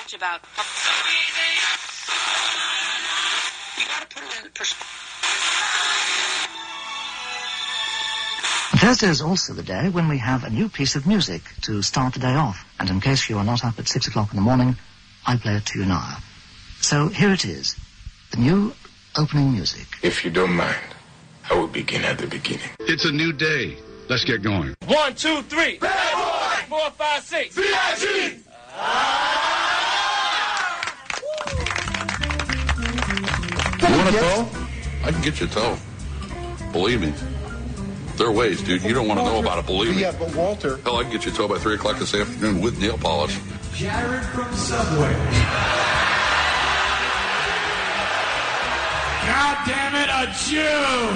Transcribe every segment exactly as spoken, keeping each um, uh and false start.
much about... You gotta put it in perspective. Thursday is also the day when we have a new piece of music to start the day off. And in case you are not up at six o'clock in the morning, I play it to you now. So here it is, the new opening music. If you don't mind, I will begin at the beginning. It's a new day. Let's get going. One, two, three. Bad boy. Four, five, six. V I G. You want a toe? I can get you a toe. Believe me. There are ways, dude. You don't want to know about it, believe me. Yeah, but Walter... Hell, I can get you a toe by three o'clock this afternoon with nail polish. Jared from Subway. God damn it, a Jew!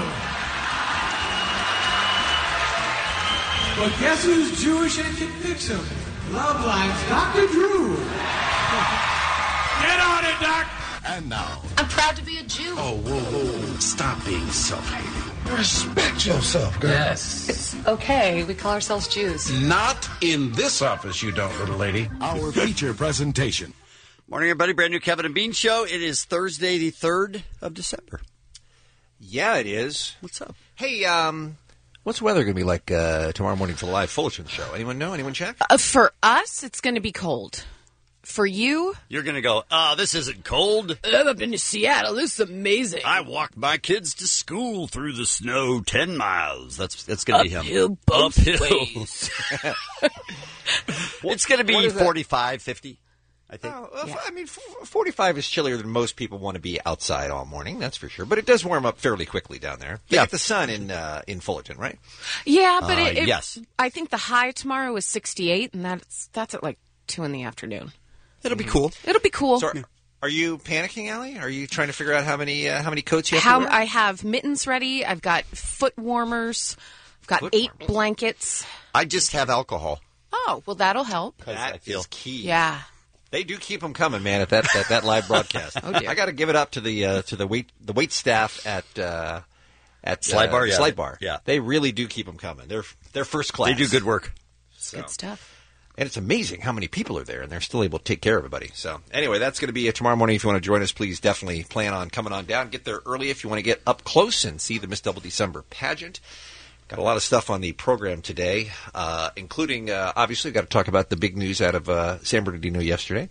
But guess who's Jewish and can fix him? Love Lines, Doctor Drew. Get on it, Doc! And now... I'm proud to be a Jew. Oh, whoa, whoa. Stop being self-hating. Respect yourself, girl. Yes. It's okay. We call ourselves Jews. Not in this office, you don't, little lady. Our feature presentation. Morning, everybody. Brand new Kevin and Bean Show. It is Thursday, the third of December. Yeah, it is. What's up? Hey, um, what's the weather going to be like uh, tomorrow morning for the live Fullerton show? Anyone know? Anyone check? Uh, for us, it's going to be cold. For you? You're going to go, oh, this isn't cold. I'm up in Seattle. This is amazing. I walked my kids to school through the snow ten miles. That's that's going to be him. Uphill both Uphill. ways. It's going to be forty-five, fifty, I think. Oh, uh, Yeah. I mean, forty-five is chillier than most people want to be outside all morning, that's for sure. But it does warm up fairly quickly down there. They Yeah. get the sun in uh, in Fullerton, right? Yeah, but Uh, it, it, yes. I think the high tomorrow is sixty-eight, and that's that's at like two in the afternoon. It'll be cool. It'll be cool. So, are you panicking, Allie? Are you trying to figure out how many uh, how many coats you have How to wear? I have mittens ready. I've got foot warmers. I've got Foot eight warmers. blankets. I just have alcohol. Oh, well, that'll help. That I feel- is key. Yeah. They do keep them coming, man. At that that, that live broadcast, Oh, dear. I got to give it up to the uh, to the wait the wait staff at uh, at Slide uh, Bar, yeah. Slide Bar. Yeah. They really do keep them coming. They're they're first class. They do good work. So. Good stuff. And it's amazing how many people are there, and they're still able to take care of everybody. So anyway, that's going to be uh, tomorrow morning. If you want to join us, please definitely plan on coming on down. Get there early if you want to get up close and see the Miss Double December pageant. Got a lot of stuff on the program today, uh, including, uh, obviously, got to talk about the big news out of uh, San Bernardino yesterday.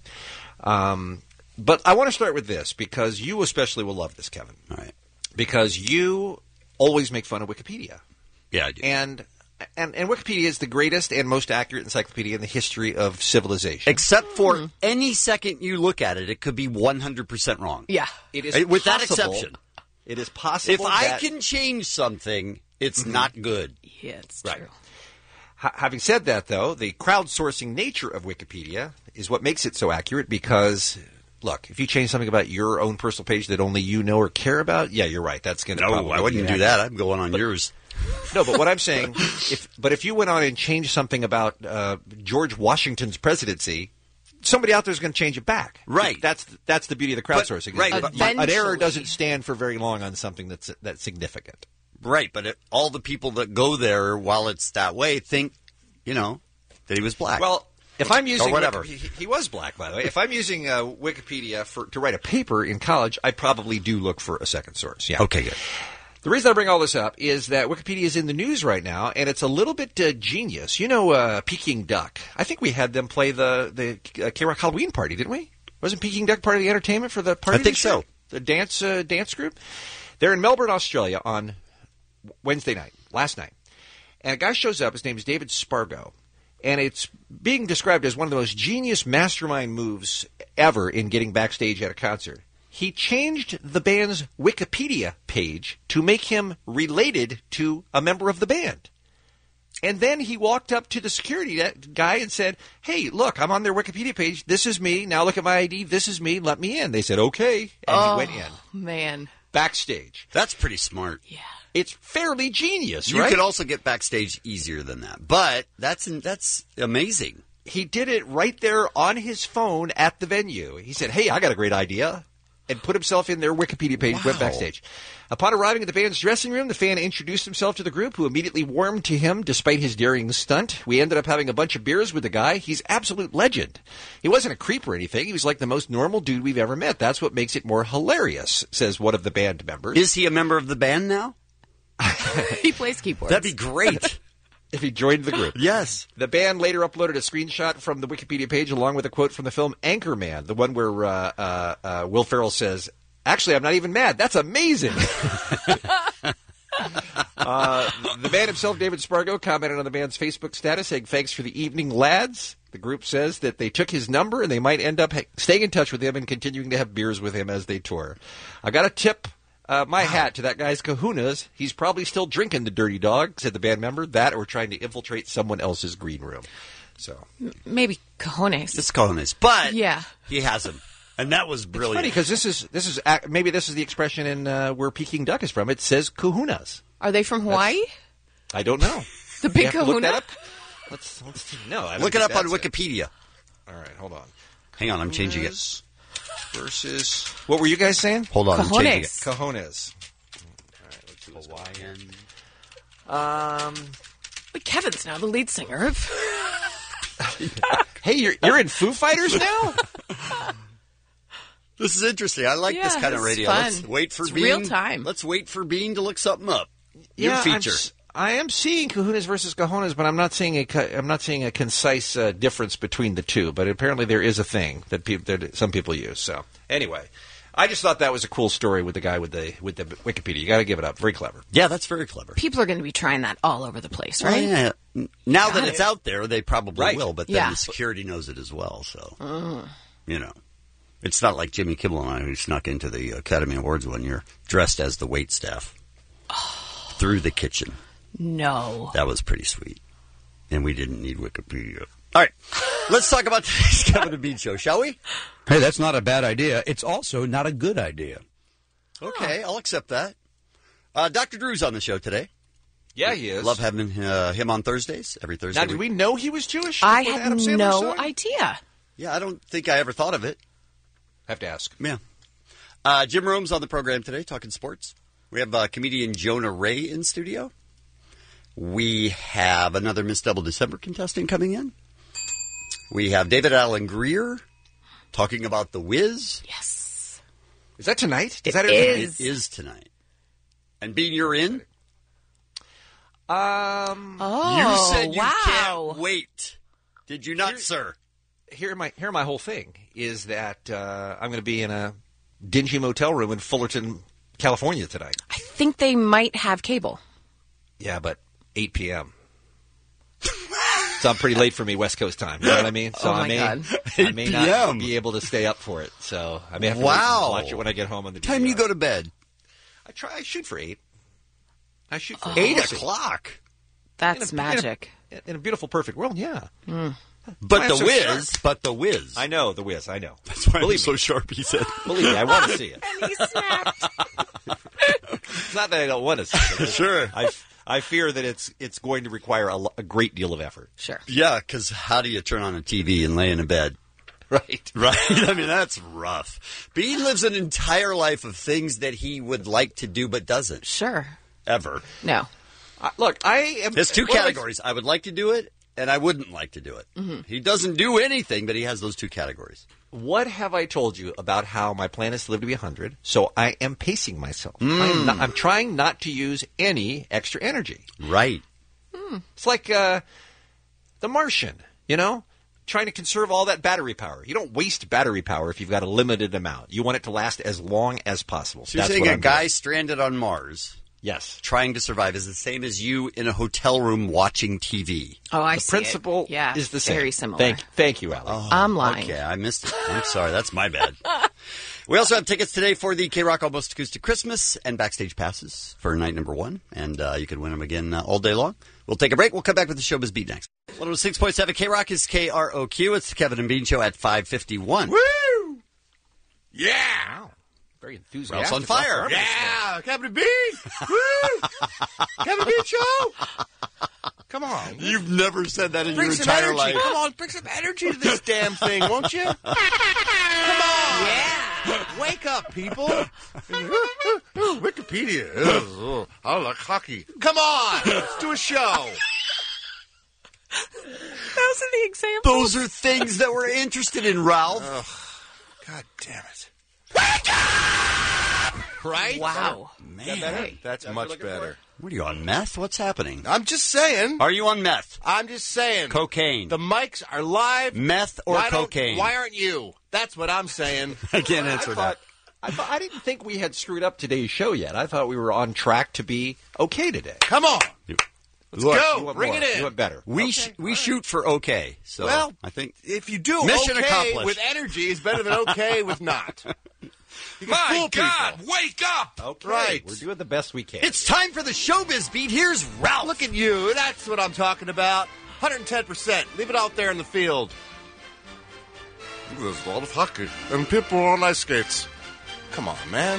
Um, but I want to start with this, because you especially will love this, Kevin. All right. Because you always make fun of Wikipedia. Yeah, I do. And... And, and Wikipedia is the greatest and most accurate encyclopedia in the history of civilization. Except for mm-hmm. any second you look at it, it could be one hundred percent wrong. Yeah. It is With that possible- exception. It is possible If I that, can change something, it's Mm-hmm. not good. Yeah, it's Right. true. H- having said that, though, the crowdsourcing nature of Wikipedia is what makes it so accurate because, look, if you change something about your own personal page that only you know or care about, yeah, you're right. That's going to No, I wouldn't do that. I'm going on But- yours. No, but what I'm saying, if but if you went on and changed something about uh, George Washington's presidency, somebody out there is going to change it back. Right. That's that's the beauty of the crowdsourcing. But- right, But but- an error Eventually. doesn't stand for very long on something that's that's significant. Right, but it, all the people that go there while it's that way think, you know, that he was black. Well, if I'm using whatever. Wiki- he, he was black, by the way. If I'm using uh, Wikipedia for to write a paper in college, I probably do look for a second source. Yeah. okay, good. The reason I bring all this up is that Wikipedia is in the news right now, and it's a little bit uh, genius. You know uh, Peking Duck. I think we had them play the, the uh, K-Rock Halloween party, didn't we? Wasn't Peking Duck part of the entertainment for the party I think this year? so. The dance uh, dance group? They're in Melbourne, Australia on Wednesday night, last night. And a guy shows up. His name is David Spargo. And it's being described as one of the most genius mastermind moves ever in getting backstage at a concert. He changed the band's Wikipedia page to make him related to a member of the band. And then he walked up to the security guy and said, hey, look, I'm on their Wikipedia page. This is me. Now look at my I D. This is me. Let me in. They said, okay. And oh, he went in. Man. Backstage. That's pretty smart. Yeah. It's fairly genius, You right? could also get backstage easier than that. But that's that's amazing. He did it right there on his phone at the venue. He said, hey, I got a great idea. and put himself in their Wikipedia page, Wow. went backstage. Upon arriving at the band's dressing room, the fan introduced himself to the group, who immediately warmed to him despite his daring stunt. We ended up having a bunch of beers with the guy. He's absolute legend. He wasn't a creep or anything. He was like the most normal dude we've ever met. That's what makes it more hilarious, says one of the band members. Is he a member of the band now? He plays keyboards. That'd be great. If he joined the group. Yes. The band later uploaded a screenshot from the Wikipedia page along with a quote from the film Anchorman, the one where uh, uh, uh, Will Ferrell says, "Actually, I'm not even mad. That's amazing." uh, the band himself, David Spargo, commented on the band's Facebook status saying, "Thanks for the evening, lads." The group says that they took his number and they might end up ha- staying in touch with him and continuing to have beers with him as they tour. I got a tip. Uh, my hat to that guy's kahunas. He's probably still drinking the dirty dog, said the band member. That or trying to infiltrate someone else's green room. So Maybe cojones. It's cojones. But Yeah. he has them. And that was It's brilliant. funny because this is this is ac- maybe this is the expression in uh, where Peking duck is from. It says kahunas. Are they from Hawaii? I don't know. The We big have to look that kahuna? up. Let's let's see. No, I don't Look it think up on that's it. Wikipedia. All right, hold on. Hang on, I'm changing it. Kahunas versus what were you guys saying? Hold on, I'm changing it. Cojones. Cojones. Hawaiian. Um. But Kevin's now the lead singer of. Hey, you're you're in Foo Fighters now? This is interesting. I like Yeah, this kind of this is radio. fun. Let's wait for It's Bean. real time. Let's wait for Bean to look something up. New Yeah, I'm feature. s- I am seeing kahunas versus cojones, but I'm not seeing a co- I'm not seeing a concise uh, difference between the two. But apparently there is a thing that people that some people use. So anyway, I just thought that was a cool story with the guy with the with the Wikipedia. You got to give it up. Very clever. Yeah, that's very clever. People are going to be trying that all over the place, Well, right? yeah. N- Now that Got it's it. out there, they probably Right. will, but then Yeah. the security knows it as well. So, Uh. you know, it's not like Jimmy Kimmel and I who snuck into the Academy Awards one year dressed as the wait staff through the kitchen. No. That was pretty sweet. And we didn't need Wikipedia. All right, let's talk about today's Kevin and Bean show, shall we? Hey, that's not a bad idea. It's also not a good idea. Okay, I'll accept that. Uh, Doctor Drew's on the show today. Yeah, he is. Love having uh, him on Thursdays, every Thursday. Now, did we know he was Jewish? I before the had Adam Sandler no song? idea. Yeah, I don't think I ever thought of it. Have to ask. Yeah. Uh, Jim Rome's on the program today, talking sports. We have uh, comedian Jonah Ray in studio. We have another Miss Double December contestant coming in. We have David Allen Greer talking about The Wiz. Yes. Is that tonight? It is that is. It is tonight. And Bean, you're in? Um. Oh, you said you wow. can't wait. Did you not, Here- sir? Here, my here, my whole thing is that uh, I'm going to be in a dingy motel room in Fullerton, California tonight. I think they might have cable. Yeah, but eight p.m. So I'm pretty late for me West Coast time. You know what I mean? So Oh, I my may God. I may eight not p.m.. be able to stay up for it. So I may have to Wow. wait and watch it when I get home on the Time D V R. you go to bed? I try. I shoot for eight. I shoot for Eight We'll see. o'clock. That's In a- magic. In a, in a beautiful, perfect world, yeah. But Why The I'm so Wiz, sharp? but The Wiz. I know the Wiz. I know. That's why Believe I'm so me. sharp, he said. Believe me, I want to see it. And he snapped. It's not that I don't want to see it. Sure. I, I fear that it's it's going to require a, lo- a great deal of effort. Sure. Yeah, because how do you turn on a T V and lay in a bed? Right. Right? I mean, that's rough. Bean lives an entire life of things that he would like to do but doesn't. Sure. Ever. No. Uh, look, I am. There's two what am I- categories. I would like to do it, and I wouldn't like to do it. He doesn't do anything, but he has those two categories. What have I told you about how my plan is to live to be one hundred? So I am pacing myself. Mm. I'm, not, I'm trying not to use any extra energy. Right. It's like uh, The Martian, you know? Trying to conserve all that battery power. You don't waste battery power if you've got a limited amount. You want it to last as long as possible. So you're That's saying what a I'm guy doing. stranded on Mars Yes. trying to survive is the same as you in a hotel room watching T V. Oh, I The see principle it. Yeah, is the same. very similar. Thank, thank you, Allie. Oh, I'm lying. Okay, I missed it. I'm sorry. That's my bad. We also have tickets today for the K-Rock Almost Acoustic Christmas and backstage passes for night number one, and uh, you can win them again uh, all day long. We'll take a break. We'll come back with the Showbiz Beat next. one oh six point seven K-Rock is K R O Q. It's the Kevin and Bean Show at five fifty-one. Woo! Yeah! Very enthusiastic. Ralph's on fire. Yeah! Kevin and Bean! Woo! Kevin and Bean Show! Come on. You've never said that in Bring your some entire energy. life. Come on, bring some energy to this damn thing, won't you? Come on. Yeah. Wake up, people. Wikipedia. Ugh, I like hockey. Come on. Let's do a show. Those are the examples. Those are things that we're interested in, Ralph. Oh, God damn it. Wake up! Right? Wow. Man. That That's much better. What are you on meth? What's happening? I'm just saying. Are you on meth? I'm just saying. Cocaine. The mics are live. Meth or why cocaine? Why aren't you? That's what I'm saying. I can't answer I that. thought, I, thought, I didn't think we had screwed up today's show yet. I thought we were on track to be okay today. Come on. Let's Look, go. You want Bring more. it in. You want better. We Okay, sh- we right. shoot for okay. So Well, I think if you do Mission okay accomplished. with energy is better than okay with not. You can My fool God, people. wake up! Okay. Right. We're doing the best we can. it's time for the showbiz beat. Here's Ralph. Look at you. That's what I'm talking about. one hundred ten percent. Leave it out there in the field. There's a lot of hockey and people on ice skates. Come on, man.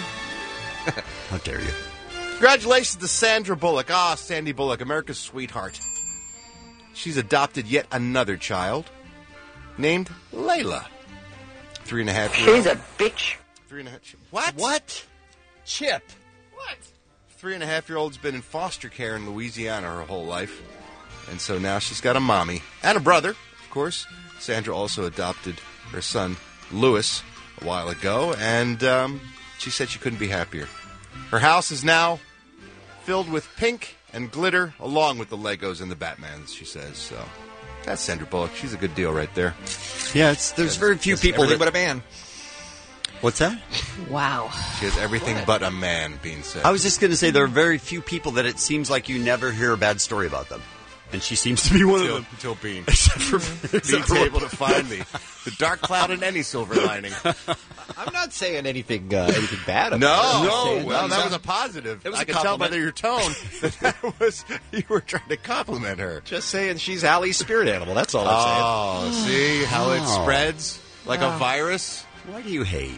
How dare you? Congratulations to Sandra Bullock. Ah, Sandy Bullock, America's sweetheart. She's adopted yet another child named Layla. Three and a half years She's a bitch. Three and a half. What? What? Chip. What? Three and a half year old's been in foster care in Louisiana her whole life. And so now she's got a mommy and a brother, of course. Sandra also adopted her son, Lewis, a while ago. And um, she said she couldn't be happier. Her house is now filled with pink and glitter, along with the Legos and the Batmans, she says. So that's Sandra Bullock. She's a good deal right there. Yeah, it's, there's very few people Everything that. but a man. What's that? Wow. She has everything but a man being said. I was just going to say there are very few people that it seems like you never hear a bad story about them, and she seems to be one until, of them. until Bean. Except for, Bean's except for able to find the, the dark cloud in any silver lining. I'm not saying anything uh, anything bad about No, it. I'm no, saying well, that- that was a positive. It was I a could tell by compliment. your tone that, that was you were trying to compliment her. Just saying she's Allie's spirit animal. That's all I'm Oh, see how it Oh. spreads like a virus? why do you hate?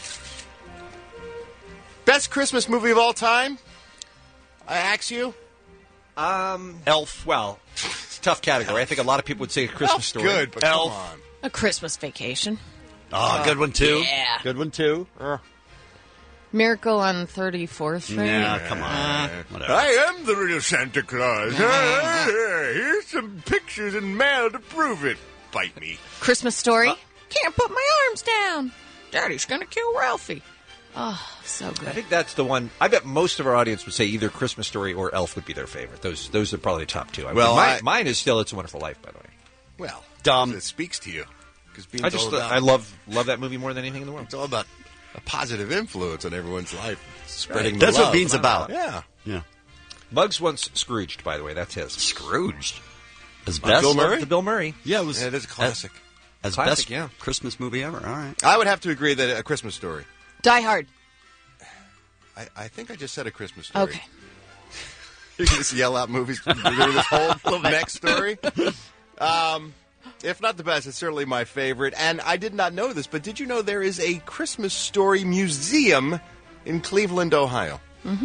Best Christmas movie of all time? I ask you. saying. Um, Elf. well, it's a tough category. I think a lot of people would say a Christmas Elf's Story. good, but Elf. come on. A Christmas Vacation. Oh, good one too. Yeah. Good one too. Miracle on thirty-fourth Street. Yeah, come on. Whatever. I am the real Santa Claus. Here's some pictures and mail to prove it. Bite me. Christmas Story. Can't put my arms down. Daddy's gonna kill Ralphie. Oh, so I good. think that's the one. I bet most of our audience would say either Christmas Story or Elf would be their favorite. Those those are probably the top two. I Well, mine, I- mine is still It's a Wonderful Life, by the way. Well, Dumb. It speaks to you. Because Bean's I just all about, I love love that movie more than anything in the world. it's all about a positive influence on everyone's life. Spreading the That's love. what Bean's about. Yeah. Yeah. Muggs once Scrooged, by the way. That's his. Scrooged. As By best. Bill Murray? The Bill Murray. Yeah, it was. Yeah, it is a classic. As Classic, best yeah. Christmas movie ever. All right. I would have to agree that A Christmas Story. Die Hard. I, I think I just said A Christmas Story. Okay. You can just yell out movies during this whole next story. Um, if not the best, it's certainly my favorite. And I did not know this, but did you know there is a Christmas Story museum in Cleveland, Ohio?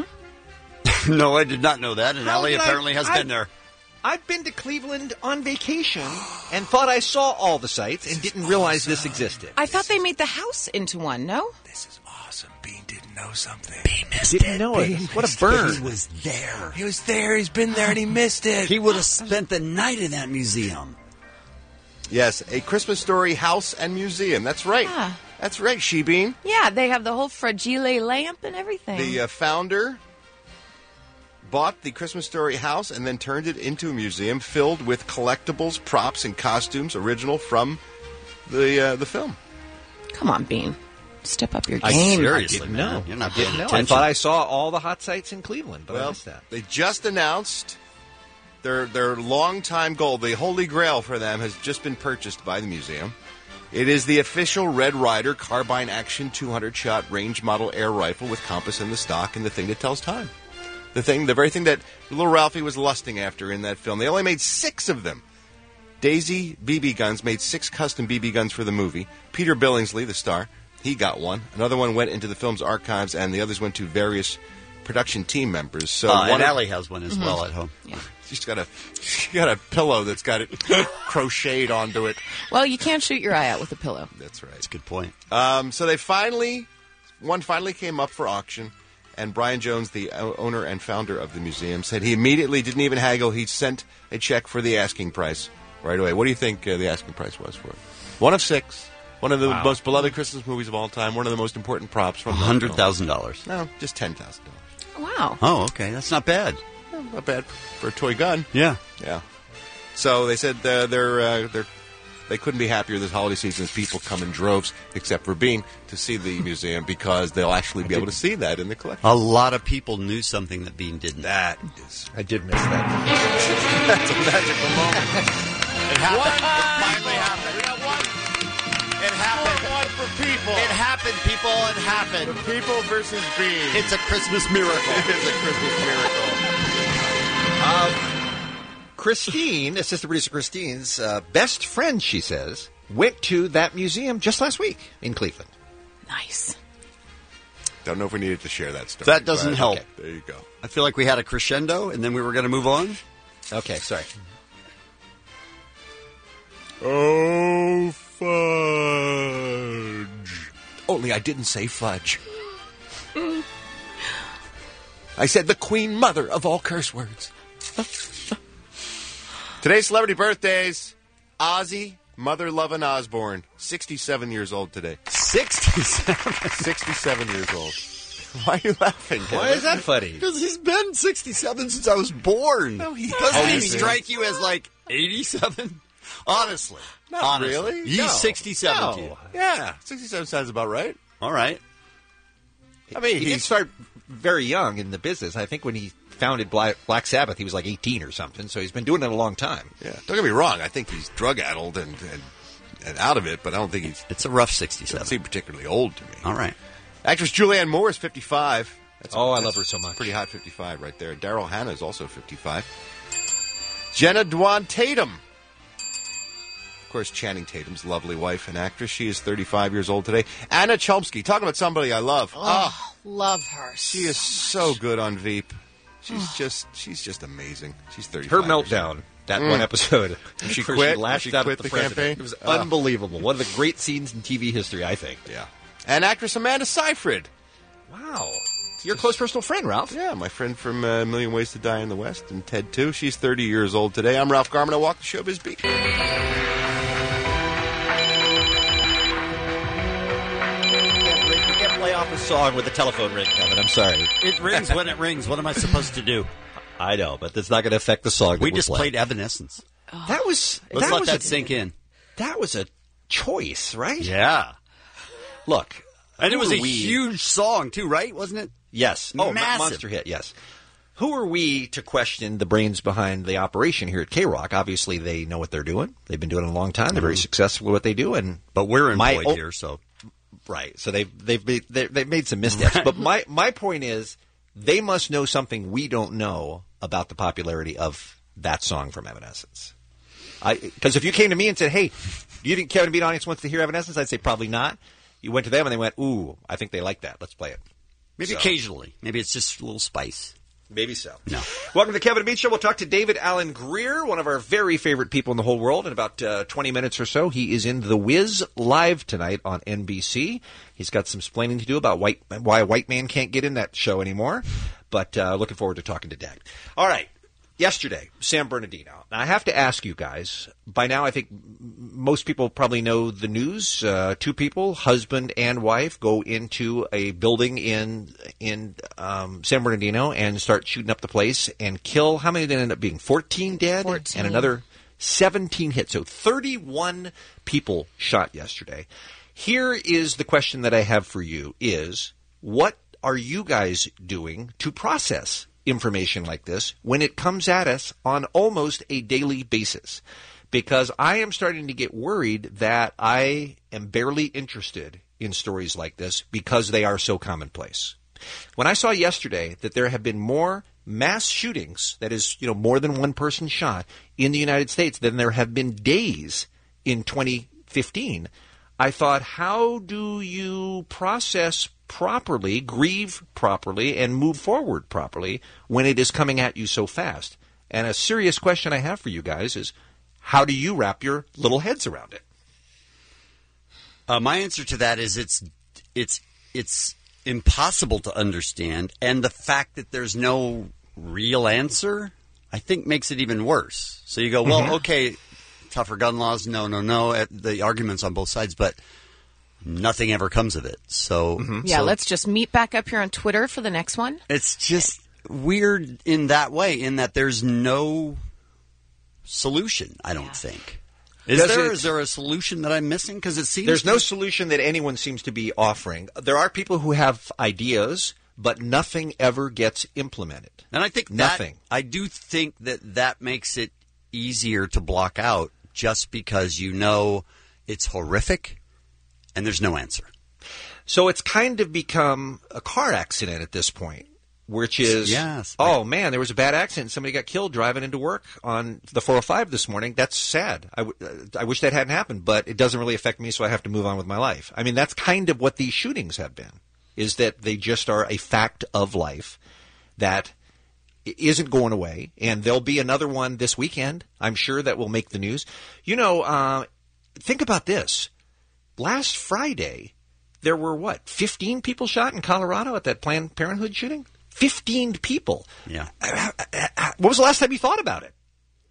No, I did not know that, and How Ellie did I- apparently has I- been there. I've been to Cleveland on vacation and thought I saw all the sites and didn't realize this existed. I thought they made the house into one, no? This is awesome. Bean didn't know something. Didn't know it. What a burn. He was there. He was there. He's been there, and he missed it. He would have spent the night in that museum. Yes, A Christmas Story house and museum. That's right. Yeah. That's right, She-Bean. Yeah, they have the whole fragile lamp and everything. The uh, founder bought the Christmas Story house and then turned it into a museum filled with collectibles, props, and costumes original from the uh, the film. Come on, Bean. Step up your I game. seriously, didn't man. know. You're not I didn't paying know. I attention. thought I saw all the hot sites in Cleveland, but I Well, missed that. they just announced their their longtime goal, the Holy Grail for them, has just been purchased by the museum. It is the official Red Ryder carbine action two hundred shot range model air rifle with compass in the stock and the thing that tells time. The thing, the very thing that little Ralphie was lusting after in that film. They only made six of them. Daisy B B Guns made six custom B B guns for the movie. Peter Billingsley, the star, he got one. Another one went into the film's archives, and the others went to various production team members. So uh, one and of- Allie has one as Mm-hmm. well at home. Yeah. She's got a she got a pillow that's got it crocheted onto it. Well, you can't shoot your eye out with a pillow. That's right. That's a good point. Um, so they finally, one finally came up for auction, and Brian Jones, the o- owner and founder of the museum, said he immediately didn't even haggle. He sent a check for the asking price right away. What do you think uh, the asking price was for it? One of six. One of the Wow. most beloved Christmas movies of all time. One of the most important props from one the hundred film. thousand dollars. No, just ten thousand dollars. Wow. Oh, okay. That's not bad. Not bad for a toy gun. Yeah. Yeah. So they said uh, they're uh, they're they couldn't be happier this holiday season as people come in droves, except for Bean, to see the museum because they'll actually be able to see that in the collection. A lot of people knew something that Bean didn't. That is I did miss that. that's a magical moment. It happened. It finally happened. We got one. It happened. One for people. It happened, people. It happened. People versus Bean. It's a Christmas miracle. It is a Christmas miracle. Christine, assistant producer Christine's uh, best friend, she says, went to that museum just last week in Cleveland. Nice. Don't know if we needed to share that story. That doesn't but help. There you go. I feel like we had a crescendo, and then we were going to move on. Okay, sorry. Oh, fudge. Only I didn't say fudge. I said the queen mother of all curse words. Today's celebrity birthdays. Ozzy, Mother Lovin' Osbourne, sixty-seven years old today. sixty-seven. sixty-seven years old. Why are you laughing, Kevin? Why is that funny? Because he's been sixty-seven since I was born. No, he Doesn't hasn't. he strike you as like eighty-seven? Honestly. Not Honestly. really. He's No. sixty-seven No. to you. Yeah, sixty-seven sounds about right. All right. I mean, he did he's- start very young in the business. I think when he founded Black, Black Sabbath, he was like eighteen or something, so he's been doing it a long time. Yeah, don't get me wrong. I think he's drug-addled and, and, and out of it, but I don't think he's It's a rough doesn't sixty-seven. seem particularly old to me. All right. Actress Julianne Moore is fifty-five. That's Oh, I that's love her so much. Pretty hot fifty-five right there. Daryl Hannah is also fifty-five. Jenna Dwan Tatum. Of course, Channing Tatum's lovely wife and actress. She is thirty-five years old today. Anna Chomsky. Talk about somebody I love. Oh, love her. She is so good on Veep. She's just she's just amazing. She's Her thirty-five. years meltdown, old. that Mm. one episode. She where quit? She lashed She out quit at the, the president. campaign? It was Oh. unbelievable. One of the great scenes in T V history, I think. Yeah. And actress Amanda Seyfried. Wow. You're a close personal friend, Ralph. Yeah, my friend from uh, A Million Ways to Die in the West and Ted too. She's thirty years old today. I'm Ralph Garman. I walk the showbiz beat. You can't play off a song with a telephone ring, Kevin. I'm sorry. It rings when it rings. What am I supposed to do? I know, but that's not going to affect the song. We that just we're playing. played Evanescence. That was Let's that let was that a, sink in. That was a choice, right? Yeah. Look, And it who was are a we- huge song, too, right? Wasn't it? Yes. Oh, ma- Massive. monster hit. Yes. Who are we to question the brains behind the operation here at K-Rock? Obviously, they know what they're doing. They've been doing it a long time. They're very successful at what they do, and But we're my employed o- here, so. right. So they've they've made, they- they've made some missteps. But my my point is, they must know something we don't know about the popularity of that song from Evanescence. Because if you came to me and said, "Hey, do you think Kevin Beat audience wants to hear Evanescence?" I'd say probably not. You went to them and they went, "Ooh, I think they like that. Let's play it." Maybe So- occasionally. Maybe it's just a little spice. Maybe so. No. Welcome to the Kevin and Bean Show. We'll talk to David Allen Greer, one of our very favorite people in the whole world, in about uh, twenty minutes or so. He is in The Wiz live tonight on N B C. He's got some explaining to do about white, why a white man can't get in that show anymore. But uh, looking forward to talking to Dag. All right. Yesterday, San Bernardino. Now, I have to ask you guys, by now I think m- most people probably know the news. Uh, two people, husband and wife, go into a building in in um, San Bernardino and start shooting up the place and kill, how many did it end up being? fourteen dead? fourteen. And another seventeen hit. So thirty-one people shot yesterday. Here is the question that I have for you is, what are you guys doing to process information like this when it comes at us on almost a daily basis? Because I am starting to get worried that I am barely interested in stories like this because they are so commonplace. When I saw yesterday that there have been more mass shootings, that is, you know, more than one person shot in the United States than there have been days in twenty fifteen, I thought, how do you process properly, grieve properly, and move forward properly when it is coming at you so fast. And a serious question I have for you guys is, how do you wrap your little heads around it? Uh, my answer to that is it's it's it's impossible to understand, and the fact that there's no real answer, I think, makes it even worse. So you go, well, mm-hmm. okay, tougher gun laws, no, no, no, the arguments on both sides, but nothing ever comes of it. So mm-hmm. yeah, so let's just meet back up here on Twitter for the next one. It's just weird in that way, in that there's no solution, I don't yeah. think. Is Does there it, is there a solution that I'm missing? Because it seems there's no solution that anyone seems to be offering. There are people who have ideas, but nothing ever gets implemented. And I think nothing. That, I do think that that makes it easier to block out, just because you know it's horrific and there's no answer. So it's kind of become a car accident at this point. Which is, yes, oh, man, there was a bad accident. Somebody got killed driving into work on the four oh five this morning. That's sad. I, w- I wish that hadn't happened, but it doesn't really affect me, so I have to move on with my life. I mean, that's kind of what these shootings have been, is that they just are a fact of life that isn't going away. And there'll be another one this weekend, I'm sure, that will make the news. You know, uh, think about this. Last Friday, there were, what, fifteen people shot in Colorado at that Planned Parenthood shooting? fifteen people. Yeah. What was the last time you thought about it?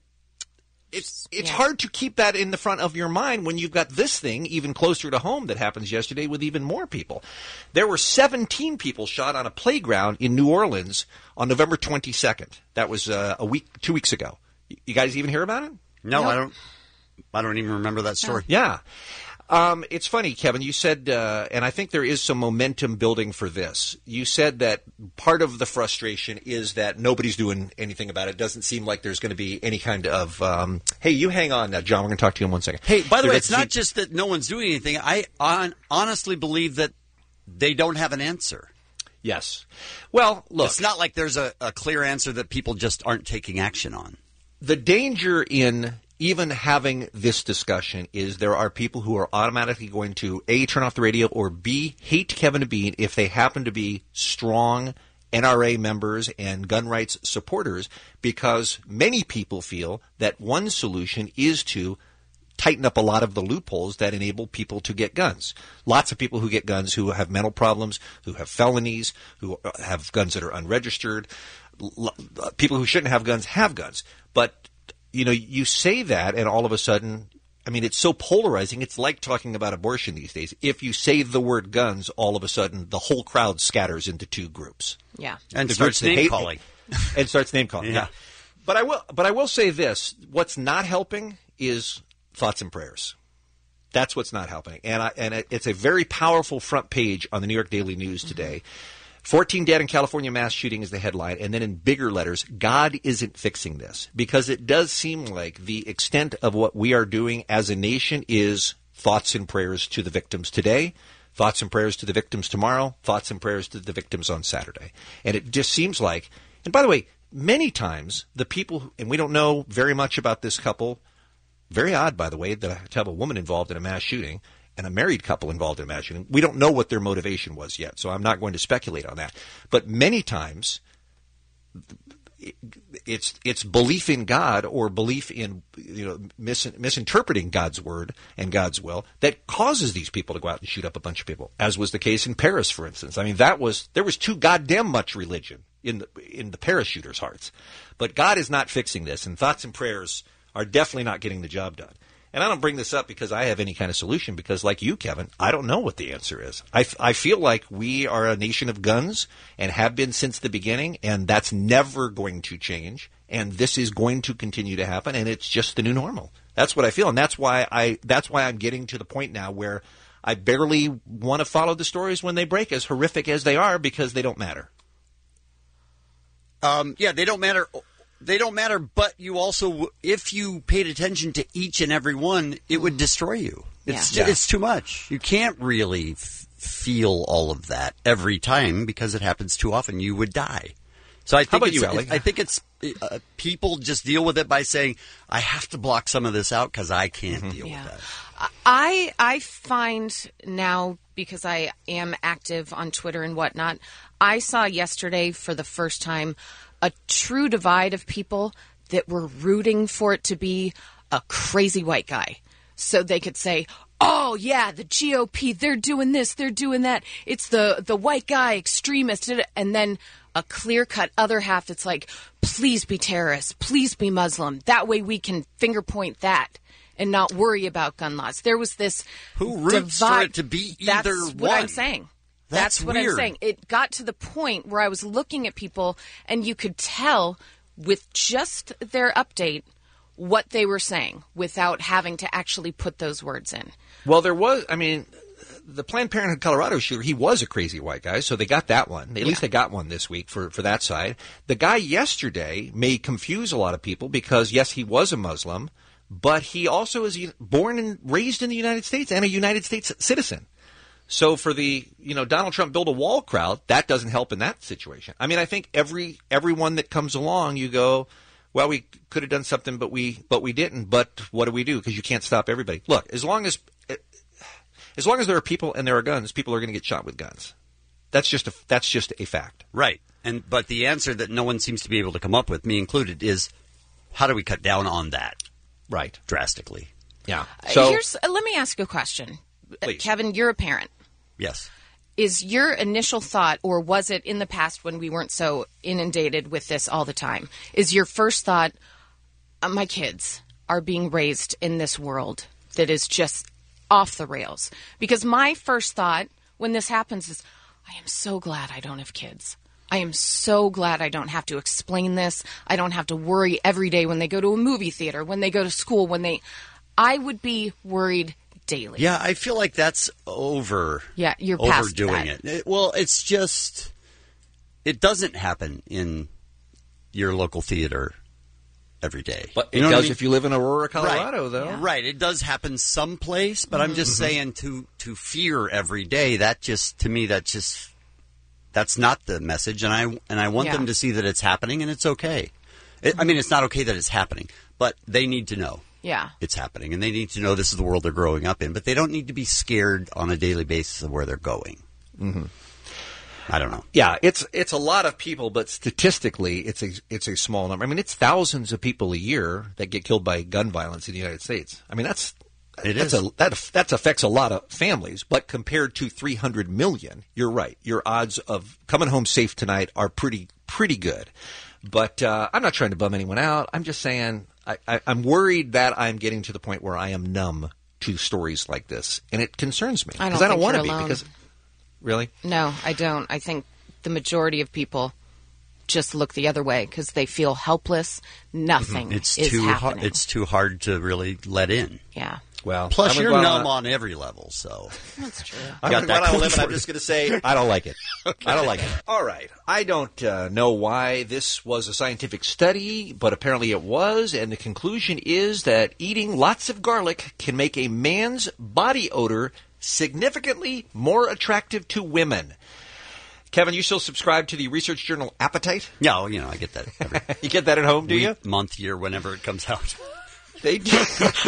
It's it's yeah. hard to keep that in the front of your mind when you've got this thing even closer to home that happens yesterday with even more people. There were seventeen people shot on a playground in New Orleans on November twenty-second. That was uh, a week, two weeks ago. You guys even hear about it? No, no. I don't. I don't even remember that story. No. Yeah. Um, it's funny, Kevin, you said, uh, and I think there is some momentum building for this. You said that part of the frustration is that nobody's doing anything about it. It doesn't seem like there's going to be any kind of, um, hey, you hang on now, John, we're going to talk to you in one second. Hey, by the there way, it's not just that no one's doing anything. I on, honestly believe that they don't have an answer. Yes. Well, look. It's not like there's a, a clear answer that people just aren't taking action on. The danger in even having this discussion is there are people who are automatically going to, A, turn off the radio, or B, hate Kevin Abeen if they happen to be strong N R A members and gun rights supporters, because many people feel that one solution is to tighten up a lot of the loopholes that enable people to get guns. Lots of people who get guns who have mental problems, who have felonies, who have guns that are unregistered. People who shouldn't have guns have guns. But you know, you say that, and all of a sudden, I mean, it's so polarizing. It's like talking about abortion these days. If you say the word guns, all of a sudden, the whole crowd scatters into two groups. Yeah, and starts name calling, and starts name calling. Yeah. yeah, but I will. But I will say this: what's not helping is thoughts and prayers. That's what's not helping, and I, and it, it's a very powerful front page on the New York Daily News today. fourteen dead in California mass shooting is the headline, and then in bigger letters, God isn't fixing this. Because it does seem like the extent of what we are doing as a nation is thoughts and prayers to the victims today, thoughts and prayers to the victims tomorrow, thoughts and prayers to the victims on Saturday. And it just seems like, and by the way, many times the people, and we don't know very much about this couple, very odd, by the way, that to have a woman involved in a mass shooting, and a married couple involved in mass shooting. We don't know what their motivation was yet, so I'm not going to speculate on that. But many times, it's it's belief in God or belief in you know mis- misinterpreting God's word and God's will that causes these people to go out and shoot up a bunch of people, as was the case in Paris, for instance. I mean, that was there was too goddamn much religion in the in the Paris shooters' hearts. But God is not fixing this, and thoughts and prayers are definitely not getting the job done. And I don't bring this up because I have any kind of solution, because like you, Kevin, I don't know what the answer is. I, f- I feel like we are a nation of guns and have been since the beginning, and that's never going to change. And this is going to continue to happen, and it's just the new normal. That's what I feel, and that's why I that's why I'm getting to the point now where I barely want to follow the stories when they break, as horrific as they are, because they don't matter. Um, yeah, they don't matter. They don't matter, but you also, if you paid attention to each and every one, it would destroy you. It's yeah. it's too much. You can't really f- feel all of that every time because it happens too often. You would die. So I think How about it's, you, Ellie? I think it's uh, people just deal with it by saying, I have to block some of this out because I can't mm-hmm. deal yeah. with that. I I find now, because I am active on Twitter and whatnot, I saw yesterday for the first time a true divide of people that were rooting for it to be a crazy white guy. So they could say, oh, yeah, the G O P, they're doing this, they're doing that. It's the, the white guy extremist. And then a clear-cut other half that's like, please be terrorists, please be Muslim. That way we can finger point that and not worry about gun laws. There was this Who roots divide. for it to be either That's one? what I'm saying. That's, That's what weird. I'm saying. It got to the point where I was looking at people and you could tell with just their update what they were saying without having to actually put those words in. Well, there was, I mean, the Planned Parenthood Colorado shooter, he was a crazy white guy, so they got that one. At Yeah. least they got one this week for, for that side. The guy yesterday may confuse a lot of people because, yes, he was a Muslim, but he also is born and raised in the United States and a United States citizen. So for the, you know, Donald Trump build a wall crowd, that doesn't help in that situation. I mean, I think every everyone that comes along, you go, well, we could have done something, but we but we didn't. But what do we do? Because you can't stop everybody. Look, as long as as long as there are people and there are guns, people are going to get shot with guns. That's just a that's just a fact. Right. And but the answer that no one seems to be able to come up with, me included, is how do we cut down on that? Right. Drastically. Yeah. So, Here's, uh, let me ask you a question. Please. Kevin, you're a parent. Yes. Is your initial thought, or was it in the past when we weren't so inundated with this all the time, is your first thought, uh, my kids are being raised in this world that is just off the rails? Because my first thought when this happens is, I am so glad I don't have kids. I am so glad I don't have to explain this. I don't have to worry every day when they go to a movie theater, when they go to school, when they... I would be worried daily. Yeah, I feel like that's over. Yeah, you're past overdoing that. it. it. Well, it's just it doesn't happen in your local theater every day. But You it know what does I mean? if you live in Aurora, Colorado, right. though. Yeah. Right, it does happen someplace, but I'm just Mhm. saying to to fear every day. That just to me, that just that's not the message, and I and I want Yeah. them to see that it's happening and it's okay. It, I mean, it's not okay that it's happening, but they need to know. Yeah. It's happening, and they need to know this is the world they're growing up in, but they don't need to be scared on a daily basis of where they're going. Mm-hmm. I don't know. Yeah, it's it's a lot of people, but statistically, it's a it's a small number. I mean, it's thousands of people a year that get killed by gun violence in the United States. I mean, that's It that's is. A, that that affects a lot of families. But compared to three hundred million, you're right. Your odds of coming home safe tonight are pretty pretty good. But uh, I'm not trying to bum anyone out. I'm just saying I, I, I'm worried that I'm getting to the point where I am numb to stories like this, and it concerns me I don't because I don't think want to you're be. alone. Because really, No, I don't. I think the majority of people just look the other way because they feel helpless. Nothing It's is too hard. happening. It's too hard to really let in. Yeah. well, Plus, I'm you're gonna- numb on every level, so That's true. I'm Got going that to going live, and for I'm you. just going to say I don't like it. I don't like it. All right. I don't uh, know why this was a scientific study, but apparently it was, and the conclusion is that eating lots of garlic can make a man's body odor significantly more attractive to women. Kevin, you still subscribe to the research journal Appetite? no, you know, I get that every You get that at home, do you? week, month, year, whenever it comes out. They did.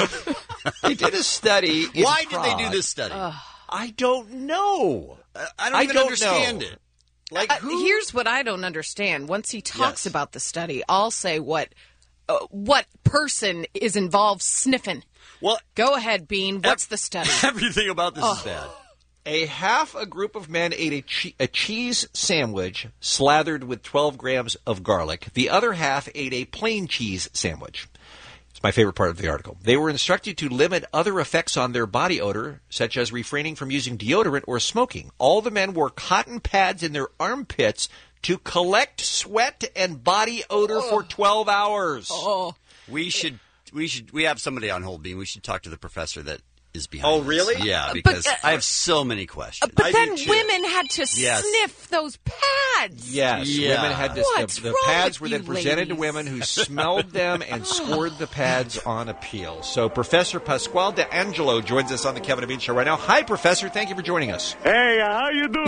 They did a study. in Why did they Prague. do this study? I don't know. I don't I even don't understand know. it. Like Uh, who? here's what I don't understand. Once he talks Yes. about the study, I'll say what uh, what person is involved sniffing. Well, Go ahead, Bean. What's the study? everything about this is bad. A half a group of men ate a, che- a cheese sandwich slathered with twelve grams of garlic. The other half ate a plain cheese sandwich. It's my favorite part of the article. They were instructed to limit other effects on their body odor, such as refraining from using deodorant or smoking. All the men wore cotton pads in their armpits to collect sweat and body odor for twelve hours. Oh, We should, we should, we have somebody on hold, Bean. We should talk to the professor that is behind. Oh, this. really? Yeah, Uh, because but, uh, I have so many questions. but I then do too. women had to Yes. sniff those pads. pads. Yes, Yeah. women had this. What's the the wrong pads with were then you presented to ladies? women who smelled them and scored the pads on appeal. So Professor Pasquale D'Angelo joins us on the Kevin and Bean Show right now. Hi, Professor. Thank you for joining us. Hey, how you do?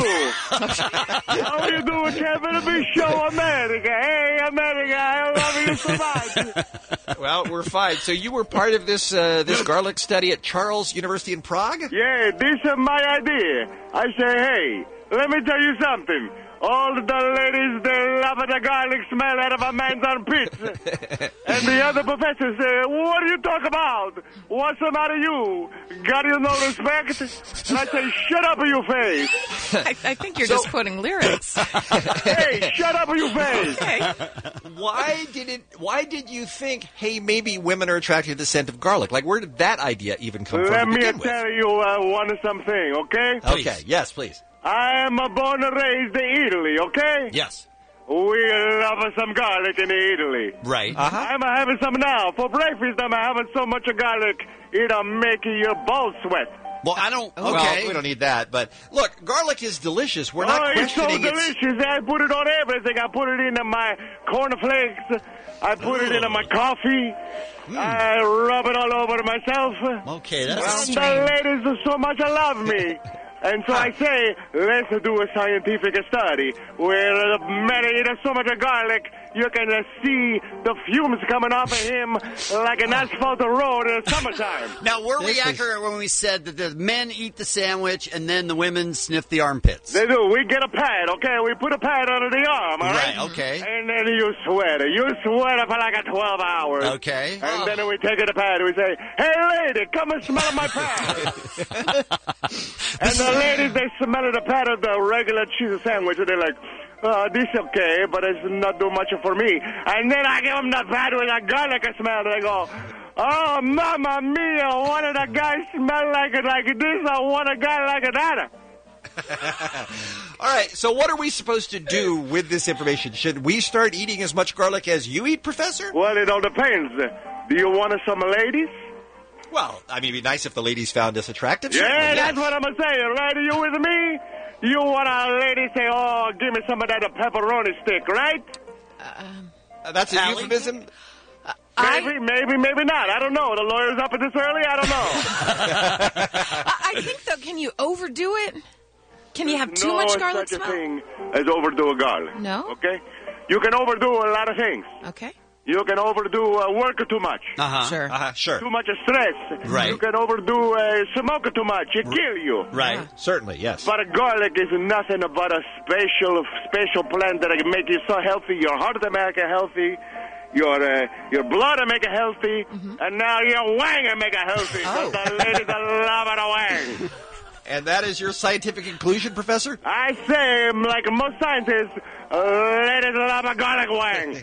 How you doing, Kevin? Be show America. Hey, America, I love you so much. Well, we're fine. So you were part of this uh, this garlic study at Charles University in Prague? Yeah, this is my idea. I say, hey, let me tell you something. All the ladies, they love the garlic smell out of a man's armpits. And the other professors say, what do you talk about? What's the matter you? Got you no respect? And I say, shut up in your face. I, I think you're So- just quoting lyrics. Hey, shut up in your face. Okay. Why did it? Why did you think, hey, maybe women are attracted to the scent of garlic? Like, where did that idea even come Let from? to me begin with? tell you uh, one something, okay? Okay. Yes, please. I am born and raised in Italy, okay? Yes. We love some garlic in Italy. Right. Uh-huh. I'm having some now. For breakfast, I'm having so much garlic, it'll make your balls sweat. Well, I don't. Okay. Well, we don't need that. But look, garlic is delicious. We're not oh, it's so questioning its- delicious. I put it on everything. I put it in my cornflakes. I put it in my coffee. I rub it all over myself. Okay, that's And strange. the ladies so much love me. And so I say, let's do a scientific study where uh, man eat so much garlic, you can uh, see the fumes coming off of him like an asphalt road in the summertime. Now, were we This is- accurate when we said that the men eat the sandwich and then the women sniff the armpits? They do. We get a pad, okay? We put a pad under the arm, all right? Right, okay. And then you sweat. You sweat for like a twelve hours. Okay. And then we take the pad and we say, hey, lady, come and smell my pad. And the ladies, they smell the pad of the regular cheese sandwich, and they're like, oh, this is okay, but it's not too much for me. And then I give them the pad with a garlic smell, and they go, oh, mamma mia, one of the guys smell like it like this, I want a guy like that. All right, so what are we supposed to do with this information? Should we start eating as much garlic as you eat, Professor? Well, it all depends. Do you want some ladies? Well, I mean, it'd be nice if the ladies found us attractive. Yeah, certainly, yes. that's what I'm saying, right? Are you with me? You want a lady say, oh, give me some of that pepperoni stick, right? Uh, that's a Allie? euphemism? Maybe, maybe, maybe not. I don't know. The lawyer's up at this early? I don't know. I, I think, though, can you overdo it? Can you have too no much garlic such a smell? thing as overdo a garlic. No? Okay? You can overdo a lot of things. Okay. You can overdo uh, work too much. Uh-huh. Sure. Uh-huh, sure. Too much stress. Right. You can overdo uh, smoke too much. It kill you. Right. Certainly, yes. But garlic is nothing but a special, special plant that can make you so healthy. Your heart will make it healthy. Your uh, your blood will make it healthy. And now your wang will make it healthy. Oh. So the ladies are loving a wang. And that is your scientific conclusion, Professor? I say, like most scientists, uh, ladies love a garlic wang.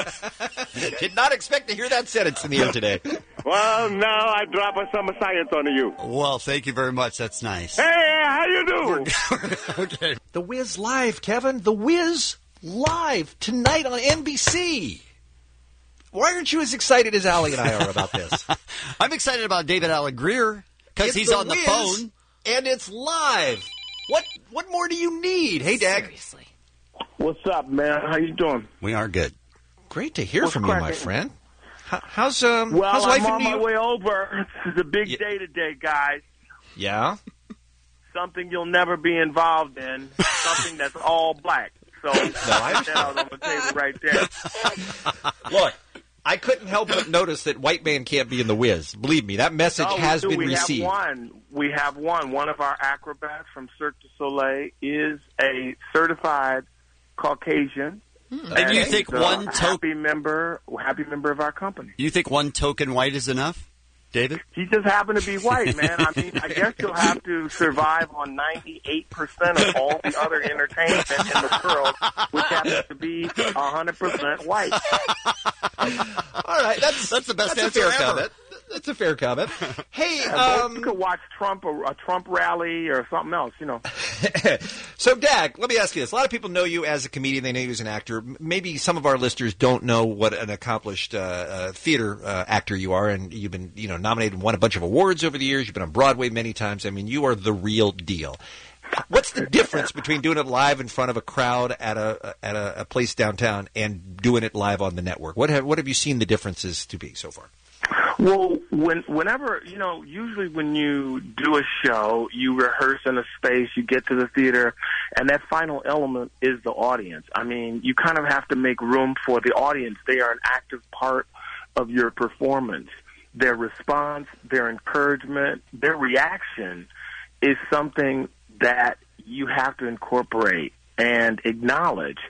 Did not expect to hear that sentence in the air today. Well, now I drop some science on you. Well, thank you very much. That's nice. Hey, how you do? Okay. The Wiz Live, Kevin. The Wiz Live tonight on N B C. Why aren't you as excited as Allie and I are about this? I'm excited about David Allen Greer because It's he's The on the Wiz, phone. and it's live. What what more do you need? Hey, Dag. Seriously. What's up, man? How you doing? We are good. Great to hear What's from you, my cracking? friend. How, how's um Well, how's life I'm in on New my York? way over. This is a big Yeah. day today, guys. Yeah. Something you'll never be involved in. Something that's all black. So I put that out on the table right there. Look, I couldn't help but notice that white man can't be in the Wiz. Believe me, that message No, we has do. been we received. have one. We have one. One of our acrobats from Cirque du Soleil is a certified Caucasian. And you think he's a one token? happy member, happy member of our company. You think one token white is enough, David? He just happened to be white, man. I mean, I guess you'll have to survive on ninety-eight percent of all the other entertainment in the world, which happens to be one hundred percent white. All right, that's That's the best that's answer a fair ever. comment. That's a fair comment. Hey, Uh, um, you could watch Trump, a, a Trump rally or something else, you know. so Dag, let me ask you this. A lot of people know you as a comedian. They know you as an actor. M- Maybe some of our listeners don't know what an accomplished uh, uh, theater uh, actor you are, and you've been, you know, nominated and won a bunch of awards over the years. You've been on Broadway many times. I mean, you are the real deal. What's the difference between doing it live in front of a crowd at a at a, a place downtown and doing it live on the network? What have what have you seen the differences to be so far? Well, when, whenever, you know, usually when you do a show, you rehearse in a space, you get to the theater, and that final element is the audience. I mean, you kind of have to make room for the audience. They are an active part of your performance. Their response, their encouragement, their reaction is something that you have to incorporate and acknowledge.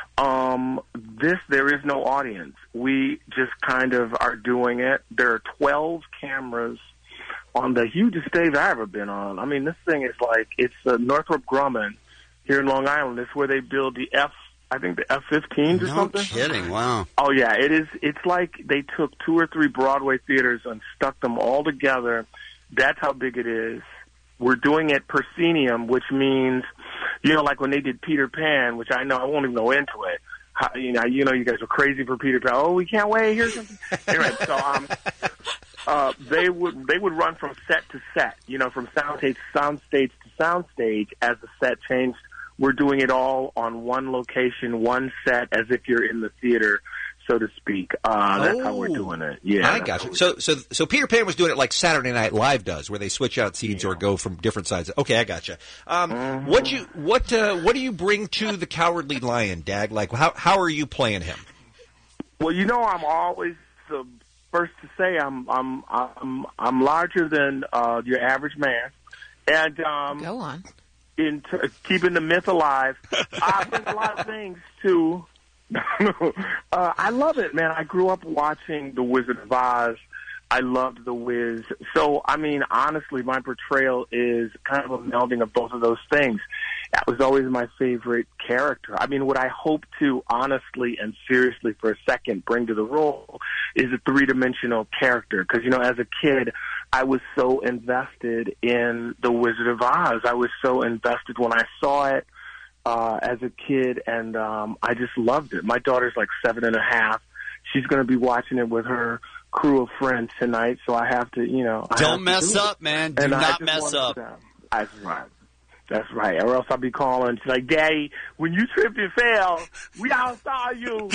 Um, this, there is no audience. We just kind of are doing it. There are twelve cameras on the hugest stage I've ever been on. I mean, this thing is like, it's uh, Northrop Grumman here in Long Island. It's where they build the F, I think the F fifteens or no something. kidding, wow. Oh, yeah, it is. It's like they took two or three Broadway theaters and stuck them all together. That's how big it is. We're doing it proscenium, which means, you know, like when they did Peter Pan, which I know I won't even go into it. How, you know, you know, you guys are crazy for Peter Pan. Oh, we can't wait. Here's something. Anyway, so um, uh, they would they would run from set to set. You know, from soundstage to soundstage to soundstage as the set changed. We're doing it all on one location, one set, as if you're in the theater, so to speak. Uh, that's oh, how we're doing it. Yeah, I got you. So, so, so Peter Pan was doing it like Saturday Night Live does, where they switch out scenes yeah. or go from different sides. Okay, I got you. Um, mm-hmm. What you, what, uh, what do you bring to the Cowardly Lion, Dag? Like, how, how are you playing him? Well, you know, I'm always the first to say I'm, I'm, I'm, I'm larger than uh, your average man, and um, go on. In t- keeping the myth alive, I bring a lot of things to. uh, I love it, man. I grew up watching The Wizard of Oz. I loved The Wiz. So, I mean, honestly, my portrayal is kind of a melding of both of those things. That was always my favorite character. I mean, what I hope to honestly and seriously for a second bring to the role is a three-dimensional character. Because, you know, as a kid, I was so invested in The Wizard of Oz. I was so invested when I saw it uh, as a kid, and um, I just loved it. My daughter's like seven and a half. She's going to be watching it with her crew of friends tonight, so I have to, you know. I Don't mess do up, man. Do and not mess up. That's right. That's right. Or else I'll be calling. She's like, Daddy, when you tripped and fell, we all saw you.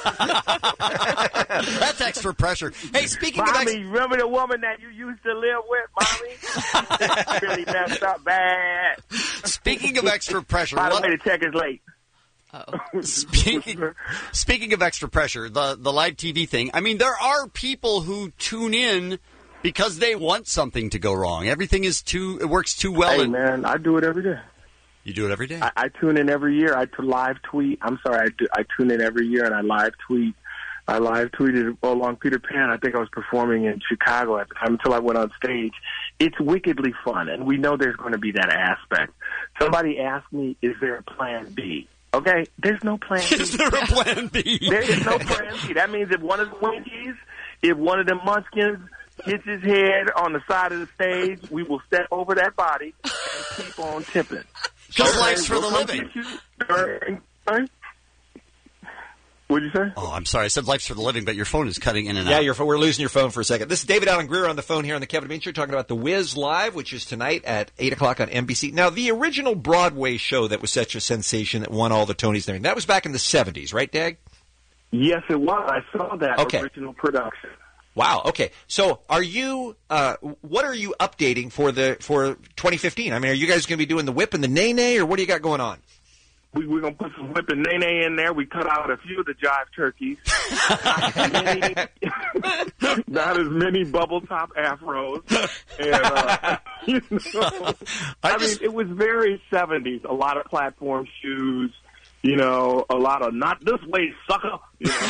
That's extra pressure. Hey, speaking Mommy, of ex- remember the woman that you used to live with, Mommy? Really messed up bad. Speaking of extra pressure. By the what- way, the check is late. Uh-oh. Speaking speaking of extra pressure, the the live T V thing. I mean, there are people who tune in because they want something to go wrong. Everything is too it works too well. Hey, and, man, I do it every day. You do it every day. I, I tune in every year. I t- live tweet. I'm sorry, I, do, I tune in every year and I live tweet. I live tweeted along Peter Pan. I think I was performing in Chicago at the time until I went on stage. It's wickedly fun, and we know there's going to be that aspect. Somebody asked me, "Is there a plan B?" Okay, there's no plan B. Is there a plan B? There is no plan B. That means if one of the Winkies, if one of the Munchkins hits his head on the side of the stage, we will step over that body and keep on tipping. Because life's for the living. Sorry? What'd you say? Oh, I'm sorry. I said life's for the living, but your phone is cutting in and Yeah, out. you're, we're losing your phone for a second. This is David Allen Greer on the phone here on the Kevin Bean Show talking about The Wiz Live, which is tonight at eight o'clock on N B C. Now, the original Broadway show that was such a sensation that won all the Tonys and everything, that was back in the seventies, right, Dag? Yes, it was. I saw that okay. original production. Wow. Okay. So, are you? Uh, what are you updating for the for twenty fifteen? I mean, are you guys going to be doing the whip and the nay nay, or what do you got going on? We, we're going to put some whip and nay nay in there. We cut out a few of the jive turkeys. Not as many, not as many bubble top afros. And, uh, you know, I, I just, mean, it was very seventies. A lot of platform shoes. You know, a lot of not this way, sucker. You know,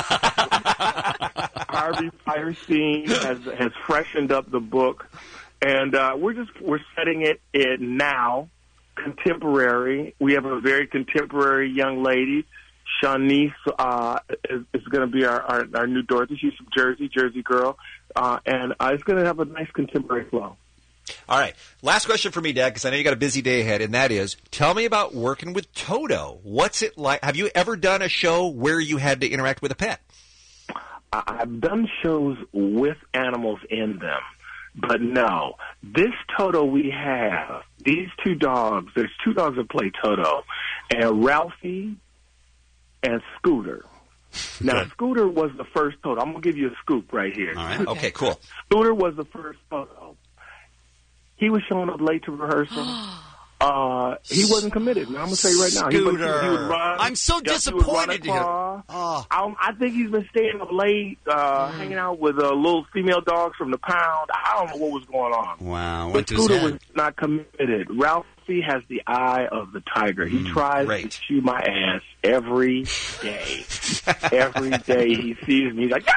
Harvey Fierstein has has freshened up the book, and uh, we're just we're setting it in now, contemporary. We have a very contemporary young lady, Shanice, uh, is, is going to be our, our our new Dorothy. She's from Jersey, Jersey girl, uh, and uh, it's going to have a nice contemporary flow. All right. Last question for me, Dad, because I know you got a busy day ahead, and that is, tell me about working with Toto. What's it like? Have you ever done a show where you had to interact with a pet? I've done shows with animals in them. But no, this Toto we have, these two dogs, there's two dogs that play Toto, and Ralphie and Scooter. Now, Good. Scooter was the first Toto. I'm going to give you a scoop right here. All right. Okay, cool. Scooter was the first Toto. He was showing up late to rehearsal. Uh, he wasn't committed. Now, I'm going to tell you right now. He would, he would run. I'm so Yes, he would run disappointed to hear. across. Oh. I, I think he's been staying up late, uh, Mm. hanging out with uh, little female dogs from the pound. I don't know what was going on. Wow, But went to his Scooter head. was not committed. Ralphie has the eye of the tiger. He tries great. to chew my ass every day. Every day he sees me, he's like,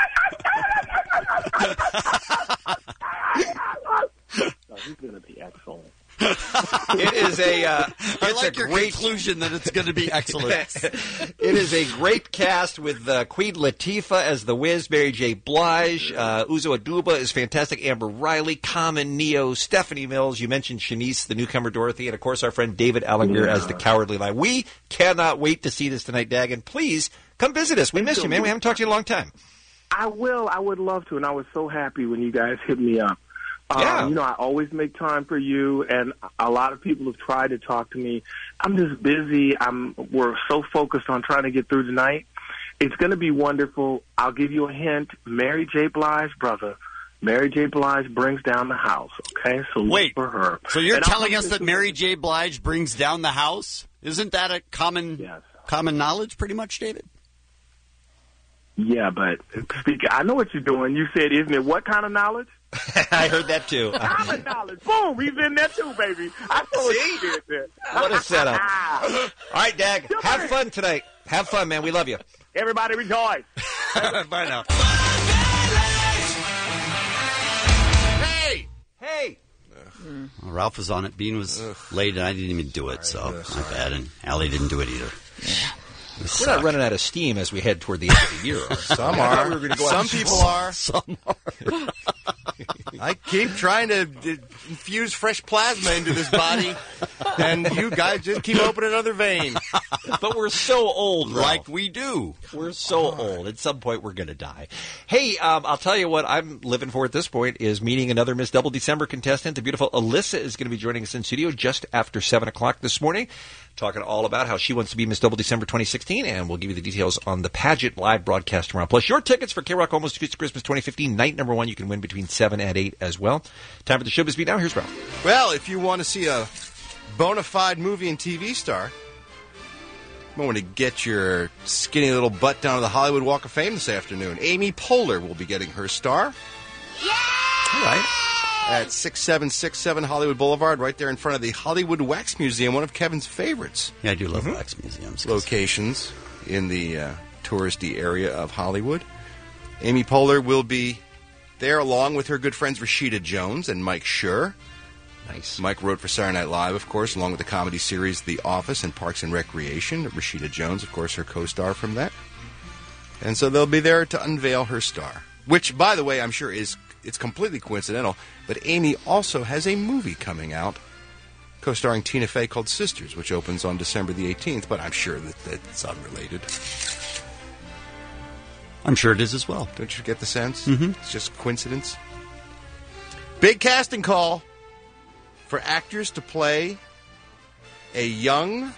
no, he's going to be excellent. It is a. Uh, I it's like a your great conclusion that it's going to be excellent. It is a great cast with uh, Queen Latifah as the Wiz, Mary J. Blige, uh, Uzo Aduba is fantastic, Amber Riley, Common, Neo, Stephanie Mills. You mentioned Shanice, the newcomer Dorothy, and of course our friend David Allinger Yeah. as the Cowardly Lion. We cannot wait to see this tonight, Dagan. Please come visit us. We miss you, man. We haven't talked to you in a long time. I will. I would love to, and I was so happy when you guys hit me up. Um, Yeah. You know, I always make time for you, and a lot of people have tried to talk to me. I'm just busy. I'm. We're so focused on trying to get through tonight. It's going to be wonderful. I'll give you a hint. Mary J. Blige, brother. Mary J. Blige brings down the house, okay? So look Wait, for her. so you're And I'll telling come us to that the- Mary J. Blige brings down the house? Isn't that a common Yes. common knowledge, pretty much, David? Yeah, but speak, I know what you're doing. You said, isn't it what kind of knowledge? I heard that too. Common knowledge. Boom, he's in there too, baby. I saw what you did there. What a setup. All right, Dag, have fun tonight. Have fun, man. We love you. Everybody rejoice. Bye now. Hey! Hey! Well, Ralph was on it. Bean was late, and I didn't even do it, so my bad. And Allie didn't do it either. We're not running out of steam as we head toward the end of the year. Some I thought are. we were gonna go out Some and- people are. Some are. I keep trying to d- infuse fresh plasma into this body, and you guys just keep opening another vein. But we're so old, Ralph. Like we do. We're so old. At some point, we're going to die. Hey, um, I'll tell you what I'm living for at this point is meeting another Miss Double December contestant. The beautiful Alyssa is going to be joining us in studio just after seven o'clock this morning, talking all about how she wants to be Miss Double December twenty sixteen, and we'll give you the details on the pageant live broadcast tomorrow. Plus, your tickets for K-Rock Almost Acoustic Christmas twenty fifteen, night number one. You can win between seven and eight as well. Time for the showbiz beat now. Here's Ralph. Well, if you want to see a bona fide movie and T V star, you want to get your skinny little butt down to the Hollywood Walk of Fame this afternoon. Amy Poehler will be getting her star. All right. At six seven six seven Hollywood Boulevard, right there in front of the Hollywood Wax Museum, one of Kevin's favorites. Yeah, I do love wax museums. Locations in the uh, touristy area of Hollywood. Amy Poehler will be there along with her good friends Rashida Jones and Mike Schur. Nice. Mike wrote for Saturday Night Live, of course, along with the comedy series The Office and Parks and Recreation. Rashida Jones, of course, her co-star from that. And so they'll be there to unveil her star, which, by the way, I'm sure is it's completely coincidental, but Amy also has a movie coming out co-starring Tina Fey called Sisters, which opens on December the eighteenth, but I'm sure that that's unrelated. I'm sure it is as well. Don't you get the sense? Mm-hmm. It's just coincidence. Big casting call for actors to play a young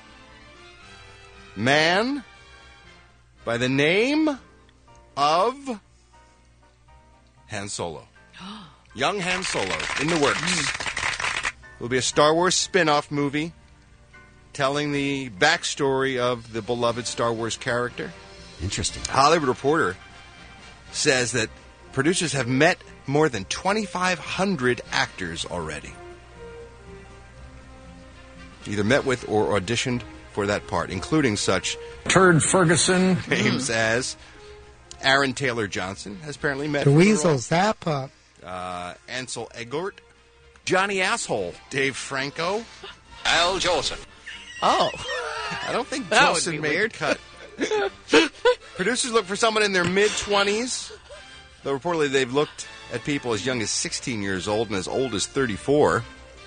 man by the name of Han Solo. Young Han Solo in the works. It will be a Star Wars spin-off movie telling the backstory of the beloved Star Wars character. Interesting. Hollywood Reporter says that producers have met more than twenty-five hundred actors already. Either met with or auditioned for that part, including such Turd Ferguson. names as Aaron Taylor Johnson has apparently met The for weasels, that pup. role. Uh, Ansel Elgort, Johnny Asshole, Dave Franco, Al Jolson. Oh, I don't think That would Jolson be made weird. the cut. Producers look for someone in their mid-twenties, though reportedly they've looked at people as young as sixteen years old and as old as thirty-four.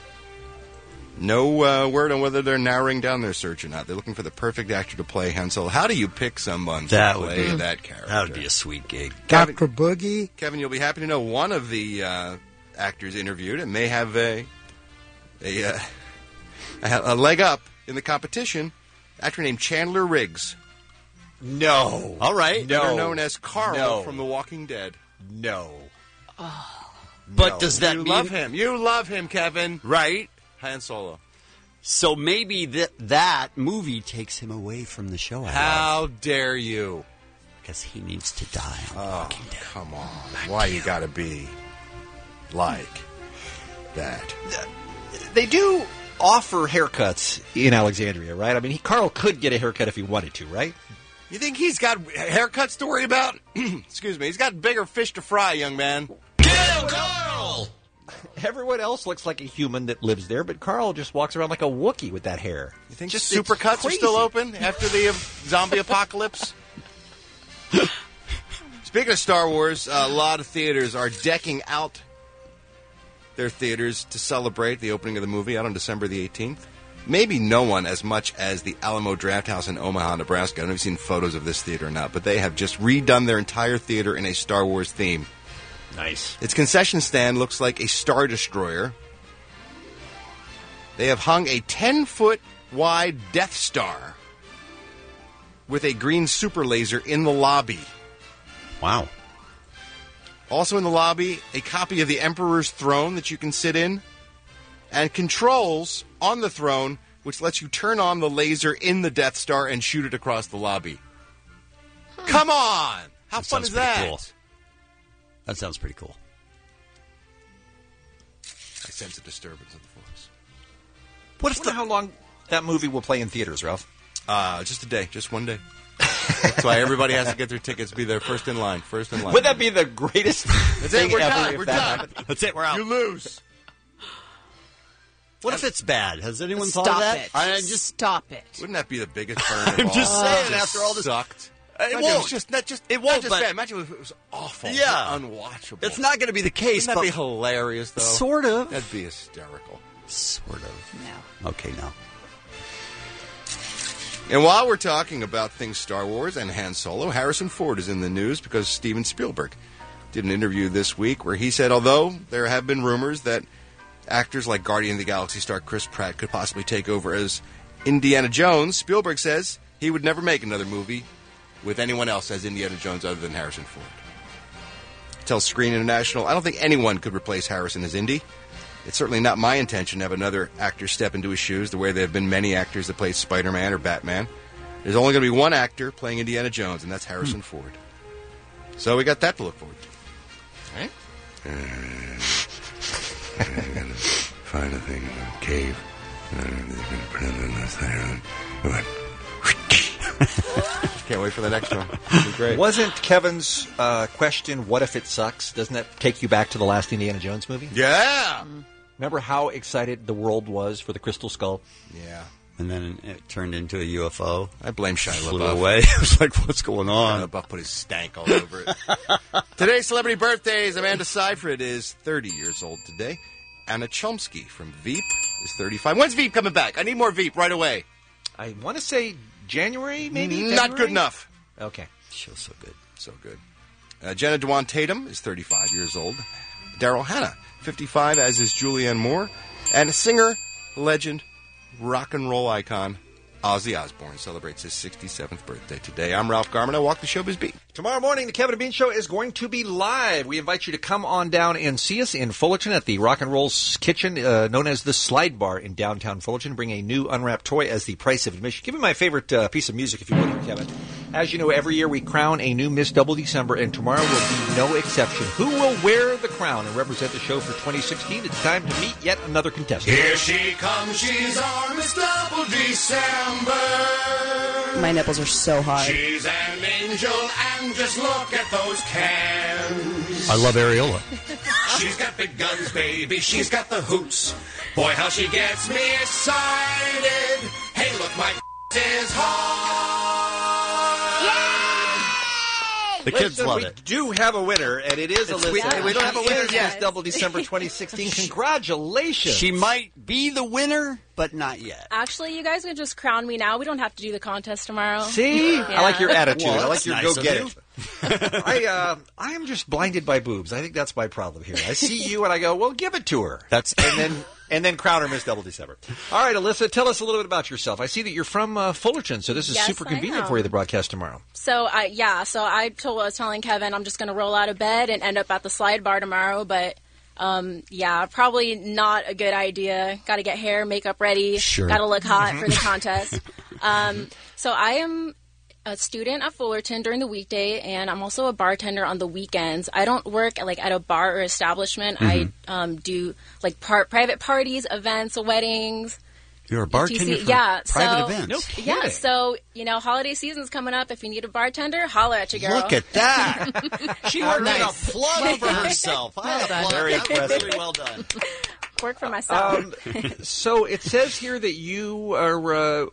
No uh, word on whether they're narrowing down their search or not. They're looking for the perfect actor to play Han Solo. How do you pick someone to That would play be that character? That would be a sweet gig. Kevin, Doctor Boogie. Kevin, you'll be happy to know one of the uh, actors interviewed and may have a a, uh, a leg up in the competition. Actor named Chandler Riggs. No. All right. Better No. known as Carl No. from The Walking Dead. No. But No. does that you mean... love him? You love him, Kevin. Right. Han Solo. So maybe that that movie takes him away from the show. I How love. dare you? Because he needs to die on The Oh, Walking Dead. come on. Why you gotta be like that? They do offer haircuts in Alexandria, right? I mean, he, Carl could get a haircut if he wanted to, right? You think he's got haircuts to worry about? Excuse me. He's got bigger fish to fry, young man. Carl! Everyone else looks like a human that lives there, but Carl just walks around like a Wookiee with that hair. You think Just Supercuts it's are still crazy. open after the uh, zombie apocalypse? Speaking of Star Wars, a lot of theaters are decking out their theaters to celebrate the opening of the movie out on December the eighteenth. Maybe no one as much as the Alamo Drafthouse in Omaha, Nebraska. I don't know if you've seen photos of this theater or not, but they have just redone their entire theater in a Star Wars theme. Nice. Its concession stand looks like a Star Destroyer. They have hung a ten-foot wide Death Star with a green super laser in the lobby. Wow. Also in the lobby, a copy of the Emperor's Throne that you can sit in, and controls on the throne, which lets you turn on the laser in the Death Star and shoot it across the lobby. Come on! How That fun sounds is pretty that? cool. That sounds pretty cool. I sense a disturbance of the force. What if the, how long that movie will play in theaters, Ralph? Uh, just a day, just one day. That's why everybody has to get their tickets, be there first in line, first in line. Would that be the greatest That's thing it, we're ever done, if we're that done. happened? That's it, we're out. You lose. What if it's bad? Has anyone thought Stop of that? it. I just Stop it. Wouldn't that be the biggest burn of I'm all? just saying, Just after all this- sucked. It Imagine won't. was just not just It not won't, just but- bad. Imagine if it was awful. Yeah. unwatchable. It's not going to be the case, Wouldn't that but be hilarious though? sort of. That'd be hysterical. Sort of. No. Okay, no. And while we're talking about things Star Wars and Han Solo, Harrison Ford is in the news because Steven Spielberg did an interview this week where he said, although there have been rumors that actors like Guardian of the Galaxy star Chris Pratt could possibly take over as Indiana Jones, Spielberg says he would never make another movie with anyone else as Indiana Jones other than Harrison Ford. He tells Screen International, I don't think anyone could replace Harrison as Indy. It's certainly not my intention to have another actor step into his shoes the way there have been many actors that played Spider-Man or Batman. There's only going to be one actor playing Indiana Jones, and that's Harrison Hmm. Ford. So we got that to look forward to. All right? I'm going to find a thing in a cave. And I'm going to put it in this thing. What? Can't wait for the next one. It'll be great. Wasn't Kevin's uh, question, what if it sucks? Doesn't that take you back to the last Indiana Jones movie? Yeah! Remember how excited the world was for the Crystal Skull? Yeah. And then it turned into a U F O. I blame Shia Flew LaBeouf. away. It was like, what's going Shia on? LaBeouf put his stank all over it. Today's celebrity birthdays. Amanda Seyfried is thirty years old today. Anna Chomsky from Veep is thirty-five. When's Veep coming back? I need more Veep right away. I want to say January, maybe? Not February? good enough. Okay. Show's so good. So good. Uh, Jenna Dewan Tatum is thirty-five years old. Daryl Hannah, fifty-five, as is Julianne Moore. And singer, legend, rock and roll icon, Ozzy Osbourne celebrates his sixty-seventh birthday today. I'm Ralph Garman. I walk the showbiz beat. Tomorrow morning, the Kevin and Bean Show is going to be live. We invite you to come on down and see us in Fullerton at the Rock and Roll Kitchen, uh, known as the Slide Bar in downtown Fullerton. Bring a new unwrapped toy as the price of admission. Give me my favorite uh, piece of music, if you would, Kevin. As you know, every year we crown a new Miss Double December, and tomorrow will be no exception. Who will wear the crown and represent the show for twenty sixteen? It's time to meet yet another contestant. Here she comes, she's our Miss Double December. My nipples are so hard. She's an angel, and just look at those cans. I love areola. She's got big guns, baby, she's got the hoots. Boy, how she gets me excited. Hey, look, my is hard. The kids Listen, love we it. do have a winner, and it is It's- Alyssa. we- and we don't she have a winner is yet. Miss Double December twenty sixteen. Congratulations. She might be the winner, but not yet. Actually, you guys can just crown me now. We don't have to do the contest tomorrow. See? Yeah. I like your attitude. Well, I like that's your nice go of get you. it. I uh, I am just blinded by boobs. I think that's my problem here. I see you and I go, well, give it to her. That's and then and then crown her Miss Double December. All right, Alyssa, tell us a little bit about yourself. I see that you're from uh, Fullerton, so this is Yes, super I convenient am. for you, the broadcast tomorrow. So, I yeah, so I told, I was telling Kevin I'm just going to roll out of bed and end up at the slide bar tomorrow, but um, yeah, probably not a good idea. Got to get hair, makeup ready. Sure. Got to look hot for the Mm-hmm. contest. Um, so I am a student at Fullerton during the weekday, and I'm also a bartender on the weekends. I don't work like at a bar or establishment. Mhm. I um, do like par- private parties, events, weddings. You're a bartender U T C. for Yeah, private so, events. No kidding. Yeah, so, you know, holiday season's coming up. If you need a bartender, holler at your girl. Look at that. She worked in a plug for herself. I Well done. applaud. Very That was impressive. really well done. Work for myself. Um, so it says here that you are uh,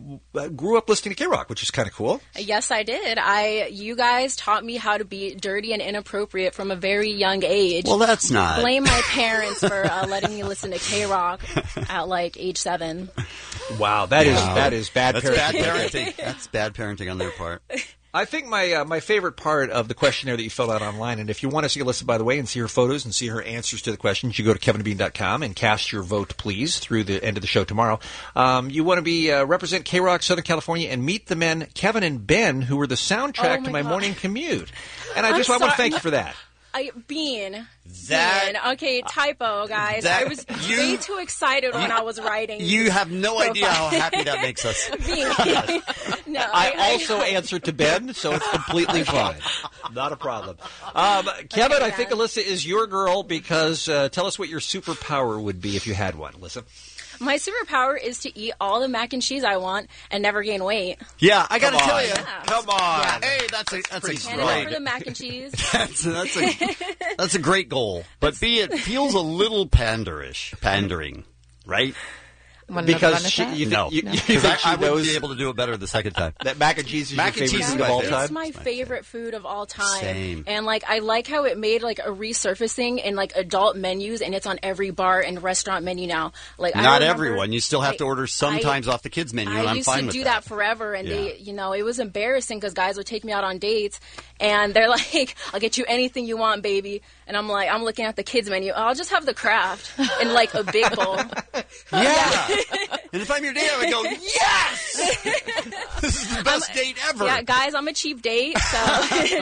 grew up listening to K-Rock, which is kind of cool. Yes, I did. I, you guys taught me how to be dirty and inappropriate from a very young age. Well, that's not. Blame my parents for uh, letting me listen to K-Rock at like age seven. Wow, that is Wow. that is bad That's parenting. bad parenting. That's bad parenting on their part. I think my uh, my favorite part of the questionnaire that you filled out online, and if you want to see Alyssa, by the way, and see her photos and see her answers to the questions, you go to kevin bean dot com and cast your vote, please, through the end of the show tomorrow. Um, you want to be uh, represent K-Rock Southern California and meet the men Kevin and Ben, who were the soundtrack Oh, to my my God. morning commute. And I I'm just I want to sorry. thank you for that. I, Bean. That- Bean. Okay, typo, guys. that- I was you- way too excited when I was writing. You have no idea how happy that makes us. Bean. no, I I, also answered to Ben, so it's completely fine. Not a problem. Um, Kevin, I think Alyssa is your girl because uh, tell us what your superpower would be if you had one, Alyssa. My superpower is to eat all the mac and cheese I want and never gain weight. Yeah, I got to Come tell on. you. Yeah. Come on. Yeah. Hey, that's a that's a Canada for great the mac and cheese. that's a, that's a that's a great goal. But B, it feels a little panderish, pandering, right? Want another run Because at she, that? you, th- No, you, you because think I, she I wouldn't knows be able to do it better the second time. that mac and cheese is Mac your and favorite cheese food is of my all favorite. It's time? my favorite food of all time. Same. And like I like how it made like a resurfacing in like adult menus, and it's on every bar and restaurant menu now. Like I Not remember- everyone. You still have I- to order sometimes off the kids menu, I and I'm used fine to with do that. that forever, and Yeah. they, you know, it was embarrassing because guys would take me out on dates, and they're like, "I'll get you anything you want, baby," and I'm like, I'm looking at the kids menu. I'll just have the Kraft in like a big bowl. Yeah. And if I'm your date, I would go, yes! This is the best date ever. Yeah, guys, I'm a cheap date, so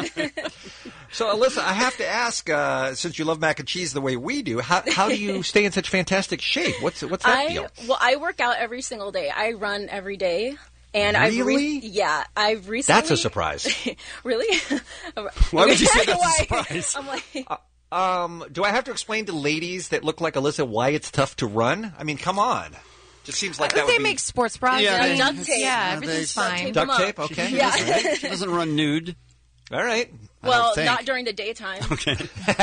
So, Alyssa, I have to ask, uh, since you love mac and cheese the way we do, how, how do you stay in such fantastic shape? What's what's that I deal? well, I work out every single day. I run every day. And I've Really? re- yeah, I've recently. That's a surprise. Really? Why would you say that's a Why? surprise? I'm like, Um, do I have to explain to ladies that look like Alyssa why it's tough to run? I mean, come on. Just seems like that they would be... make sports bras. Yeah, I they- mean, duct tape. Yeah, Yeah, everything's they- fine. Duct them tape, up. okay. She, Yeah. doesn't, she doesn't run nude. All right. well, think. not during the daytime. Okay.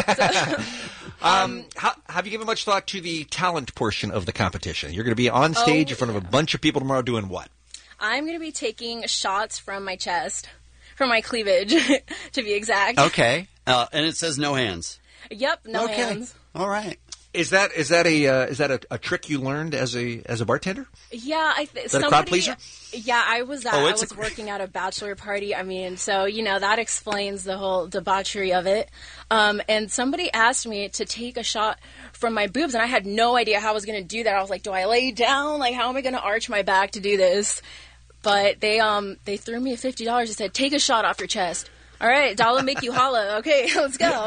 Um, how, have you given much thought to the talent portion of the competition? You're going to be on stage Oh, in front of a bunch of people tomorrow doing what? I'm going to be taking shots from my chest, from my cleavage, to be exact. Okay. Uh, and it says no hands. Yep, no Okay. hands. All right. Is that is that a uh, is that a, a trick you learned as a as a bartender? Yeah, I th- Is that a somebody. crowd pleaser? Yeah, I was at, Oh, I it's was a- working at a bachelor party. I mean, so you know that explains the whole debauchery of it. Um, and somebody asked me to take a shot from my boobs, and I had no idea how I was going to do that. I was like, "Do I lay down? Like, how am I going to arch my back to do this?" But they um they threw me fifty dollars and said, "Take a shot off your chest." All right, dollar make you holla. Okay, let's go.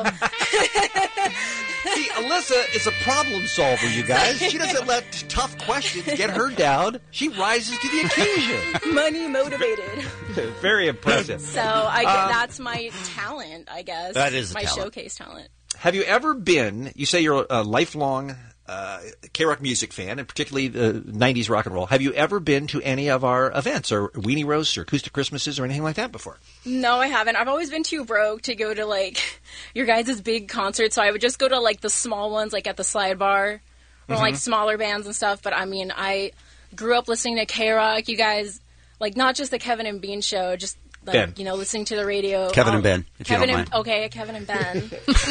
See, Alyssa is a problem solver, you guys. She doesn't let tough questions get her down. She rises to the occasion. Money motivated. Very impressive. So I Uh, that's my talent, I guess. That is a my talent. showcase talent. Have you ever been, you say you're a lifelong uh, K-Rock music fan, and particularly the nineties rock and roll. Have you ever been to any of our events, or Weenie Roasts, or Acoustic Christmases, or anything like that before? No, I haven't. I've always been too broke to go to, like, your guys' big concerts, so I would just go to, like, the small ones, like, at the Slide Bar, or, Mhm. like, smaller bands and stuff. But, I mean, I grew up listening to K-Rock. You guys, like, not just the Kevin and Bean show, just like, Ben. you know, listening to the radio. Kevin um, and Ben, if you Kevin don't and, mind. Okay, Kevin and Ben.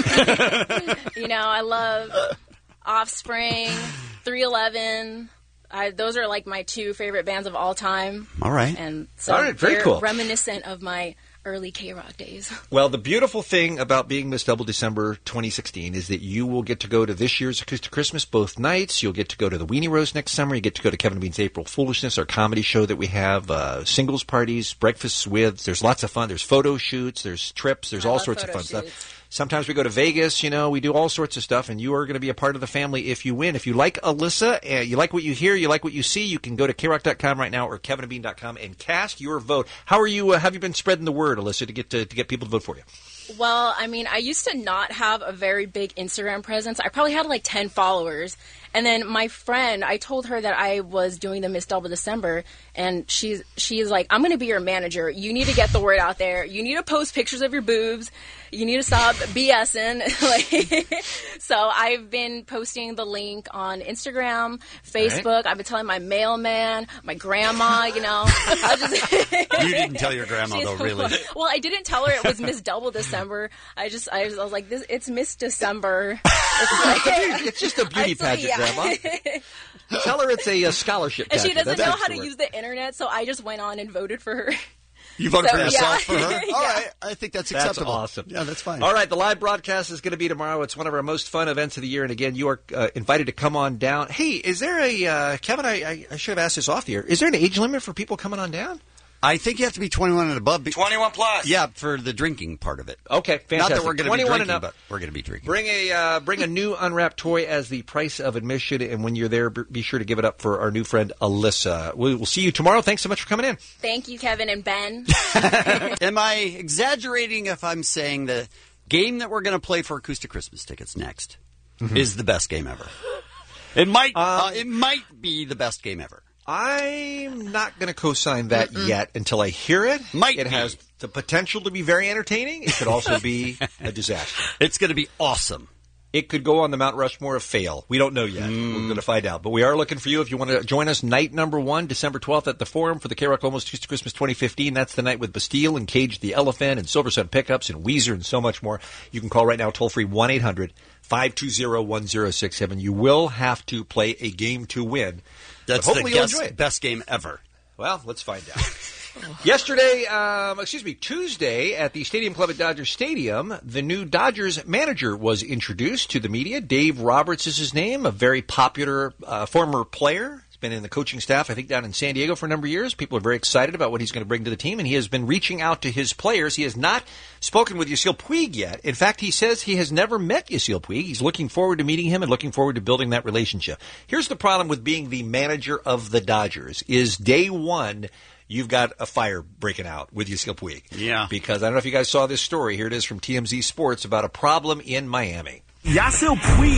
You know, I love Offspring, three eleven. I, those are like my two favorite bands of all time. All right. And so All right, very they're cool. reminiscent of my early K-Rock days. Well, the beautiful thing about being Miss Double December twenty sixteen is that you will get to go to this year's Acoustic Christmas both nights. You'll get to go to the Weenie Rose next summer. You get to go to Kevin and Bean's April Foolishness, our comedy show that we have, uh, singles parties, breakfasts with. There's lots of fun. There's photo shoots. There's trips. There's I all love sorts of photo fun stuff. shoots. Sometimes we go to Vegas, you know, we do all sorts of stuff, and you are going to be a part of the family if you win. If you like Alyssa, uh, you like what you hear, you like what you see, you can go to K rock dot com right now or kevin and bean dot com and cast your vote. How are you? Uh, have you been spreading the word, Alyssa, to get to, to get people to vote for you? Well, I mean, I used to not have a very big Instagram presence. I probably had like ten followers. And then my friend, I told her that I was doing the Miss Double December, and she's she's like, I'm going to be your manager. You need to get the word out there. You need to post pictures of your boobs. You need to stop BSing. Like, so I've been posting the link on Instagram, Facebook. Right. I've been telling my mailman, my grandma, you know. I just You didn't tell your grandma, She's- though, really. Well, I didn't tell her it was Miss Double December. I just, I was, I was like, this, it's Miss December. It's, like, It's just a beauty I- so- pageant, yeah. Grandma. Tell her it's a, uh scholarship And she pageant. doesn't That's know how to excellent. use the internet, so I just went on and voted for her. You voted So, for yourself yeah. for her? Yeah. All right. I think that's That's acceptable. awesome. Yeah, that's fine. All right, the live broadcast is going to be tomorrow. It's one of our most fun events of the year. And again, you are uh, invited to come on down. Hey, is there a, uh, Kevin, I, I, I should have asked this off the air. Is there an age limit for people coming on down? I think you have to be twenty-one and above. twenty-one plus. Yeah, for the drinking part of it. Okay, fantastic. Not that we're going to be twenty-one drinking, and up. but we're going to be drinking. Bring a uh, bring a new unwrapped toy as the price of admission, and when you're there, b- be sure to give it up for our new friend Alyssa. We will see you tomorrow. Thanks so much for coming in. Thank you, Kevin and Ben. Am I exaggerating if I'm saying the game that we're going to play for Acoustic Christmas tickets next Mhm. is the best game ever? It might. Uh, it might be the best game ever. I'm not going to co-sign that yet until I hear it. Might it be. has the potential to be very entertaining. It could also be a disaster. It's going to be awesome. It could go on the Mount Rushmore of fail. We don't know yet. We're going to find out. But we are looking for you if you want to join us night number one, December twelfth at the Forum for the K-Rock Almost Acoustic Christmas twenty fifteen. That's the night with Bastille and Cage the Elephant and Silver Sun Pickups and Weezer and so much more. You can call right now toll-free one eight hundred five two zero one zero six seven. You will have to play a game to win. That's but hopefully the you'll best, enjoy it. best game ever. Well, let's find out. Yesterday, um, excuse me, Tuesday at the Stadium Club at Dodger Stadium, the new Dodgers manager was introduced to the media. Dave Roberts is his name, a very popular uh, former player. He's been in the coaching staff, I think, down in San Diego for a number of years. People are very excited about what he's going to bring to the team, and he has been reaching out to his players. He has not spoken with Yasiel Puig yet. In fact, he says he has never met Yasiel Puig. He's looking forward to meeting him and looking forward to building that relationship. Here's the problem with being the manager of the Dodgers is day one, you've got a fire breaking out with Yasiel Puig. Yeah. Because I don't know if you guys saw this story. Here it is from T M Z Sports about a problem in Miami. Yasiel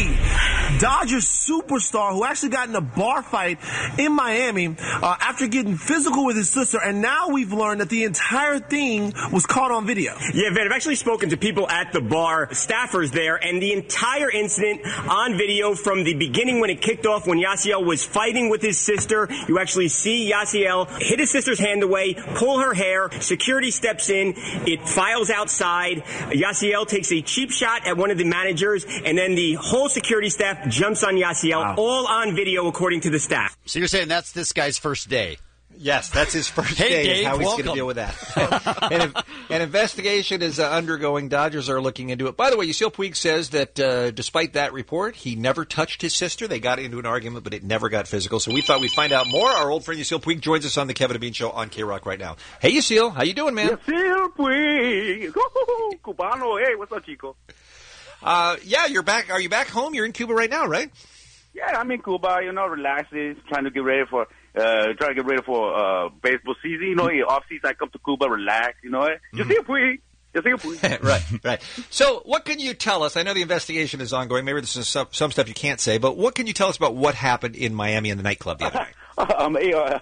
Puig, Dodgers superstar who actually got in a bar fight in Miami uh, after getting physical with his sister, and now we've learned that the entire thing was caught on video. Yeah, Ven, I've actually spoken to people at the bar, staffers there, and the entire incident on video from the beginning when it kicked off, when Yasiel was fighting with his sister. You actually see Yasiel hit his sister's hand away, pull her hair, security steps in, it files outside. Yasiel takes a cheap shot at one of the managers, and then the whole security staff jumps on Yasiel, wow. all on video according to the staff. So you're saying that's this guy's first day? Yes, that's his first hey, day. Dave, is how he's welcome. going to deal with that. and if, an investigation is uh, undergoing. Dodgers are looking into it. By the way, Yasiel Puig says that uh, despite that report, he never touched his sister. They got into an argument, but it never got physical. So we thought we'd find out more. Our old friend Yasiel Puig joins us on the Kevin and Bean Show on K-Rock right now. Hey, Yasiel, how you doing, man? Yasiel Puig, Cubano. Hey, what's up, Chico? Uh, yeah, you're back. Are you back home? You're in Cuba right now, right? Yeah, I'm in Cuba. You know, relaxing, trying to get ready for. Uh, trying to get ready for uh, baseball season. You know, off season, I come to Cuba, relax. You know, mm-hmm. Yasiel Puig. Yasiel Puig. right, right. So, what can you tell us? I know the investigation is ongoing. Maybe this is some, some stuff you can't say, but what can you tell us about what happened in Miami in the nightclub the other night? um, it, uh,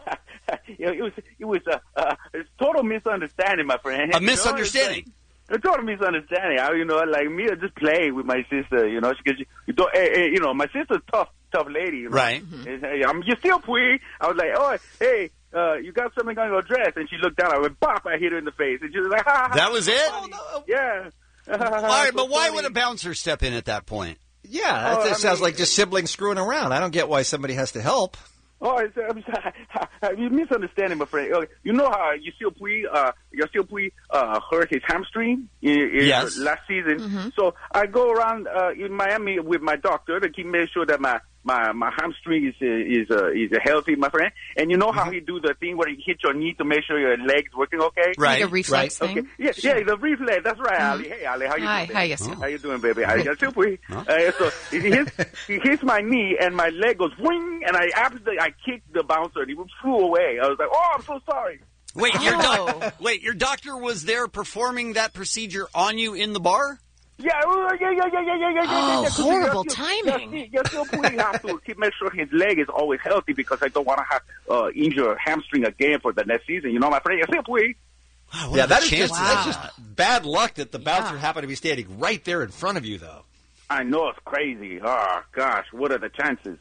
it was it was a uh, uh, total misunderstanding, my friend. A misunderstanding. A total misunderstanding. I, you know, like me, I just play with my sister. You know, because you, you don't. Hey, hey, you know, my sister's tough, tough lady. You know? Right. Mm-hmm. I'm Yasiel Puig. I was like, oh, hey, uh, you got something on your dress. And she looked down. I went, bop, I hit her in the face. And she was like, ha, ha. That was it? Oh, no. Yeah. All right, but why would a bouncer step in at that point? Yeah, that Oh, just I sounds mean- like just siblings screwing around. I don't get why somebody has to help. Oh, it's, I'm sorry. You misunderstanding, my friend. Uh, You know how Yasiel Puig, uh, Yasiel Puig uh, hurt his hamstring in, in Yes. last season. So I go around uh, in Miami with my doctor to keep making sure that my my, my hamstring is uh, is uh, is uh, healthy, my friend. And you know how he do the thing where he hit your knee to make sure your leg's working okay? Like a reflex right. thing? Okay. Yeah, Sure. yeah, the reflex. That's right, Ali. Hey, Ali, how you Hi, doing? hi, baby? Yasiel. How you doing, baby? I Yasiel Puig. Uh, so he hits, he hits my knee, and my leg goes wing, and I absolutely I kicked the bouncer, and he flew away. I was like, oh, I'm so sorry. Wait, your Oh. doc- wait, your doctor was there performing that procedure on you in the bar? Yeah, uh, yeah, yeah, yeah, yeah, yeah, yeah, Oh, yeah, yeah. horrible Yes, timing. Yes, yes, yes, Puig has to keep make sure his leg is always healthy because I don't want to have uh, injure hamstring again for the next season. You know, my friend. Yes, yes, Puig. Wow, Yeah, that is chances just, of that's that? just bad luck that the bouncer happened to be standing right there in front of you, though. I know it's crazy. Oh gosh, what are the chances?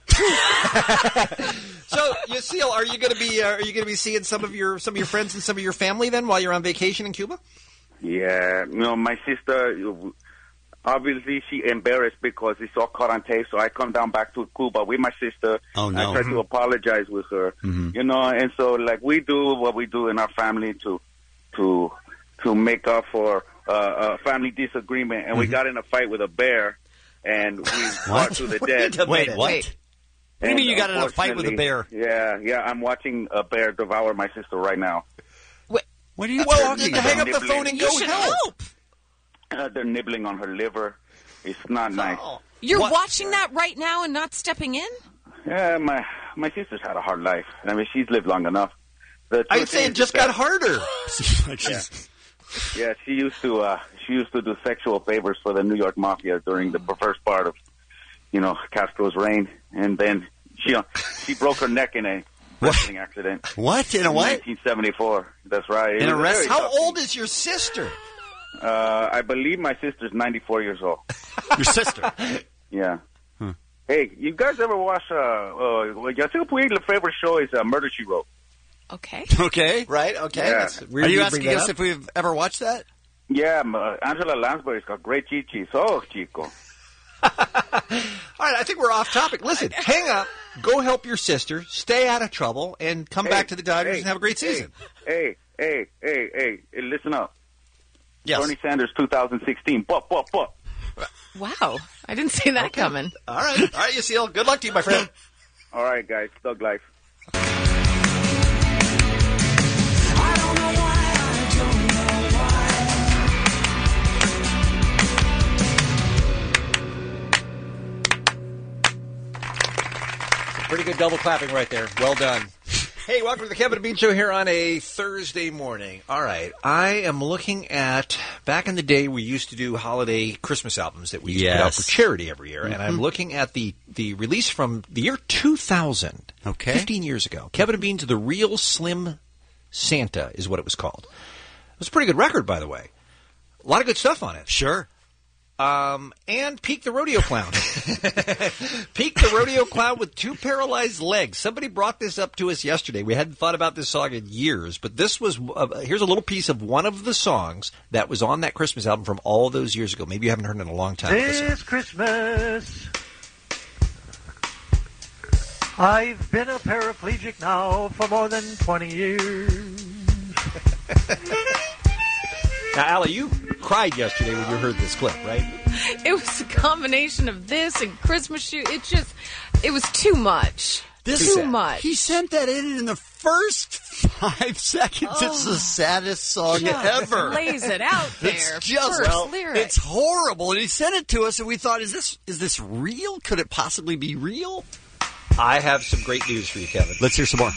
So, Yasiel, are you going to be uh, are you going to be seeing some of your some of your friends and some of your family then while you're on vacation in Cuba? Yeah, you know, my sister, obviously she embarrassed because it's all caught on tape, so I come down back to Cuba with my sister. Oh, no. I try to apologize with her, Mm-hmm. you know, and so, like, we do what we do in our family to to to make up for uh, a family disagreement, and we got in a fight with a bear, and we fought to the death. Wait, what? Wait. What do you mean you got in a fight with a bear? Yeah, yeah, I'm watching a bear devour my sister right now. What are you Well, talking hang about? up the phone and You go should help. help. Uh, they're nibbling on her liver. It's not nice. You're What? watching that right now and not stepping in? Yeah, my my sister's had a hard life. I mean, she's lived long enough. The I'd truth say is it just that- got harder. Yeah. Yeah, she used to uh, she used to do sexual favors for the New York Mafia during the first part of, you know, Castro's reign, and then she uh, she broke her neck in a wrestling accident. What? In a what? nineteen seventy-four. That's right. It In a was wrestling- very How tough. old is your sister? Uh, I believe my sister's ninety-four years old. Your sister? Yeah. Hey, you guys ever watch? Uh, uh, Yasiel Puig's favorite show is uh, Murder She Wrote. Okay. Okay. Right? Okay. Yeah. That's weird Are you bring asking that us up. if we've ever watched that? Yeah, um, uh, Angela Lansbury's got great chichis. Oh, chico. All right, I think we're off topic. Listen, hang up, go help your sister, stay out of trouble, and come Hey, back to the Dodgers hey, and have a great season. Hey, hey, hey, hey, hey, listen up. Yes. Bernie Sanders, two thousand sixteen. Bup, bup, bup. Wow. I didn't see that coming. All right. All right, Yasiel. Good luck to you, my friend. All right, guys. Thug life. Pretty good double clapping right there. Well done. Hey, welcome to the Kevin and Bean Show here on a Thursday morning. All right, I am looking at, back in the day we used to do holiday Christmas albums that we used to put out Yes. for charity every year, and I'm Mhm. looking at the, the release from the year two thousand, Okay. fifteen years ago. Kevin and Bean's The Real Slim Santa is what it was called. It was a pretty good record, by the way. A lot of good stuff on it. Sure. Um, and Peek the Rodeo Clown. Peek the Rodeo Clown with two paralyzed legs. Somebody brought this up to us yesterday. We hadn't thought about this song in years, but this was, uh, here's a little piece of one of the songs that was on that Christmas album from all those years ago. Maybe you haven't heard it in a long time. Listen. This Christmas, I've been a paraplegic now for more than twenty years. Now, Allie, you cried yesterday when you heard this clip, right? It was a combination of this and Christmas shoe. It just, it was too much. This too much. He sent that in in the first five seconds. It's the saddest song Just ever. lays it out there. It's just First well, lyric. it's horrible. And he sent it to us, and we thought, "Is this is this real? Could it possibly be real?" I have some great news for you, Kevin. Let's hear some more.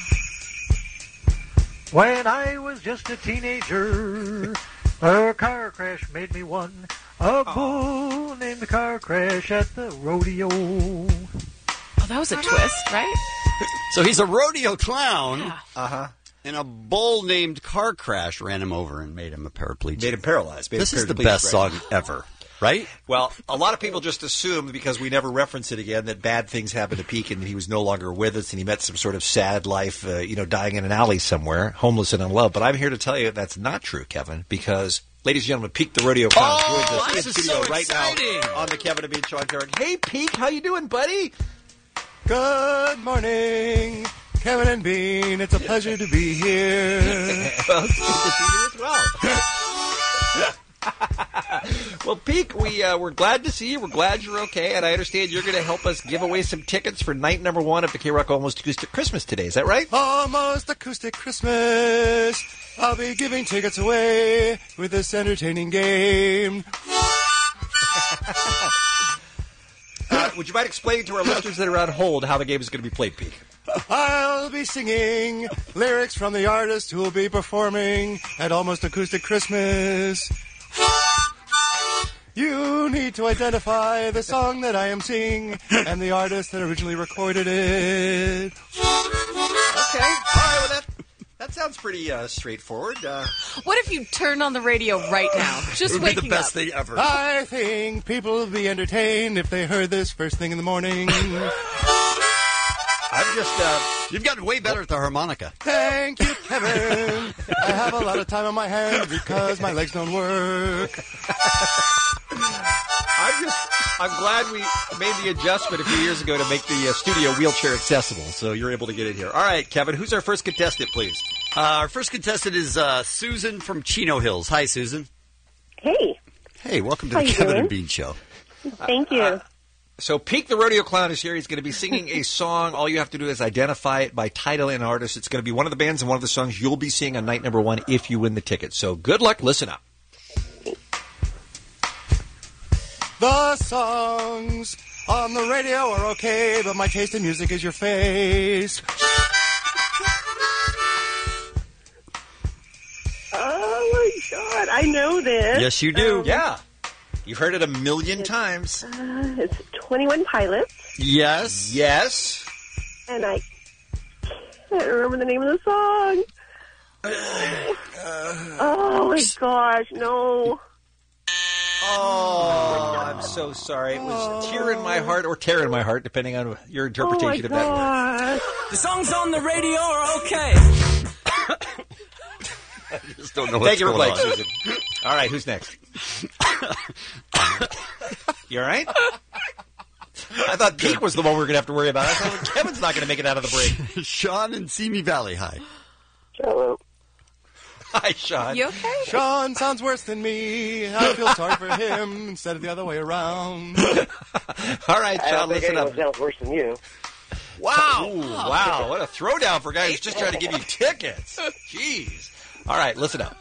When I was just a teenager, a car crash made me one. A bull named the car crash at the rodeo. Oh, that was a twist, right? So he's a rodeo clown. Uh huh. And a bull named Car Crash ran him over and made him a paraplegic. Made him paralyzed. Made This him is the paraplegic, best right. song ever. right? Well, a lot of people just assumed, because we never reference it again, that bad things happened to Peak and he was no longer with us and he met some sort of sad life, uh, you know, dying in an alley somewhere, homeless and in love. But I'm here to tell you that's not true, Kevin, because, ladies and gentlemen, Peak the Rodeo Clown Oh, joins us in this is studio so right exciting. now on the Kevin and Bean Show. I'm Derek. Hey, Peak, how you doing, buddy? Good morning, Kevin and Bean. It's a pleasure to be here. Well, it's good to see you as well. Well, Peak, we, uh, we're glad to see you. We're glad you're okay. And I understand you're going to help us give away some tickets for night number one of the K-Rock Almost Acoustic Christmas today. Is that right? Almost Acoustic Christmas. I'll be giving tickets away with this entertaining game. uh, would you mind explaining to our listeners that are on hold how the game is going to be played, Peak? I'll be singing lyrics from the artist who will be performing at Almost Acoustic Christmas. You need to identify the song that I am singing and the artist that originally recorded it. Okay. All right, well, that, that sounds pretty uh, straightforward. Uh, What if you turn on the radio right now? Just It would waking be the best up. thing ever. I think people will be entertained if they heard this first thing in the morning. I'm just... Uh, You've gotten way better at the harmonica. Thank you, Kevin. I have a lot of time on my hands because my legs don't work. I'm just... I'm glad we made the adjustment a few years ago to make the uh, studio wheelchair accessible, so you're able to get in here. All right, Kevin, who's our first contestant, please? Uh, our first contestant is uh, Susan from Chino Hills. Hi, Susan. Hey. Hey, welcome to How the you Kevin doing? and Bean Show. Thank you. Uh, So Peak the Rodeo Clown is here. He's going to be singing a song. All you have to do is identify it by title and artist. It's going to be one of the bands and one of the songs you'll be seeing on night number one if you win the ticket. So good luck. Listen up. The songs on the radio are okay, but my taste in music is your face. Oh my God, I know this. Yes, you do. Um, Yeah. You've heard it a million times. Uh, it's twenty-one Pilots, Yes. Yes. and I can't remember the name of the song. Oh my gosh, no. Oh, I'm so sorry. It was Tear in My Heart or Tear in My Heart, depending on your interpretation Oh my of that word. gosh. The songs on the radio are okay. I just don't know what's Thank you for going playing, on. Susan. All right, who's next? You all right? I thought Peak was the one we were going to have to worry about. I thought Kevin's not going to make it out of the break. Sean in Simi Valley. Hi. Hello. Hi, Sean. You okay? Sean sounds worse than me. I feel sorry for him instead of the other way around. All right, I Sean, don't think listen up. anyone sounds worse than you. Wow. Ooh, wow. What a throwdown for a guy who's just trying to give you tickets. Jeez. All right, listen up.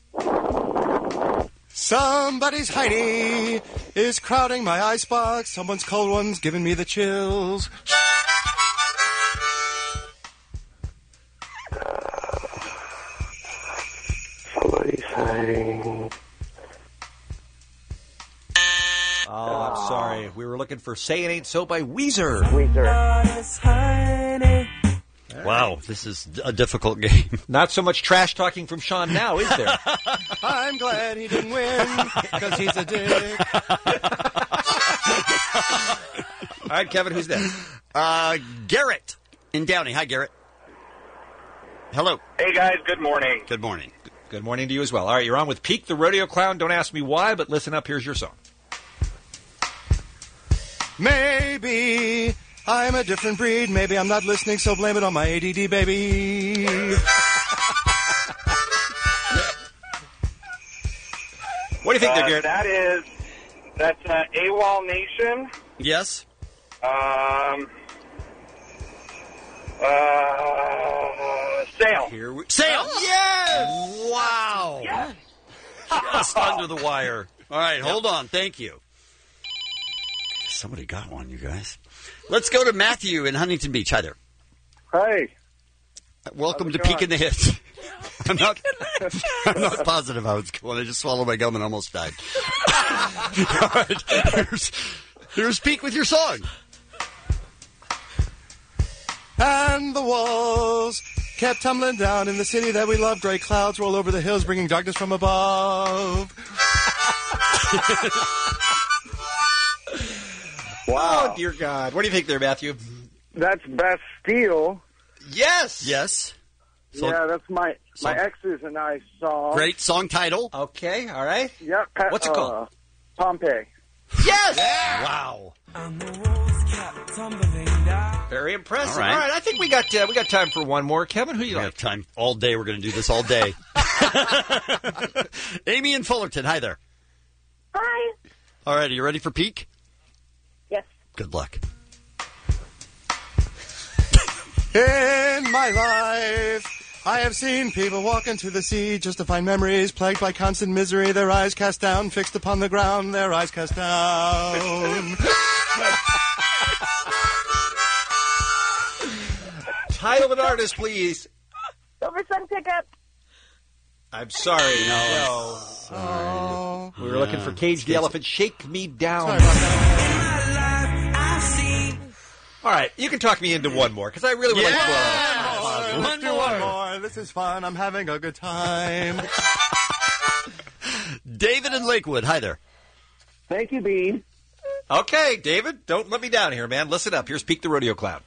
Somebody's Heidi is crowding my icebox. Someone's cold one's giving me the chills. Somebody's hiding. Oh, I'm sorry. We were looking for Say It Ain't So by Weezer. Weezer. Wow, this is a difficult game. Not so much trash talking from Sean now, is there? I'm glad he didn't win because he's a dick. All right, Kevin, who's next? Uh, Garrett in Downey. Hi, Garrett. Hello. Hey, guys. Good morning. Good morning. Good morning to you as well. All right, you're on with Peak the Rodeo Clown. Don't ask me why, but listen up. Here's your song. Maybe I'm a different breed. Maybe I'm not listening, so blame it on my A D D, baby. What do you think Uh, there, Garrett? That is, that's uh, AWOL Nation. Yes. Um, uh, Sail. Here we Sail. Yes. Wow. Yes. Just under the wire. All right, hold on. Thank you. Somebody got one, you guys. Let's go to Matthew in Huntington Beach. Hi there. Hi. Welcome How's to it Peak going? in the Hits. I'm not, I'm not positive how it's going. I just swallowed my gum and almost died. All right, here's, here's Peak with your song. And the walls kept tumbling down in the city that we love. Gray clouds roll over the hills, bringing darkness from above. Wow. Oh, dear God. What do you think there, Matthew? That's Bastille. Yes. Yes. So, yeah, that's my song. my exes and I song. Great song title. Okay, all right. Yep. What's it uh, called? Pompeii. Yes! Yeah. Wow. Very impressive. All right. All right, I think we got uh, we got time for one more. Kevin, who do you We like? have time all day. We're going to do this all day. Amy in Fullerton. Hi there. Hi. All right. Are you ready for peak? Yes. Good luck. In my life, I have seen people walk into the sea just to find memories, plagued by constant misery, their eyes cast down, fixed upon the ground, their eyes cast down. Title of an artist, please. Silver Sun Pickup. I'm sorry. No. Oh. We were looking for Cage the Elephant. Shake Me Down. Sorry about that. All right, you can talk me into one more, because I really would Yeah. like to... One more. Let's do one more. This is fun. I'm having a good time. David in Lakewood. Hi there. Thank you, Bean. Okay, David, don't let me down here, man. Listen up. Here's Peak the Rodeo Clown.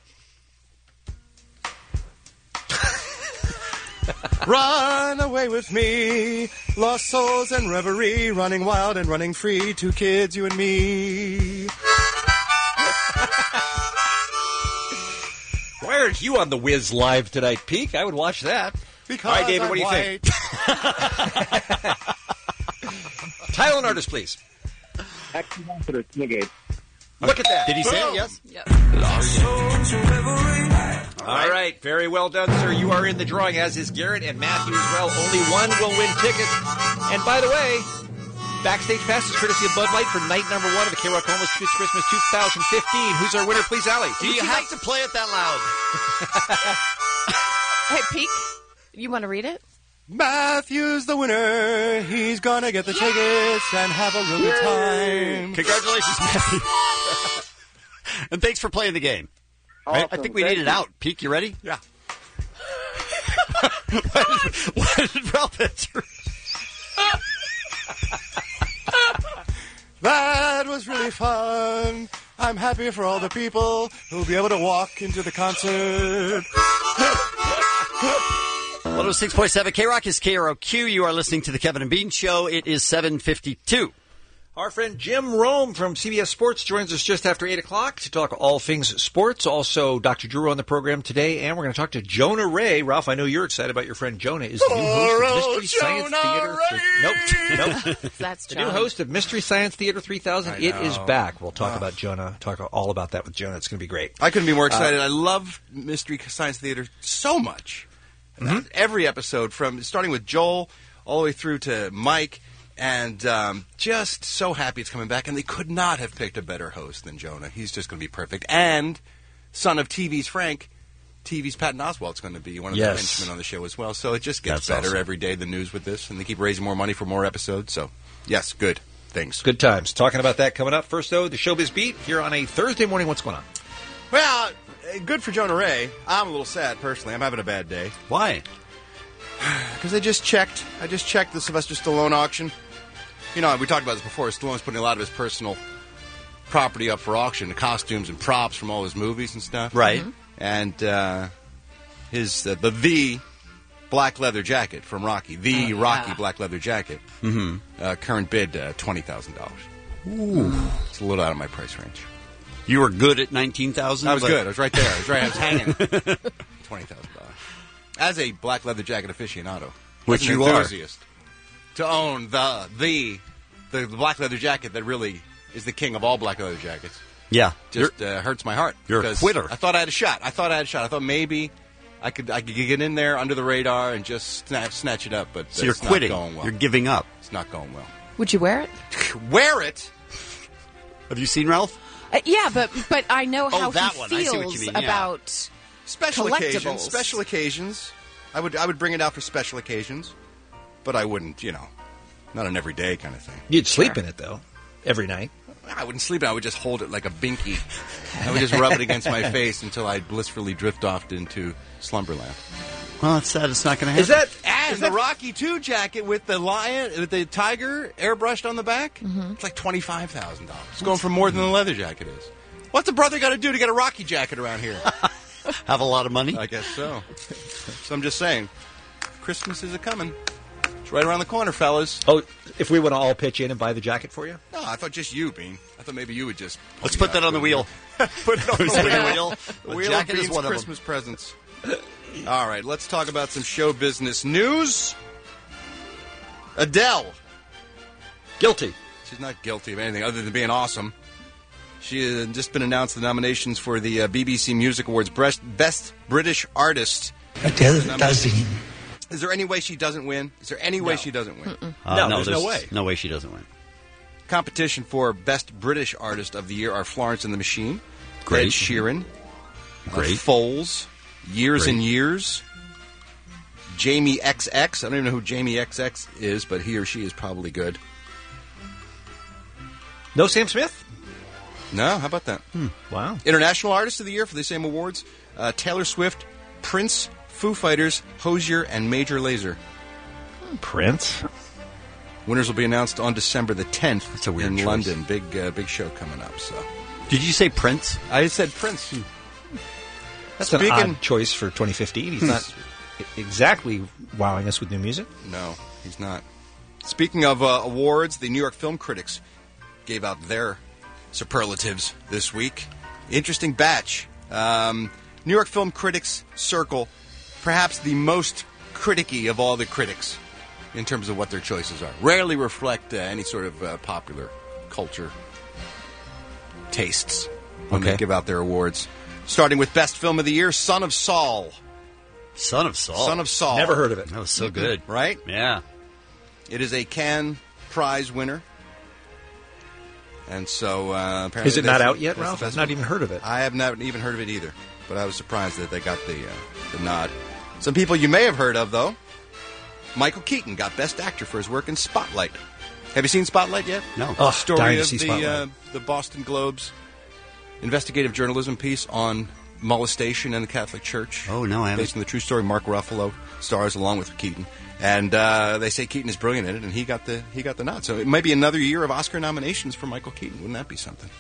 Run away with me, lost souls and reverie, running wild and running free, two kids, you and me. Why aren't you on the Wiz Live tonight, Peak? I would watch that. Because All right, David, I'm what do you white. think? Title and artist, please. Ambassador Renegade. Look at that. Did he say it? Boom. Yes. Yep. All right, very well done, sir. You are in the drawing, as is Garrett and Matthew as well. Only one will win tickets. And by the way, backstage passes courtesy of Bud Light for night number one of the K-Rock Almost Kids Christmas twenty fifteen. Who's our winner, please, Allie? Do you have to play it that loud? Hey, Peak, you want to read it? Matthew's the winner. He's gonna get the tickets and have a real good time. Congratulations, Matthew. And thanks for playing the game. Right? I think we need it out. Peak, you ready? Yeah. Why did, why did Ralph answer? That was really fun. I'm happy for all the people who'll be able to walk into the concert. one oh six point seven K-Rock is K R O Q. You are listening to the Kevin and Bean Show. It is seven fifty-two. Our friend Jim Rome from C B S Sports joins us just after eight o'clock to talk all things sports. Also, Doctor Drew on the program today, and we're going to talk to Jonah Ray. Ralph, I know you're excited about your friend Jonah. Is the new host of Mystery Science Theater. Nope, nope. That's the John. new host of Mystery Science Theater three thousand. I It know. is back. We'll talk Oh. about Jonah. Talk all about that with Jonah. It's going to be great. I couldn't be more excited. I love Mystery Science Theater so much. Mm-hmm. Every episode, from starting with Joel all the way through to Mike, and um, just so happy it's coming back. And they could not have picked a better host than Jonah. He's just going to be perfect. And son of T V's Frank, T V's Patton Oswalt's going to be one of Yes. the henchmen on the show as well. So it just gets That's better awesome. every day, the news with this. And they keep raising more money for more episodes. So, yes, good things. Good times. Talking about that coming up. First, though, the Showbiz Beat here on a Thursday morning. What's going on? Well, uh, good for Jonah Ray. I'm a little sad, personally. I'm having a bad day. Why? Because I just checked. I just checked the Sylvester Stallone auction. You know, we talked about this before. Stallone's putting a lot of his personal property up for auction, the costumes and props from all his movies and stuff. Right. Mm-hmm. And uh, his uh, the the black leather jacket from Rocky, the Oh, Rocky yeah. black leather jacket. Mm-hmm. Uh, current bid uh, twenty thousand dollars. Ooh. It's a little out of my price range. You were good at nineteen thousand. I was good. I was right there. I was right. I was hanging. Twenty thousand dollars. As a black leather jacket aficionado, Which as an you are. enthusiast, to own the the the black leather jacket that really is the king of all black leather jackets. Yeah. Just uh, hurts my heart. You're a because quitter. I thought I had a shot. I thought I had a shot. I thought maybe I could I could get in there under the radar and just snatch, snatch it up. But So you're it's quitting. Not going well. You're giving up. It's not going well. Would you wear it? Wear it. Have you seen Ralph? Uh, yeah, but but I know Oh, how that he one. I see what you feels mean, yeah. about Special collectibles. occasions. Special occasions. I would I would bring it out for special occasions, but I wouldn't. You know, not an everyday kind of thing. You'd sleep in it, though, every night. I wouldn't sleep in it. I would just hold it like a binky. I would just rub it against my face until I blissfully drift off into slumberland. Well, it's sad. It's not going to happen. Is that And is the that Rocky two jacket with the lion, with the tiger airbrushed on the back, Mm-hmm. it's like twenty-five thousand dollars. It's going for more than the leather jacket is. What's a brother got to do to get a Rocky jacket around here? Have a lot of money? I guess so. So I'm just saying, Christmas is a-coming. It's right around the corner, fellas. Oh, if we want to all pitch in and buy the jacket for you? No, I thought just you, Bean. I thought maybe you would just... Let's put that on the wheel. Put it on Who's the the wheel. wheel? The The wheel jacket of is Bean's one of them. Christmas presents. All right, let's talk about some show business news. Adele. Guilty. She's not guilty of anything other than being awesome. She has just been announced the nominations for the uh, B B C Music Awards Best, Best British Artist. Adele doesn't. Is there any way she doesn't win? Is there any way she doesn't win? Uh, No, no, there's no way. No way she doesn't win. Competition for Best British Artist of the Year are Florence and the Machine, Great. Ed Sheeran, uh, Great. Foles, Years Great. and Years, Jamie X X. I don't even know who Jamie X X is, but he or she is probably good. No Sam Smith? No, how about that? Hmm. Wow. International Artist of the Year for the same awards, uh, Taylor Swift, Prince, Foo Fighters, Hozier, and Major Lazer. Prince? Winners will be announced on December the tenth That's a weird in choice. London. Big uh, big show coming up. So Did you say Prince? I said Prince. That's an Speaking- odd choice for twenty fifteen. He's not exactly wowing us with new music. No, he's not. Speaking of uh, awards, the New York Film Critics gave out their superlatives this week. Interesting batch. Um, New York Film Critics Circle, perhaps the most criticky of all the critics in terms of what their choices are. Rarely reflect uh, any sort of uh, popular culture tastes when Okay. they give out their awards. Starting with Best Film of the Year, Son of Saul. Son of Saul. Son of Saul. Never heard of it. That was so good. Right? Yeah. It is a Cannes Prize winner. And so, uh, apparently... Is it not that's- out yet, that's the Ralph? I've best not one. even heard of it. I have not even heard of it either. But I was surprised that they got the, uh, the nod. Some people you may have heard of, though. Michael Keaton got Best Actor for his work in Spotlight. Have you seen Spotlight yet? No. Oh, Story dying to of see the, Spotlight. uh, the Boston Globe's investigative journalism piece on molestation in the Catholic Church. Oh, no, I haven't. Based on the true story. Mark Ruffalo stars along with Keaton. And uh, they say Keaton is brilliant in it, and he got the he got the nod. So it might be another year of Oscar nominations for Michael Keaton. Wouldn't that be something?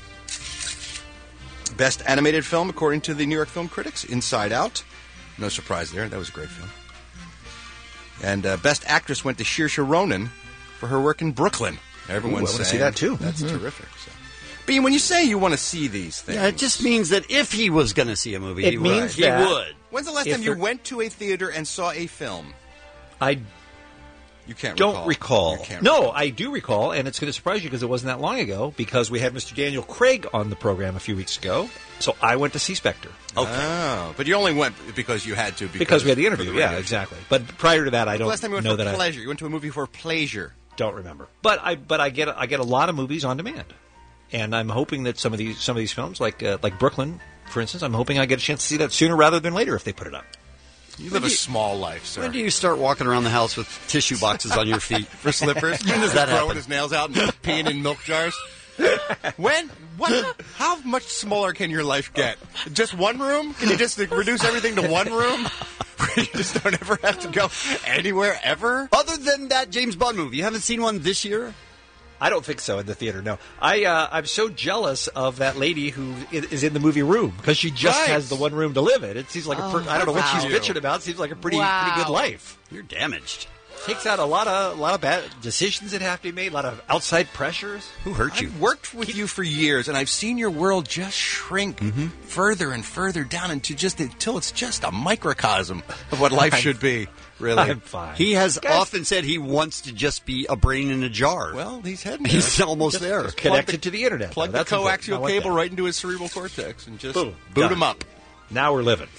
Best animated film, according to the New York Film Critics, Inside Out. No surprise there. That was a great film. And uh, Best Actress went to Saoirse Ronan for her work in Brooklyn. Everyone's Ooh, I wanna see saying that, too. That's Mhm. terrific. So. Bean, when you say you want to see these things, Yeah, it just means that if he was going to see a movie, It he, means would. he that- would. when's the last If time you there- went to a theater and saw a film? I You can't don't recall. You can't no, recall. I do recall, and it's going to surprise you because it wasn't that long ago, because we had Mister Daniel Craig on the program a few weeks ago. So I went to see Spectre. Okay. Oh, but you only went because you had to. Because, Because we had the for interview, radio yeah, show. exactly. But prior to that, I The don't last time you went know for that I pleasure. You went to a movie for pleasure. don't remember. But I but I get I get a lot of movies on demand, and I'm hoping that some of these some of these films, like uh, like Brooklyn, for instance, I'm hoping I get a chance to see that sooner rather than later if they put it up. You live a small life, sir. When do you start walking around the house with tissue boxes on your feet? For slippers? When does that Throwing happen? his nails out and peeing in milk jars? When? What? How much smaller can your life get? Just one room? Can you just like, reduce everything to one room? Where you just don't ever have to go anywhere ever? Other than that James Bond movie, you haven't seen one this year? I don't think so in the theater. No, I uh, I'm so jealous of that lady who i- is in the movie room because she just Right. has the one room to live in. It seems like a per- Oh, I don't know what she's wow. bitching about. It seems like a pretty Wow. pretty good life. You're damaged. Takes out a lot of a lot of bad decisions that have to be made, a lot of outside pressures. Who hurt you? I've worked with you for years, and I've seen your world just shrink Mm-hmm. further and further down into just until it's just a microcosm of what life I'm- should be. Really, I'm fine. He has Guys- often said he wants to just be a brain in a jar. well, he's heading there. He's almost Just- there. just connected to the internet. Plug though. the That's important. I coaxial want cable that. right into his cerebral cortex and just Boom. boot Done. him up. Now we're living.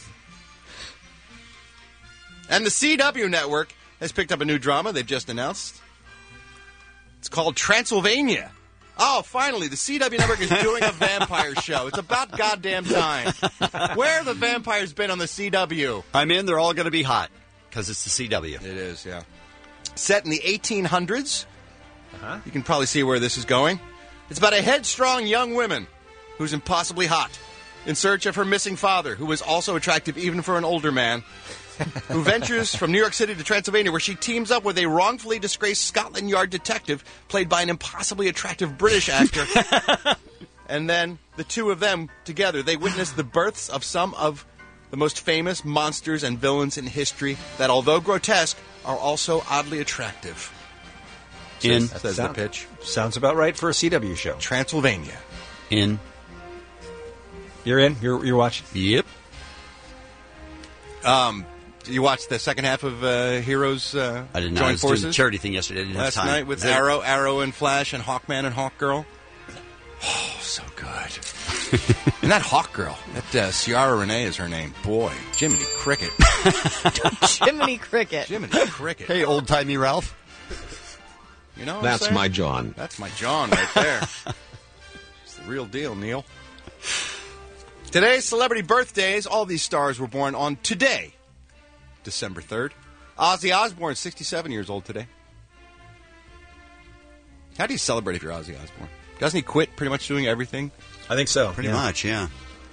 And the C W network has picked up a new drama they've just announced. It's called Transylvania. Oh, finally, the C W network is doing a vampire show. It's about goddamn time. Where have the vampires been on the C W? I'm in. They're all going to be hot because it's the C W. It is, yeah. Set in the eighteen hundreds. Uh-huh. You can probably see where this is going. It's about a headstrong young woman who's impossibly hot in search of her missing father, who was also attractive even for an older man, who ventures from New York City to Transylvania, where she teams up with a wrongfully disgraced Scotland Yard detective played by an impossibly attractive British actor. And then the two of them together, they witnessed the births of some of the most famous monsters and villains in history that, although grotesque, are also oddly attractive. In. Says, says the pitch. Sounds about right for a C W show. Transylvania. In. You're in? You're, you're watching? Yep. Um, you watched the second half of uh, Heroes uh, I did not. Join I was Forces? doing the charity thing yesterday. I didn't Last have time. night with Is it- Arrow, Arrow and Flash and Hawkman and Hawkgirl. Oh, so good. And that Hawkgirl, that uh, Ciara Renee is her name. Boy, Jiminy Cricket. Jiminy Cricket. Jiminy Cricket. Hey, old-timey Ralph. You know what I'm That's saying? my John. That's my John right there. It's the real deal, Neil. Today's celebrity birthdays. All these stars were born on today, December third. Ozzy Osbourne, sixty-seven years old today. How do you celebrate if you're Ozzy Osbourne? Doesn't he quit pretty much doing everything? I think so. Pretty yeah. much, yeah.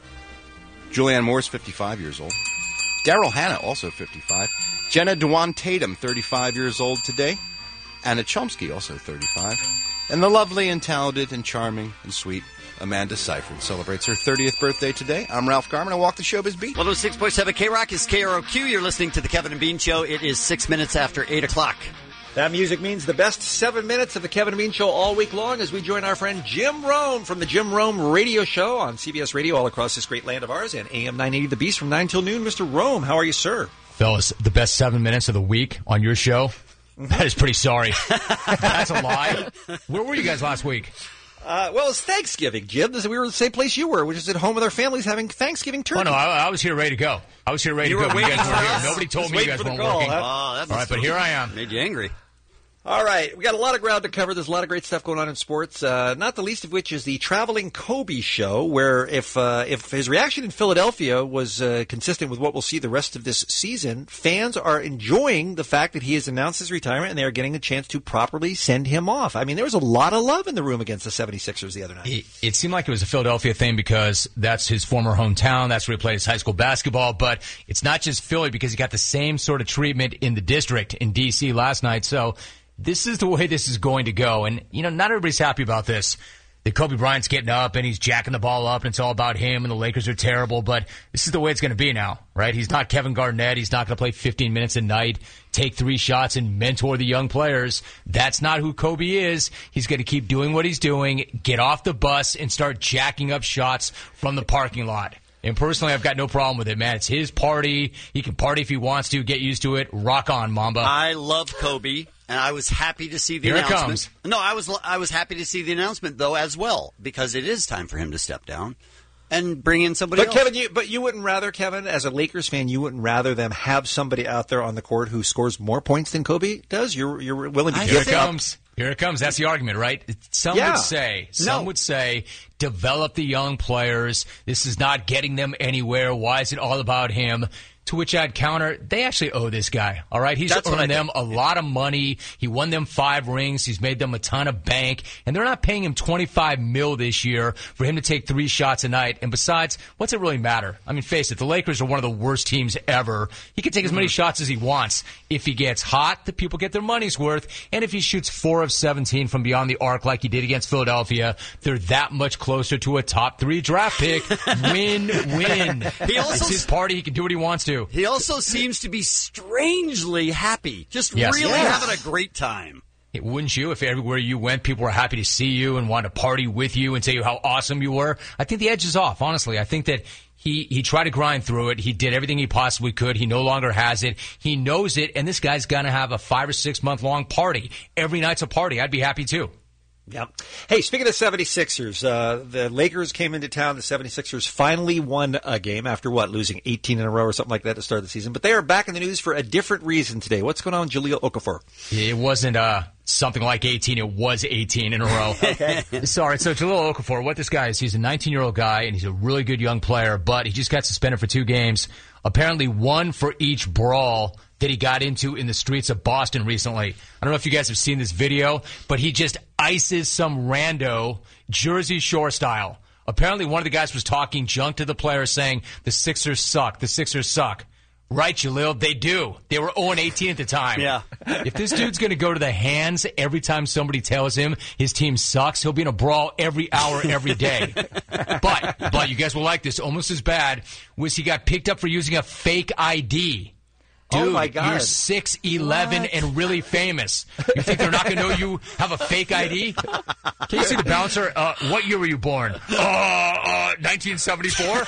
Julianne Moore's fifty-five years old. Daryl Hannah, also fifty-five. Jenna Dewan Tatum, thirty-five years old today. Anna Chomsky, also thirty-five. And the lovely and talented and charming and sweet Amanda Seyfried celebrates her thirtieth birthday today. I'm Ralph Garman. I walk the showbiz beat. one oh six point seven K-Rock is K R O Q. You're listening to the Kevin and Bean Show. It is six minutes after eight o'clock. That music means the best seven minutes of the Kevin and Bean Show all week long as we join our friend Jim Rome from the Jim Rome Radio Show on C B S Radio all across this great land of ours and A M nine eighty The Beast from nine till noon. Mister Rome, how are you, sir? Fellas, the best seven minutes of the week on your show? That is pretty sorry. That's a lie. Where were you guys last week? Uh, well, it's Thanksgiving, Jim. This- We were the same place you were, which is at home with our families having Thanksgiving turkey. Oh, no, I, I was here ready to go. I was here ready You to were go when you waiting guys weren't for here. us. Nobody told Just me you waiting guys for the weren't call, working. huh? Oh, that All must right, but here I am. Made you angry. All right, we got a lot of ground to cover. There's a lot of great stuff going on in sports. Uh, not the least of which is the traveling Kobe show, where if uh, if his reaction in Philadelphia was uh, consistent with what we'll see the rest of this season, fans are enjoying the fact that he has announced his retirement and they are getting a chance to properly send him off. I mean, there was a lot of love in the room against the seventy-sixers the other night. It, it seemed like it was a Philadelphia thing because that's his former hometown. That's where he played his high school basketball. But it's not just Philly because he got the same sort of treatment in the district in D C last night. So this is the way this is going to go. And, you know, not everybody's happy about this. That Kobe Bryant's getting up and he's jacking the ball up and it's all about him and the Lakers are terrible. But this is the way it's going to be now, right? He's not Kevin Garnett. He's not going to play fifteen minutes a night, take three shots and mentor the young players. That's not who Kobe is. He's going to keep doing what he's doing, get off the bus and start jacking up shots from the parking lot. And personally, I've got no problem with it, man. It's his party. He can party if he wants to. Get used to it. Rock on, Mamba. I love Kobe, and I was happy to see the Here it announcement. comes. No, I was I was happy to see the announcement though as well because it is time for him to step down and bring in somebody But else. Kevin, you, but you wouldn't rather, Kevin, as a Lakers fan, you wouldn't rather them have somebody out there on the court who scores more points than Kobe does? You're you're willing to Here give it up? comes. Here it comes. That's the argument, right? Some Yeah. would say, some No. would say, develop the young players. This is not getting them anywhere. Why is it all about him? To which I'd counter, they actually owe this guy, all right? He's That's what I earned them think. a lot of money. He won them five rings. He's made them a ton of bank. And they're not paying him twenty-five mil this year for him to take three shots a night. And besides, what's it really matter? I mean, face it, the Lakers are one of the worst teams ever. He can take as many shots as he wants. If he gets hot, the people get their money's worth. And if he shoots four of seventeen from beyond the arc like he did against Philadelphia, they're that much closer to a top three draft pick. Win-win. He also- It's his party. He can do what he wants to. He also seems to be strangely happy, just Yes. really Yes. having a great time. It, wouldn't you? If everywhere you went, people were happy to see you and wanted to party with you and tell you how awesome you were. I think the edge is off, honestly. I think that he, he tried to grind through it. He did everything he possibly could. He no longer has it. He knows it, and this guy's going to have a five or six month long party. Every night's a party. I'd be happy too. Yep. Hey, speaking of seventy-sixers, uh, the Lakers came into town. The seventy-sixers finally won a game after, what, losing eighteen in a row or something like that to start the season. But they are back in the news for a different reason today. What's going on with Jahlil Okafor? It wasn't uh, something like eighteen. It was eighteen in a row. Okay. Sorry. So Jahlil Okafor, what this guy is, he's a nineteen-year-old guy, and he's a really good young player, but he just got suspended for two games. Apparently one for each brawl that he got into in the streets of Boston recently. I don't know if you guys have seen this video, but he just ices some rando Jersey Shore style. Apparently one of the guys was talking junk to the player saying, the Sixers suck, the Sixers suck. Right, Jalil, they do. They were oh and eighteen at the time. Yeah. If this dude's going to go to the hands every time somebody tells him his team sucks, he'll be in a brawl every hour, every day. but, but you guys will like this. Almost as bad was he got picked up for using a fake I D. Dude, oh my God. You're six eleven and really famous. You think they're not going to know you have a fake I D? Can you see the bouncer? Uh, what year were you born? Uh, uh, nineteen seventy-four?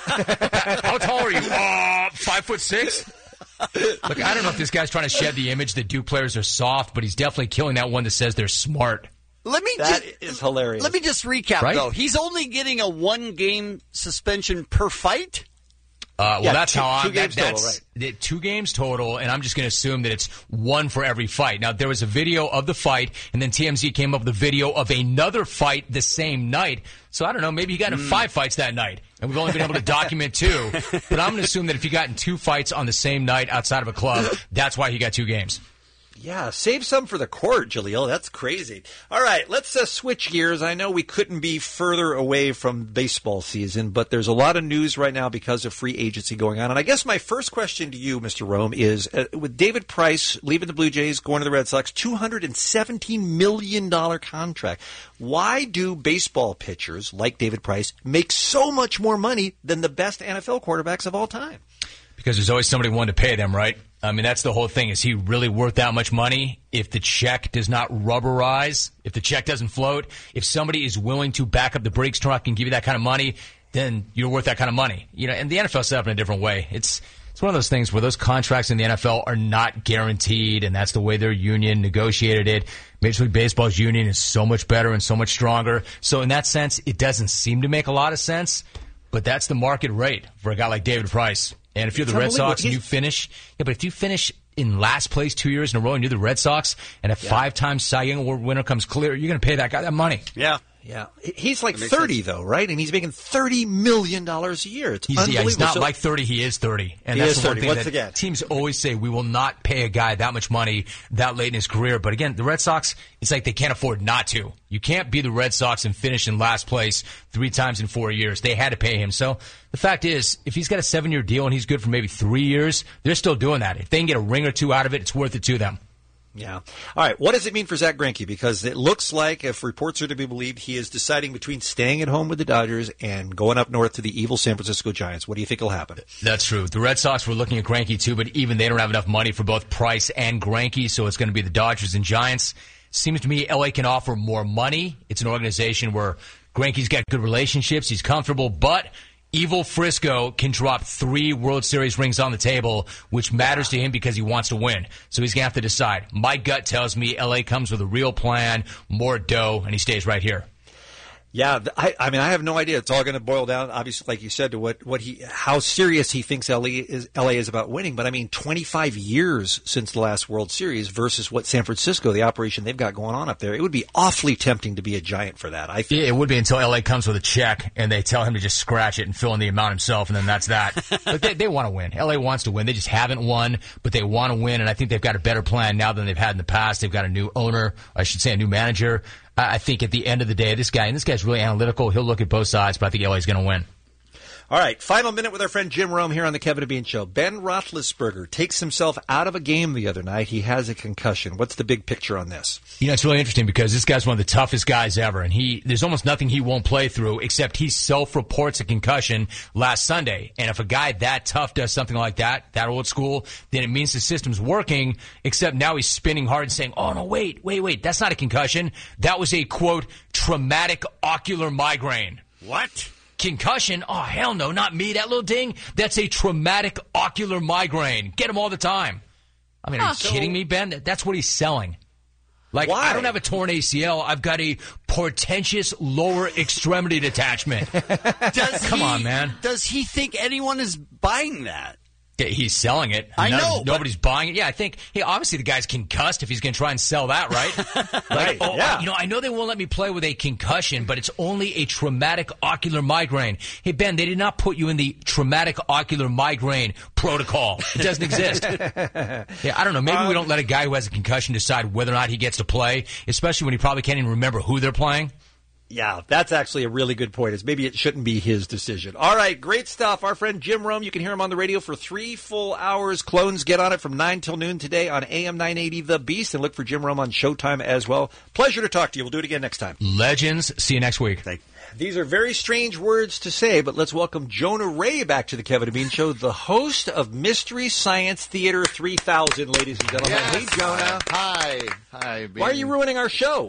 How tall are you? Uh, five foot six? Look, I don't know if this guy's trying to shed the image that Duke players are soft, but he's definitely killing that one that says they're smart. Let me That just, is hilarious. Let me just recap, Right? though. He's only getting a one-game suspension per fight? Uh, well, Yeah, that's two- how two I'm. games that, total, that's right. the- two games total, and I'm just going to assume that it's one for every fight. Now, there was a video of the fight, and then T M Z came up with a video of another fight the same night. So I don't know. Maybe he got in five fights that night, and we've only been able to document two. But I'm going to assume that if he got in two fights on the same night outside of a club, that's why he got two games. Yeah, save some for the court, Jaleel. That's crazy. All right, let's uh, switch gears. I know we couldn't be further away from baseball season, but there's a lot of news right now because of free agency going on. And I guess my first question to you, Mister Rome, is uh, with David Price leaving the Blue Jays, going to the Red Sox, two hundred seventeen million dollars contract. Why do baseball pitchers like David Price make so much more money than the best N F L quarterbacks of all time? Because there's always somebody willing to pay them, right? I mean, that's the whole thing. Is he really worth that much money if the check does not rubberize, if the check doesn't float? If somebody is willing to back up the brakes truck and give you that kind of money, then you're worth that kind of money. You know, and the N F L set up in a different way. It's it's one of those things where those contracts in the N F L are not guaranteed, and that's the way their union negotiated it. Major League Baseball's union is so much better and so much stronger. So in that sense, it doesn't seem to make a lot of sense, but that's the market rate for a guy like David Price. And if you're the Red Sox and you finish, yeah, but if you finish in last place two years in a row and you're the Red Sox and a Yeah. five-time Cy Young Award winner comes clear, you're going to pay that guy that money. Yeah. Yeah. He's like thirty, though, right? And he's making thirty million dollars a year. It's He's, unbelievable. yeah, he's not So- like thirty, he is thirty. And He that's is the one thirty. thing Once that again. teams always say, we will not pay a guy that much money that late in his career. But again, the Red Sox, it's like they can't afford not to. You can't be the Red Sox and finish in last place three times in four years. They had to pay him. So the fact is, if he's got a seven-year deal and he's good for maybe three years, they're still doing that. If they can get a ring or two out of it, it's worth it to them. Yeah. All right. What does it mean for Zach Greinke? Because it looks like, if reports are to be believed, he is deciding between staying at home with the Dodgers and going up north to the evil San Francisco Giants. What do you think will happen? That's true. The Red Sox were looking at Greinke too, but even they don't have enough money for both Price and Greinke, so it's going to be the Dodgers and Giants. Seems to me L A can offer more money. It's an organization where Greinke's got good relationships, he's comfortable, but evil Frisco can drop three World Series rings on the table, which matters to him because he wants to win. So he's going to have to decide. My gut tells me L A comes with a real plan, more dough, and he stays right here. Yeah, th- I, I mean, I have no idea. It's all going to boil down, obviously, like you said, to what, what he, how serious he thinks L A is, L A is about winning. But I mean, twenty-five years since the last World Series versus what San Francisco, the operation they've got going on up there. It would be awfully tempting to be a Giant for that. I think. Yeah, it would be until L A comes with a check and they tell him to just scratch it and fill in the amount himself, and then that's that. But they, they want to win. L A wants to win. They just haven't won, but they want to win, and I think they've got a better plan now than they've had in the past. They've got a new owner, I should say a new manager. I think at the end of the day, this guy, and this guy's really analytical, he'll look at both sides, but I think L A's going to win. All right, final minute with our friend Jim Rome here on the Kevin and Bean Show. Ben Roethlisberger takes himself out of a game the other night. He has a concussion. What's the big picture on this? You know, it's really interesting because this guy's one of the toughest guys ever, and he there's almost nothing he won't play through, except he self-reports a concussion last Sunday. And if a guy that tough does something like that, that old school, then it means the system's working, except now he's spinning hard and saying, oh, no, wait, wait, wait, that's not a concussion. That was a, quote, traumatic ocular migraine. What? Concussion? Oh, hell no, not me. That little ding? That's a traumatic ocular migraine. Get them all the time. I mean, are you Huh. kidding me, Ben? That's what he's selling. Like, Why? I don't have a torn A C L. I've got a portentous lower extremity detachment. Does Come he- on, man. Does he think anyone is buying that? Yeah, he's selling it. I None- know, but- Nobody's buying it. Yeah, I think, hey, obviously the guy's concussed if he's going to try and sell that, right? Like, Right, oh, yeah. you know, I know they won't let me play with a concussion, but it's only a traumatic ocular migraine. Hey, Ben, they did not put you in the traumatic ocular migraine protocol. It doesn't exist. Yeah, I don't know. Maybe Um, we don't let a guy who has a concussion decide whether or not he gets to play, especially when he probably can't even remember who they're playing. Yeah, that's actually a really good point. Is maybe it shouldn't be his decision. All right, great stuff. Our friend Jim Rome, you can hear him on the radio for three full hours. Clones get on it from nine till noon today on A M nine eighty The Beast, and look for Jim Rome on Showtime as well. Pleasure to talk to you. We'll do it again next time. Legends. See you next week. Thank you. These are very strange words to say, but let's welcome Jonah Ray back to the Kevin and Bean Show, the host of Mystery Science Theater three thousand, ladies and gentlemen. Yes. Hey, Jonah. Hi. Hi, Bean. Why are you ruining our show?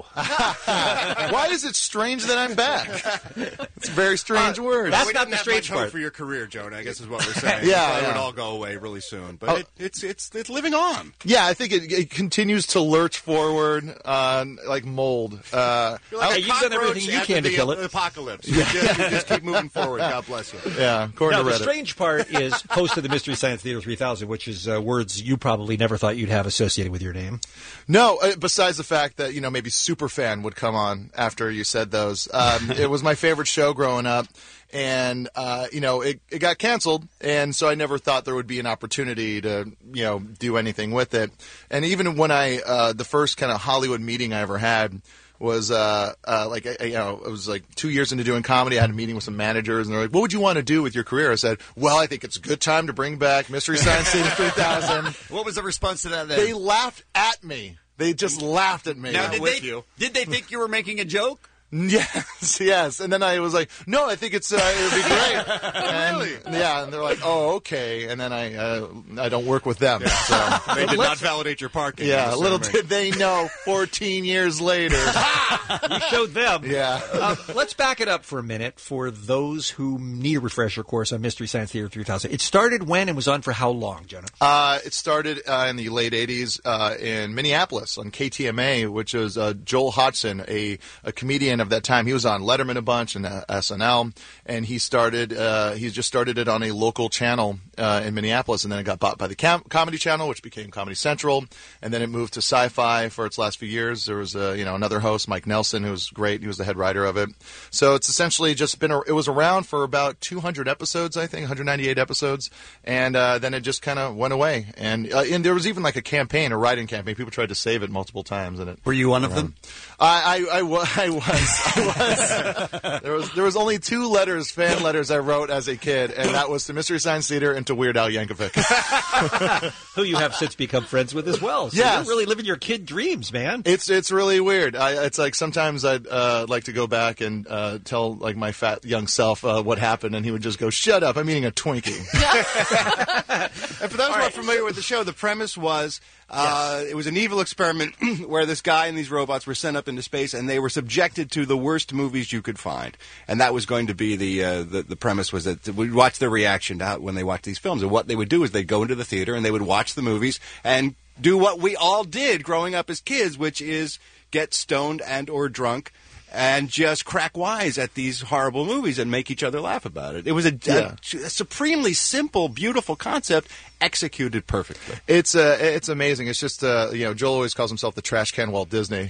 Why is it strange that I'm back? It's a very strange Uh, word. That's not the strange part for your career, Jonah. I guess is what we're saying. Yeah, It yeah. would all go away really soon, but Oh. it, it's it's it's living on. Yeah, I think it, it continues to lurch forward uh, like mold. Uh, You're like I- a cockroach after the Apocalypse. You, just, you just keep moving forward. God bless you. Yeah, according Now, to the Reddit. strange part is host of the Mystery Science Theater three thousand, which is uh, words you probably never thought you'd have associated with your name. No, uh, besides the fact that, you know, maybe Superfan would come on after you said those. Um, it was my favorite show growing up, and, uh, you know, it, it got canceled, and so I never thought there would be an opportunity to, you know, do anything with it. And even when I, uh, the first kind of Hollywood meeting I ever had was, uh, uh, like, I, you know, it was like two years into doing comedy. I had a meeting with some managers, and they're like, what would you want to do with your career? I said, well, I think it's a good time to bring back Mystery Science Theater three thousand. What was the response to that then? They laughed at me. They just laughed at me. Now, did they, did they think you were making a joke? Yes, yes. And then I was like, no, I think it's uh, it would be great. And, Really? Yeah, and they're like, oh, okay. And then I uh, I don't work with them. So. They did not validate your parking. Yeah, I'm little assuming. did they know fourteen years later. You showed them. Yeah. Uh, let's back it up for a minute for those who need a refresher course on Mystery Science Theater three thousand. It started when and was on for how long, Jonah? Uh, it started uh, in the late eighties uh, in Minneapolis on K T M A, which was uh, Joel Hodgson, a, a comedian of that time. He was on Letterman a bunch and uh, S N L, and he started. Uh, he just started it on a local channel uh, in Minneapolis, and then it got bought by the Cam- Comedy Channel, which became Comedy Central, and then it moved to Sci-Fi for its last few years. There was uh, you know another host, Mike Nelson, who was great. He was the head writer of it. So it's essentially just been. A, it was around for about two hundred episodes, I think, one hundred ninety-eight episodes, and uh, then it just kind of went away. And uh, and there was even like a campaign, a writing campaign. People tried to save it multiple times, and it. Were you one of them? I, I, I, wa- I was. I was. There was there was only two letters, fan letters, I wrote as a kid, and that was to Mystery Science Theater and to Weird Al Yankovic. Who you have since become friends with as well. So Yes. you're really living your kid dreams, man. It's it's really weird. I, it's like sometimes I'd uh, like to go back and uh, tell like my fat young self uh, what happened, and he would just go, "Shut up! I'm eating a Twinkie." And for those who aren't familiar with the show, the premise was uh, it was an evil experiment where this guy and these robots were sent up into space, and they were subjected to the worst movies you could find. And that was going to be the uh, the, the premise was that we'd watch their reaction to how, when they watched these films. And what they would do is they'd go into the theater and they would watch the movies and do what we all did growing up as kids, which is get stoned and or drunk and just crack wise at these horrible movies and make each other laugh about it. It was a, Yeah. a, a supremely simple, beautiful concept executed perfectly. It's uh, it's amazing. It's just uh, you know, Joel always calls himself the trash can Walt Disney,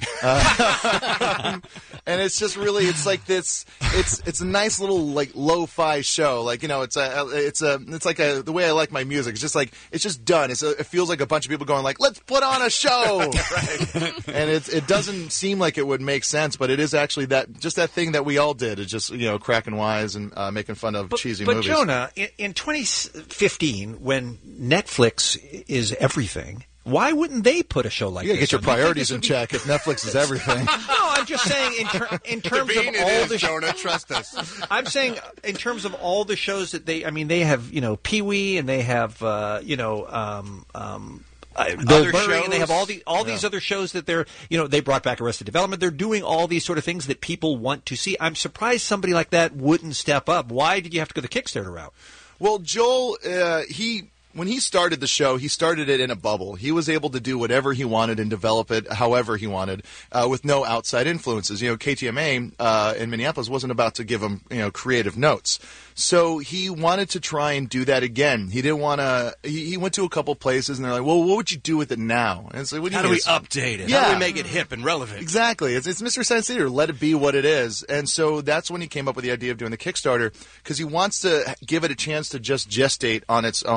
uh, and it's just really it's like this. It's it's a nice little like lo-fi show. Like you know, it's a it's a it's like a the way I like my music. It's just like it's just done. It's a, it feels like a bunch of people going like, let's put on a show, and it's it doesn't seem like it would make sense, but it is actually that just that thing that we all did. It's just you know, cracking wise and uh, making fun of cheesy but movies. Jonah, in, in twenty fifteen, when Netflix is everything, why wouldn't they put a show like You gotta this? get your on? Do you think priorities this in would be- check if Netflix is everything. No, I'm just saying in, ter- in terms of bean it all is, the Jonah, trust us. I'm saying in terms of all the shows that they, I mean, they have you know Pee Wee and they have uh, you know. Um, um, uh, Bill Other Murray, and they have shows? all the all these Yeah. other shows that they're you know they brought back Arrested Development. They're doing all these sort of things that people want to see. I'm surprised somebody like that wouldn't step up. Why did you have to go the Kickstarter route? Well, Joel, uh, he when he started the show, he started it in a bubble. He was able to do whatever he wanted and develop it however he wanted, uh, with no outside influences. You know, K T M A uh, in Minneapolis wasn't about to give him you know creative notes. So he wanted to try and do that again. He didn't want to. He, he went to a couple places, and they're like, "Well, what would you do with it now?" And it's like, "What do you How do mean? we It's- update it? Yeah. How do we make it hip and relevant? Exactly. It's, it's Mystery Science Theater. Let it be what it is. And so that's when he came up with the idea of doing the Kickstarter, because he wants to give it a chance to just gestate on its own terms.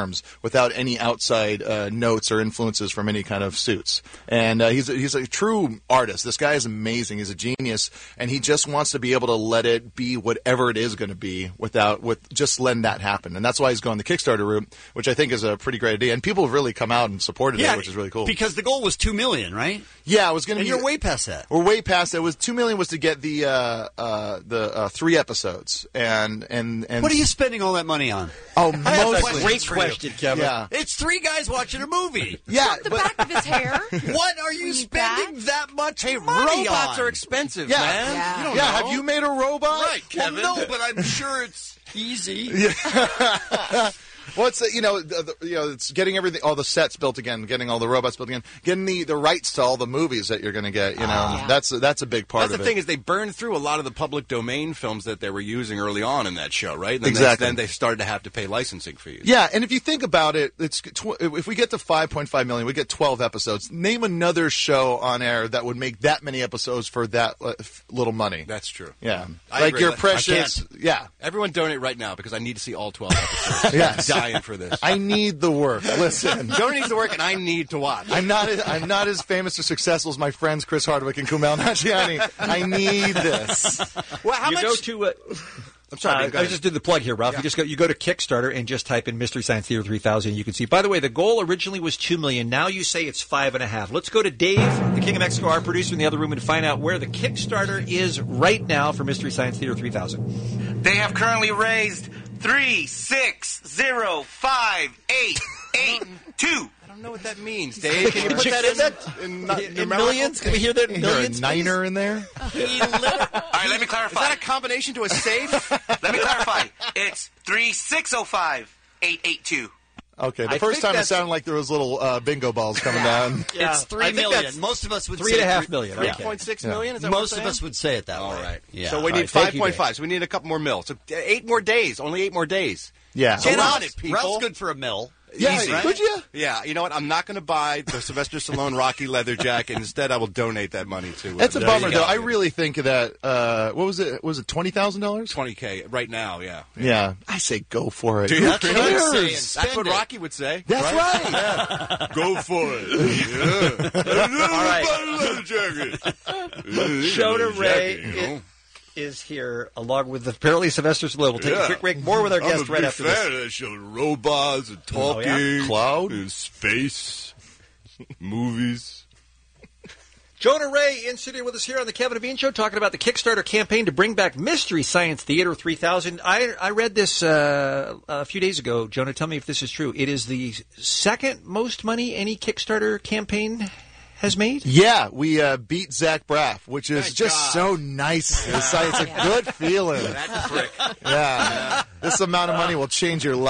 performs without any outside uh, notes or influences from any kind of suits. And uh, he's a, he's a true artist. This guy is amazing. He's a genius, and he just wants to be able to let it be whatever it is going to be without with just letting that happen. And that's why he's going the Kickstarter route, which I think is a pretty great idea. And people have really come out and supported Yeah, it, which is really cool. Because the goal was two million, right? Yeah, it was going to And be. you're way past that. We're way past it. It was two million was to get the uh, uh, the uh, three episodes, and and and. What are you spending all that money on? Oh, I have a mostly. great question, Kevin. Yeah. It's three guys watching a movie. Yeah, The back of his hair. What are you spending that much Hey, money robots on? are expensive, Yeah, man. Yeah. You don't yeah. know. Have you made a robot? Right, Kevin. Well, no, but I'm sure it's easy. Yeah. Well, it's, uh, you know, the, the, you know, it's getting everything, all the sets built again, getting all the robots built again, getting the, the rights to all the movies that you're going to get. You know, Ah. that's that's a big part That's of the it. thing is they burned through a lot of the public domain films that they were using early on in that show, right? And then Exactly. They, then they started to have to pay licensing fees. Yeah, and if you think about it, it's tw- if we get to five point five million, we get twelve episodes. Name another show on air that would make that many episodes for that uh, f- little money. That's true. Yeah, I like agree. your I precious. can't. Yeah, Everyone donate right now because I need to see all twelve episodes. Yes. I'm dying for this. I need the work. Listen, Johnny needs to work, and I need to watch. I'm not. As, I'm not as famous or successful as my friends Chris Hardwick and Kumail Nanjiani. I need this. Well, how you much? go to. Uh, I'm sorry. Uh, go I ahead. just did the plug here, Ralph. You just go. You go to Kickstarter and just type in Mystery Science Theater three thousand. You can see. By the way, the goal originally was two million. Now you say it's five and a half. Let's go to Dave, the King of Mexico, our producer in the other room, and find out where the Kickstarter is right now for Mystery Science Theater three thousand. They have currently raised three six zero five eight eight two. I don't know what that means, Dave. Can you put that in, in, in, In numerical? millions? Can we hear that in Is there a millions? niner in there? All right, let me Is clarify. that a combination to a safe? Let me clarify. It's three six zero five eight eight two. Okay, the I first think time it that's- sounded like there was little uh, bingo balls coming down. It's I three think million. that's Most of us would Three say and a half million. Three Okay. point six Yeah. million? Is that what Most we're of saying? us would say it that All way. right. Yeah. So we All need right, thank five you, point Dave. five. So we need a couple more mil. So uh, eight more days. Only eight more days. Yeah. Get Ralph's- on it, people. Ralph's good for a mill. Yeah, Easy. could you? Yeah, you know what? I'm not going to buy the Sylvester Stallone Rocky leather jacket. Instead, I will donate that money to. Uh, That's a there bummer, you go. though. I really think that. Uh, what was it? Was it twenty thousand dollars? twenty K right now. Yeah. Yeah, I say go for it. Do you? Who That's what I'm cares? saying. That's Spend what it. Rocky would say. That's right. Yeah. Go for it. Yeah. All right. Leather jacket. Shona Ray Jacket, you know? i- is here, along with apparently Sylvester Stallone. We'll take a quick break. More with our I'm guest a right big after fan this. of that show. Robots and Oh, talking, yeah? Cloud? and space, movies. Jonah Ray in studio with us here on the Kevin and Bean Show, talking about the Kickstarter campaign to bring back Mystery Science Theater three thousand. I, I read this uh, a few days ago. Jonah, tell me if this is true. It is the second most money any Kickstarter campaign has made? Yeah, we uh, beat Zach Braff, which is Thank just God. so nice. It's, like- it's a good feeling. That prick. Yeah. This amount of money will change your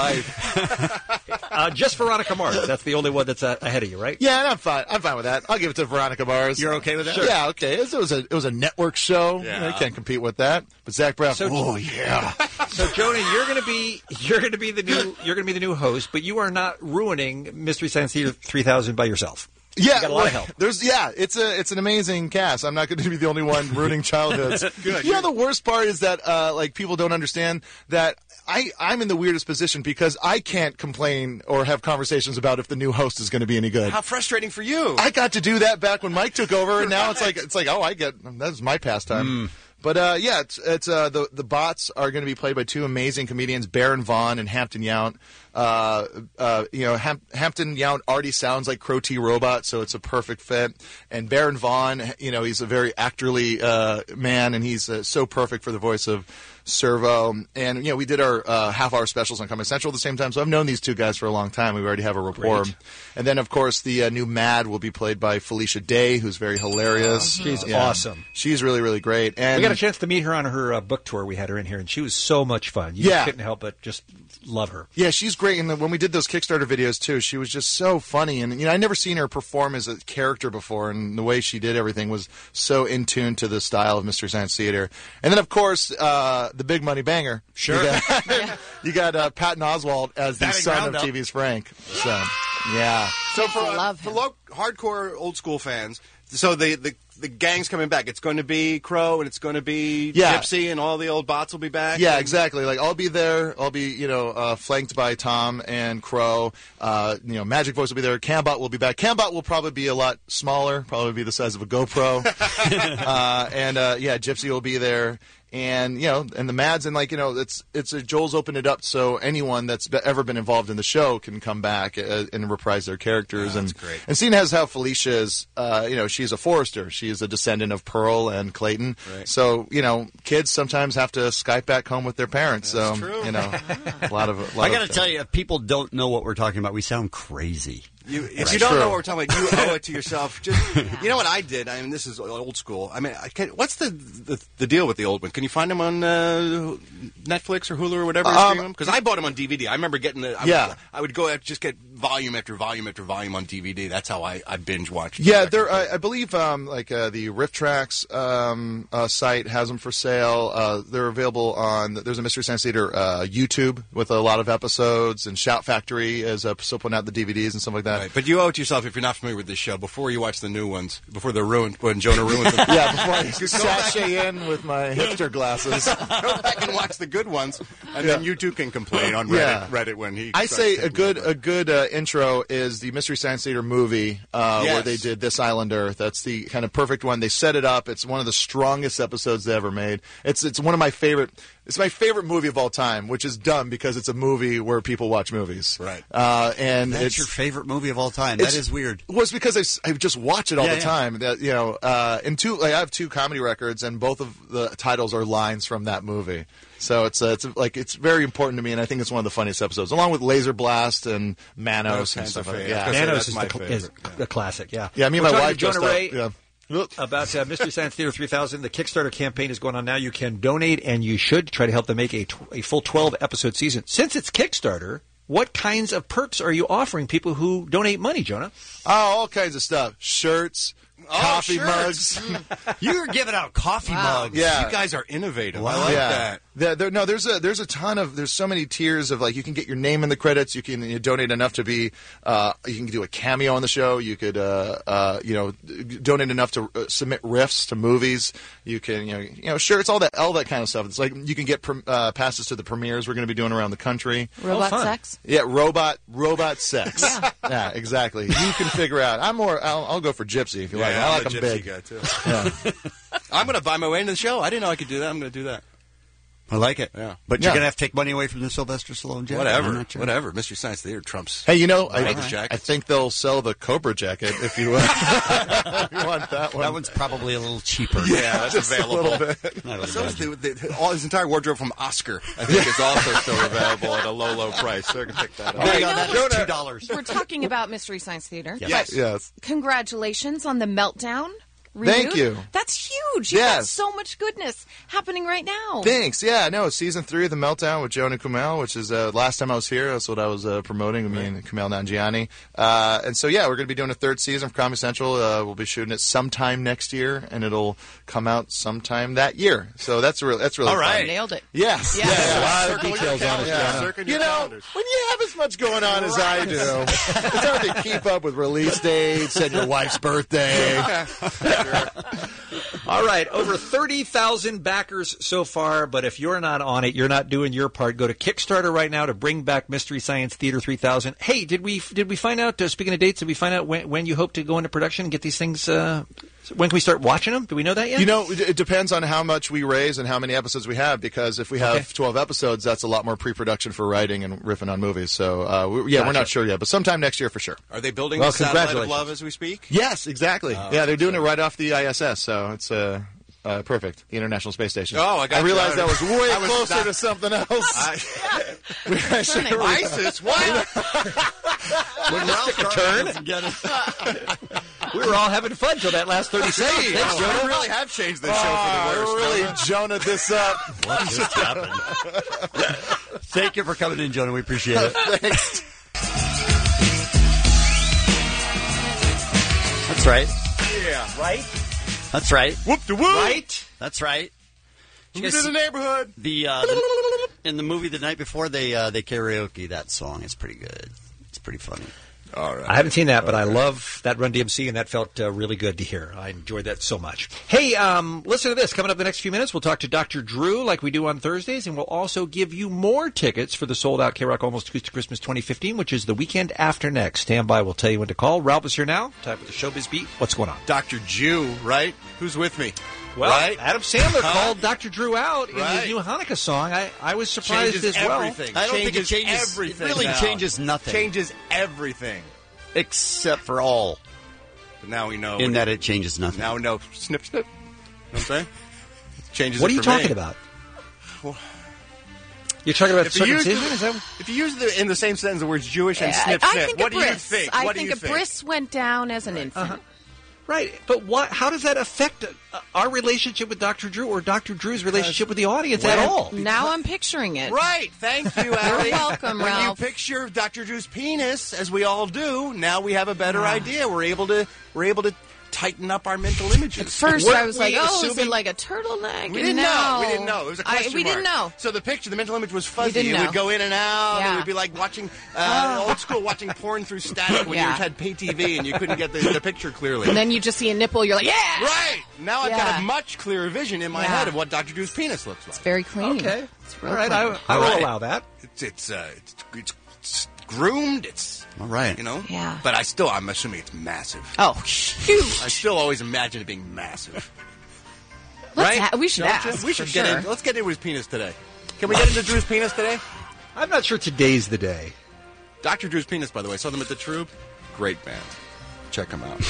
life. Uh, just Veronica Mars. That's the only one that's uh, ahead of you, right? Yeah, and I'm fine. I'm fine with that. I'll give it to Veronica Mars. You're okay with that? Yeah, okay. It was, it was a it was a network show. Yeah. You know, you can't compete with that. But Zach Braff, So- oh yeah. So Jonah, you're going to be you're going to be the new you're going to be the new host, but you are not ruining Mystery Science Theater three thousand by yourself. Yeah, You got a lot of help. There's yeah, it's a it's an amazing cast. I'm not going to be the only one ruining childhoods. Good. Yeah, the worst part is that uh, like people don't understand that I I'm in the weirdest position because I can't complain or have conversations about if the new host is going to be any good. How frustrating for you. I got to do that back when Mike took over, and now it's like it's like oh, I get that's my pastime. But uh, yeah, it's, it's uh, the the bots are going to be played by two amazing comedians, Baron Vaughn and Hampton Yount. Uh, uh, you know, Ham- Hampton Yount already sounds like Crow T Robot, so it's a perfect fit. And Baron Vaughn, you know, he's a very actorly uh, man, and he's uh, so perfect for the voice of Servo. And you know, we did our uh, half-hour specials on Comedy Central at the same time, so I've known these two guys for a long time. We already have a rapport. Great. And then, of course, the uh, new Mad will be played by Felicia Day, who's very hilarious. She's Yeah. awesome. She's really, really great. And We got a chance to meet her on her uh, book tour. We had her in here, and she was so much fun. You Yeah. just couldn't help but just love her. yeah, she's great. And when we did those Kickstarter videos too, she was just so funny. And you know, I never seen her perform as a character before, and the way she did everything was so in tune to the style of Mystery Science Theater. And then, of course, uh, the big money banger. Sure. you got, you got uh, Patton Oswalt as the Batting son roundup. of T V's Frank. So, yeah. So for, uh, Love for lo- hardcore old school fans, so the, the the gang's coming back. It's going to be Crow and it's going to be Yeah. Gypsy and all the old bots will be back. Yeah, and- exactly. Like I'll be there. I'll be, you know, uh, flanked by Tom and Crow. Uh, you know, Magic Voice will be there. Cambot will be back. Cambot will probably be a lot smaller, probably be the size of a GoPro. uh, and uh, yeah, Gypsy will be there. And you know, and the Mads, and like you know, it's it's uh, Joel's opened it up so anyone that's be- ever been involved in the show can come back uh, and reprise their characters. Oh, and that's great. and seeing as how Felicia is, uh, you know, she's a Forrester. She is a descendant of Pearl and Clayton. Right. So you know, kids sometimes have to Skype back home with their parents. That's so true. you know, a lot of. A lot I got to of, tell you, if people don't know what we're talking about, we sound crazy. You, if Right. you don't True. know what we're talking about, you owe it to yourself. Just you know what I did. I mean, this is old school. I mean, I can, what's the, the the deal with the old one? Can you find them on uh, Netflix or Hulu or whatever? Um, Because I bought them on D V D. I remember getting the. I Yeah. would, I would go out, just get volume after volume after volume on D V D. That's how I, I binge watched. Yeah, there. I, I believe um, like uh, the Riff Tracks um, uh, site has them for sale. Uh, they're available on. There's a Mystery Science Theater uh, YouTube with a lot of episodes, and Shout Factory is uh, still putting out the D V Ds and stuff like that. Right, but you owe it to yourself if you're not familiar with this show. Before you watch the new ones, before they're ruined, when Jonah ruins them. Yeah, before I Just go back- sashay in with my hipster glasses. Go back and watch the good ones, and then you too can complain on Reddit, Yeah. Reddit when he. I starts say taking a good a good uh, intro is the Mystery Science Theater movie uh, Yes. where they did This Island Earth. That's the kind of perfect one. They set it up. It's one of the strongest episodes they ever made. It's it's one of my favorite. It's my favorite movie of all time, which is dumb because it's a movie where people watch movies. Right. Uh, and That's it's your favorite movie of all time. That it's- is weird. Well, it's because I, s- I just watch it all Yeah, the yeah. time. That you know, uh, and two, like, I have two comedy records, and both of the titles are lines from that movie. So it's uh, it's like it's very important to me, and I think it's one of the funniest episodes, along with Laser Blast and Manos and stuff like that. Yeah. Manos is, the, cl- is the classic, yeah. Yeah, me and We're my talking wife to Jonah dressed up, Ray yeah. about uh, Mystery Science Theater three thousand. The Kickstarter campaign is going on now. You can donate, and you should try to help them make a, tw- a full twelve episode season. Since it's Kickstarter, what kinds of perks are you offering people who donate money, Jonah? Oh, all kinds of stuff. Shirts, coffee shirts. mugs. You're giving out coffee mugs. Yeah. You guys are innovative. I like yeah. that. There, there, no, there's a there's a ton of there's so many tiers of like you can get your name in the credits. You can you donate enough to be uh, you can do a cameo on the show. You could uh, uh, you know donate enough to uh, submit riffs to movies. You can you know you know shirts, all that all that kind of stuff. It's like you can get pre- uh, passes to the premieres we're going to be doing around the country. Robot sex? Yeah, robot robot sex. yeah. exactly. You can figure out. I'm more. I'll, I'll go for Gypsy if you like. Yeah, I I'm like a them gypsy big. guy, too. Yeah. I'm going to buy my way into the show. I didn't know I could do that. I'm going to do that. I like it. Yeah. But you're Yeah. going to have to take money away from the Sylvester Stallone jacket. I'm Whatever. not sure. Whatever. Mystery Science Theater trumps. Hey, you know, I, Right. I Jackets. think they'll sell the Cobra jacket if you, uh, if you want that one. That one's probably a little cheaper. Yeah, that's just a available. little bit. I don't So is imagine. the, the, all his entire wardrobe from Oscar, I think, is also still available at a low, low price. So I can pick that up. There you go. know That that- is two dollars. We're talking about Mystery Science Theater. Yes. Yes. Congratulations on the Meltdown. Thank Reboot. you. That's huge. You've got Yes. so much goodness happening right now. Thanks. Yeah, no, season three of The Meltdown with Jonah Kumail, which is uh, last time I was here. That's what I was uh, promoting, me and Kumail Nanjiani. Uh, and so, yeah, we're going to be doing a third season for Comedy Central. Uh, we'll be shooting it sometime next year, and it'll come out sometime that year. So that's really that's really All right. fun. Nailed it. Yes. Yes. Yeah, a lot of Circle your details on it. calendars, Yeah. circle your You know, calendars. when you have as much going on as I do, it's hard to keep up with release dates and your wife's birthday. All right, over thirty thousand backers so far, but if you're not on it, you're not doing your part. Go to Kickstarter right now to bring back Mystery Science Theater three thousand. Hey, did we did we find out, uh, speaking of dates, did we find out when, when you hope to go into production and get these things, uh, when can we start watching them? Do we know that yet? You know, it it depends on how much we raise and how many episodes we have. Because if we have Okay. twelve episodes, that's a lot more pre-production for writing and riffing on movies. So, uh, we, yeah, we're Gotcha. not sure yet, but sometime next year for sure. Are they building Well, the satellite of congratulations. love as we speak? Yes, exactly. Oh, yeah, they're doing it right off the I S S, so it's uh, uh, perfect. The International Space Station. Oh, I got I you. realized that was way I was closer not- to something else. I, I should have- ISIS? What? When Ralph a Garman turn. doesn't get it. We were all having fun till that last thirty seconds. Hey, Thanks, we Jonah. really have changed this Oh, show for the worst. really Jonah this up. What just happened? Thank you for coming in, Jonah. We appreciate it. Thanks. That's right. Yeah. Right? That's right. Whoop de whoop. Right? That's right. Did you Who's guys in the see neighborhood? the, uh, the in the movie the night before they uh, they karaoke that song? It's pretty good. It's pretty funny. All right. I haven't seen that, but I love that Run D M C, and that felt uh, really good to hear. I enjoyed that so much. Hey, um, listen to this. Coming up in the next few minutes, we'll talk to Doctor Drew like we do on Thursdays, and we'll also give you more tickets for the sold-out K-Rock Almost Acoustic Christmas twenty fifteen, which is the weekend after next. Stand by. We'll tell you when to call. Ralph is here now. Time for the Showbiz Beat. What's going on? Doctor Jew, right? Who's with me? Well, right? Adam Sandler Huh? called Doctor Drew out in Right. his new Hanukkah song. I, I was surprised Changes as well. everything. I don't think it Changes changes- everything. it really now. changes nothing. Changes everything. Except for all. But now we know. In that it changes nothing. Now we know. Snip, snip. You know what I'm saying? It changes What it are you for me. talking about? You're talking about If you use circumcision? the- Is that... If you use the, in the same sentence the words Jewish and I- snip, I snip, think what a do you bris. think? I what do think you a think? bris went down as an infant. Uh-huh. Right, but what? How does that affect uh, our relationship with Doctor Drew or Doctor Drew's relationship with the audience at all? Now I'm picturing it. Right. Thank you, Allie. You're welcome, when Ralph. you picture Doctor Drew's penis, as we all do, now we have a better idea. We're able to we're able to tighten up our mental images. At first, Weren't I was we like, "Oh, is it assuming- like a turtleneck?" We And didn't now, know. We didn't know. It was a I- question we didn't mark. know. So the picture, the mental image was fuzzy. didn't It know. would go in and out. Yeah. It would be like watching uh, Oh. old school, watching porn through static when Yeah. you had pay T V and you couldn't get the, the picture clearly. And then you just see a nipple. You're like, "Yeah!" Right. Now I've got Yeah. a much clearer vision in my Yeah. head of what Doctor Drew's penis looks like. It's very clean. Okay. It's real All right, clean. I, I will All right. allow that. It's it's, uh, it's it's it's groomed. It's All right. you know. Yeah. But I still, I'm assuming it's massive. Oh, huge. I still always imagine it being massive. Let's right? ha- we should Don't ask, you? We should for get sure. in. Let's get into his penis today. Can we get into Drew's penis today? I'm not sure today's the day. Doctor Drew's penis, by the way. Saw them at the Troop. Great band. Check them out.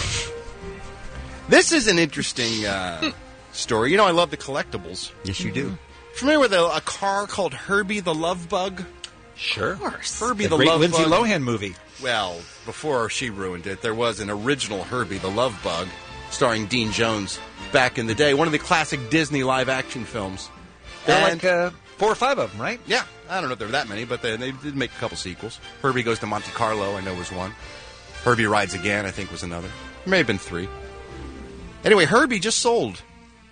This is an interesting uh, story. You know, I love the collectibles. Yes, you do. Familiar with a, a car called Herbie the Love Bug? Sure. Of course. Herbie The the, great Love Lindsay Bug. Lohan movie. Well, before she ruined it, there was an original Herbie the Love Bug starring Dean Jones back in the day. One of the classic Disney live-action films. There are And- like uh, four or five of them, right? Yeah, I don't know if there were that many, but they, they did make a couple sequels. Herbie Goes to Monte Carlo, I know was one. Herbie Rides Again, I think was another. There may have been three. Anyway, Herbie just sold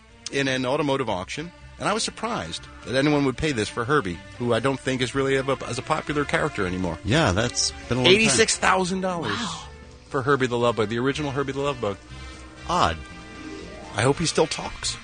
in an automotive auction, and I was surprised that anyone would pay this for Herbie, who I don't think is really a, as a popular character anymore. Yeah, that's been a long time. eighty-six thousand dollars for Herbie the Love Bug, the original Herbie the Love Bug. Odd. I hope he still talks.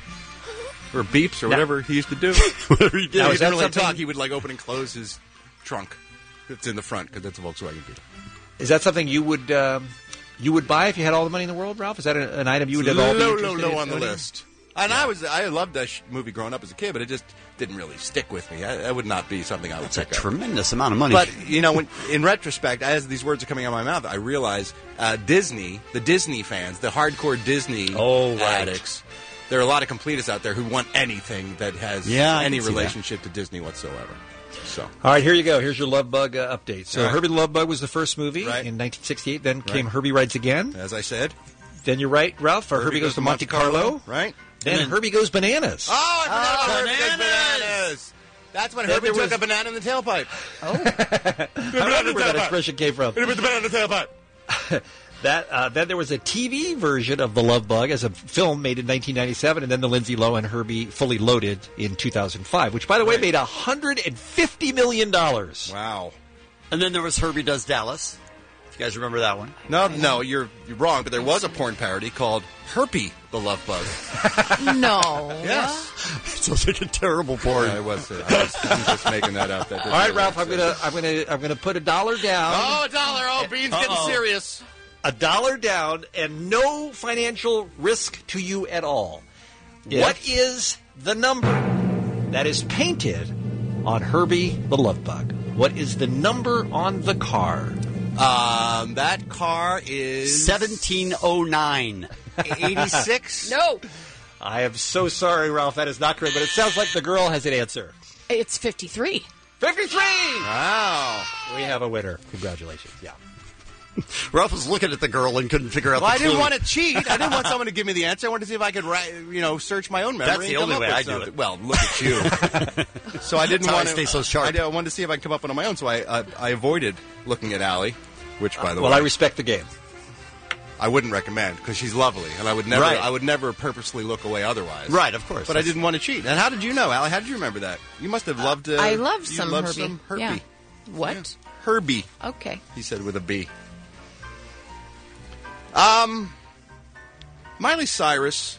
Or beeps, or whatever he used to do. Whatever he did. Yeah, Now, he is that didn't really something- talk. He would like open and close his trunk. It's in the front because that's a Volkswagen Beetle. Is that something you would um, you would buy if you had all the money in the world, Ralph? Is that a, an item you would have all be low, low, interested low in on the owning? list. And I was I loved that sh- movie growing up as a kid, but it just didn't really stick with me. I, that would not be something I would That's a pick up. tremendous amount of money. But you know, when, in retrospect, as these words are coming out of my mouth, I realize uh, Disney, the Disney fans, the hardcore Disney Oh, right. addicts. There are a lot of completists out there who want anything that has Yeah, I any can see that. relationship to Disney whatsoever. So All right, here you go. Here's your Love Bug uh, update. So All right. Herbie the Love Bug was the first movie Right. in nineteen sixty-eight. Then came Right. Herbie Rides Again. as I said, Then you're right, Ralph, for Herbie, Goes to Monte Carlo. right? Then, then- Herbie Goes Bananas. Oh, I forgot Oh, about Herbie Goes bananas! bananas. That's when Then Herbie there took was- a banana in the tailpipe. I don't know where that expression came from. He put the banana in the tailpipe. That uh, then there was a T V version of The Love Bug as a film made in nineteen ninety-seven, and then the Lindsay Lohan Herbie Fully Loaded in two thousand five, which, by the way, Right. made one hundred fifty million dollars. Wow. and then there was Herbie Does Dallas. If you guys remember that one. No, no, you're you're wrong. But there was a porn parody called Herpy the Love Bug. No. Yes. Sounds like a terrible porn. Yeah, I was. Uh, I was I'm just making that up. That All right, Ralph, I'm gonna I'm gonna I'm gonna put a dollar down. Oh, a dollar! Oh, Bean's getting Uh-oh. serious. A dollar down and no financial risk to you at all. Yeah. What is the number that is painted on Herbie the Love Bug? What is the number on the car? Um, that car is seventeen oh nine. eighty-six. No. I am so sorry, Ralph. That is not correct, but it sounds like the girl has an answer. It's fifty-three. fifty-three! Wow. We have a winner. Congratulations. Yeah. Ralph was looking at the girl and couldn't figure out Well, the I didn't clue. want to cheat. I didn't want someone to give me the answer. I wanted to see if I could, ri- you know, search my own memory. That's the and come only up way with I do something. it. Well, look at you. So I didn't That's how I want to stay so sharp. I, did- I wanted to see if I could come up with it on my own. So I, I, I avoided looking at Allie, which, by the Well, way, I respect the game. I wouldn't recommend because she's lovely, and I would never, Right. I would never purposely look away otherwise. Right, of course. But I didn't want to cheat. And how did you know, Allie? How did you remember that? You must have loved. Uh, I love you some loved Herbie. Some Herbie. Yeah. What? Herbie. Okay. He said with a B. Um, Miley Cyrus.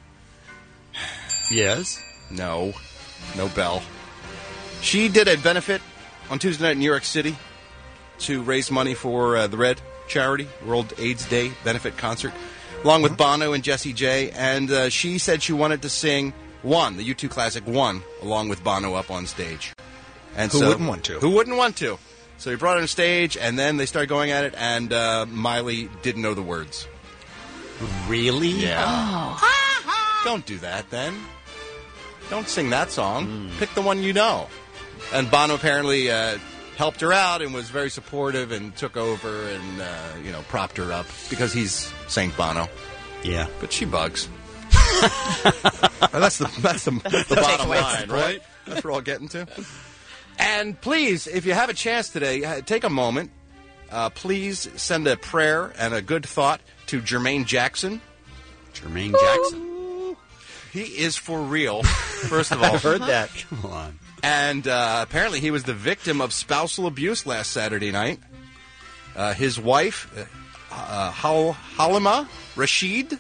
Yes. No. No bell. She did a benefit on Tuesday night in New York City to raise money for uh, the Red charity, World AIDS Day benefit concert, along with Bono and Jessie J. And uh, she said she wanted to sing One, the U two classic One, along with Bono up on stage. And Who so, wouldn't want to? Who wouldn't want to? So he brought her on stage, and then they started going at it, and uh, Miley didn't know the words. Really? Yeah. Oh. Don't do that, then. Don't sing that song. Mm. Pick the one you know. And Bono apparently uh, helped her out and was very supportive and took over and, uh, you know, propped her up because he's Saint Bono. Yeah. But she bugs. that's the, that's the, that's the bottom line, right? That's what we're all getting to. And please, if you have a chance today, take a moment. Uh, please send a prayer and a good thought to Jermaine Jackson. Jermaine Jackson? He is for real, first of all. I've heard that. Come on. And uh, apparently he was the victim of spousal abuse last Saturday night. Uh, his wife, uh, Hal- Halima Rashid,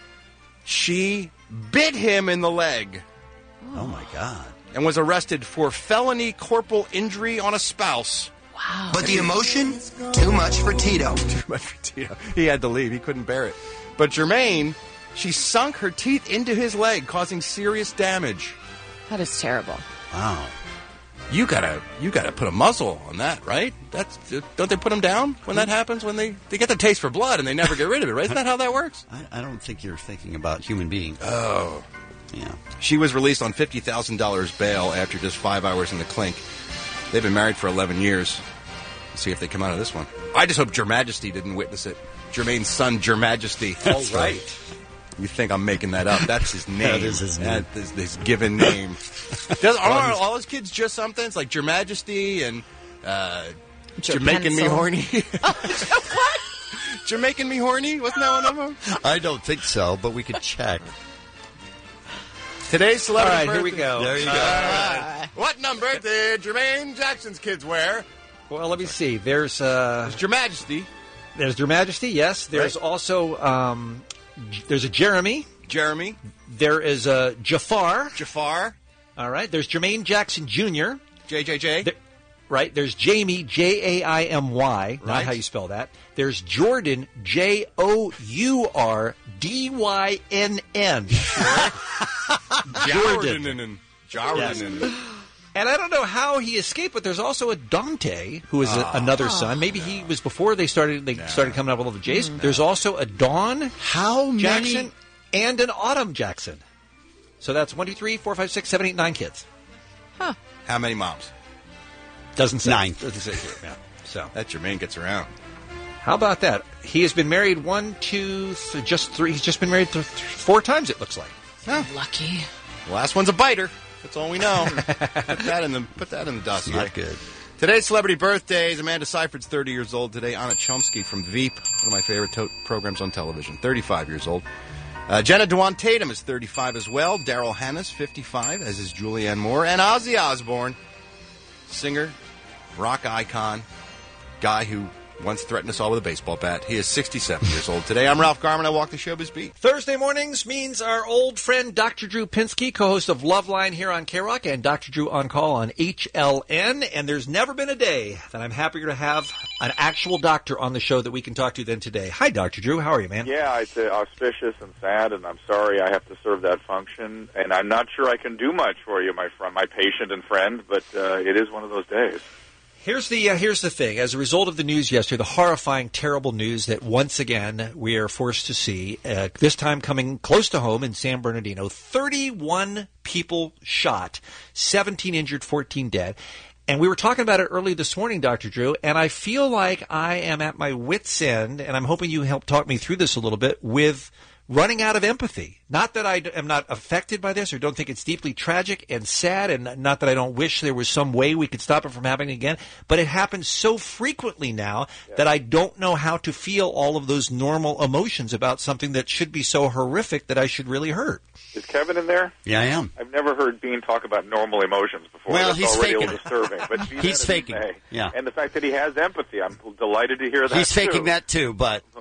she bit him in the leg. Oh, my God. And was arrested for felony corporal injury on a spouse. Wow. But the emotion, too much for Tito. Too much for Tito. He had to leave. He couldn't bear it. But Jermaine, she sunk her teeth into his leg, causing serious damage. That is terrible. Wow. You gotta, you gotta put a muzzle on that, right? That's don't they put them down when that happens? When they, they get the taste for blood and they never get rid of it, right? Isn't that how that works? I, I don't think you're thinking about human beings. Oh. Yeah. She was released on fifty thousand dollars bail after just five hours in the clink. They've been married for eleven years. Let's see if they come out of this one. I just hope Your Majesty didn't witness it. Jermaine's son, Your Majesty. All right. You think I'm making that up. That's his name. That is his name. That is his given name. Does, are all his kids just something? It's like Your Majesty and uh, Jamaican Me Horny. What? Jamaican Me Horny? Wasn't that one of them? I don't think so, but we could check. Today's celebrity All right, birthday. here we go. There you go. All right. What number did Jermaine Jackson's kids wear? Well, let me see. There's uh, It's Your Majesty. there's Your Majesty. Yes. There's Right. also um, J- there's a Jeremy. Jeremy. There is a Jafar. Jafar. All right. There's Jermaine Jackson Junior J J J. There, right. There's Jamie, J A I M Y, not Right. how you spell that. There's Jordan, J O U R D Y N N. Jordan. Jordan. And I don't know how he escaped, but there's also a Dante, who is a, another son. Maybe he was before they started they started coming up with all the J's. There's also a Dawn How Jackson many? and an Autumn Jackson. So that's one, two, three, four, five, six, seven, eight, nine kids. How many moms? Doesn't say. Nine. Doesn't say here. Yeah. So That Jermaine gets around. how about that? He has been married one, two, th- just three. He's just been married th- th- four times. It looks like. Lucky. The last one's a biter. That's all we know. put that in the put that in the dossier. Not good. Today's celebrity birthdays. Amanda Seyfried's thirty years old today. Anna Chomsky from Veep, one of my favorite to- programs on television, thirty-five years old. Uh, Jenna Dewan Tatum is thirty-five as well. Daryl Hannah's fifty-five, as is Julianne Moore. And Ozzy Osbourne, singer, rock icon, guy who once threatened us all with a baseball bat. He is sixty-seven years old today. I'm Ralph Garman. I walk the showbiz beat. Thursday mornings means our old friend Doctor Drew Pinsky, co-host of Loveline here on K-Rock, and Doctor Drew on call on H L N. And there's never been a day that I'm happier to have an actual doctor on the show that we can talk to than today. Hi, Doctor Drew. How are you, man? Yeah, it's uh, auspicious and sad, and I'm sorry I have to serve that function. And I'm not sure I can do much for you, my friend, my patient and friend, but uh, it is one of those days. Here's the uh, here's the thing. As a result of the news yesterday, the horrifying, terrible news that once again we are forced to see, uh, this time coming close to home in San Bernardino, thirty-one people shot, seventeen injured, fourteen dead. And we were talking about it early this morning, Doctor Drew, and I feel like I am at my wit's end, and I'm hoping you help talk me through this a little bit, with running out of empathy. Not that I d- am not affected by this or don't think it's deeply tragic and sad, and not that I don't wish there was some way we could stop it from happening again, but it happens so frequently now yeah. that I don't know how to feel all of those normal emotions about something that should be so horrific that I should really hurt. Is Kevin in there? Yeah, I am. I've never heard Bean talk about normal emotions before. Well, That's he's already faking a little disturbing. But he's faking. Yeah. And the fact that he has empathy, I'm delighted to hear that. He's faking too. that too, but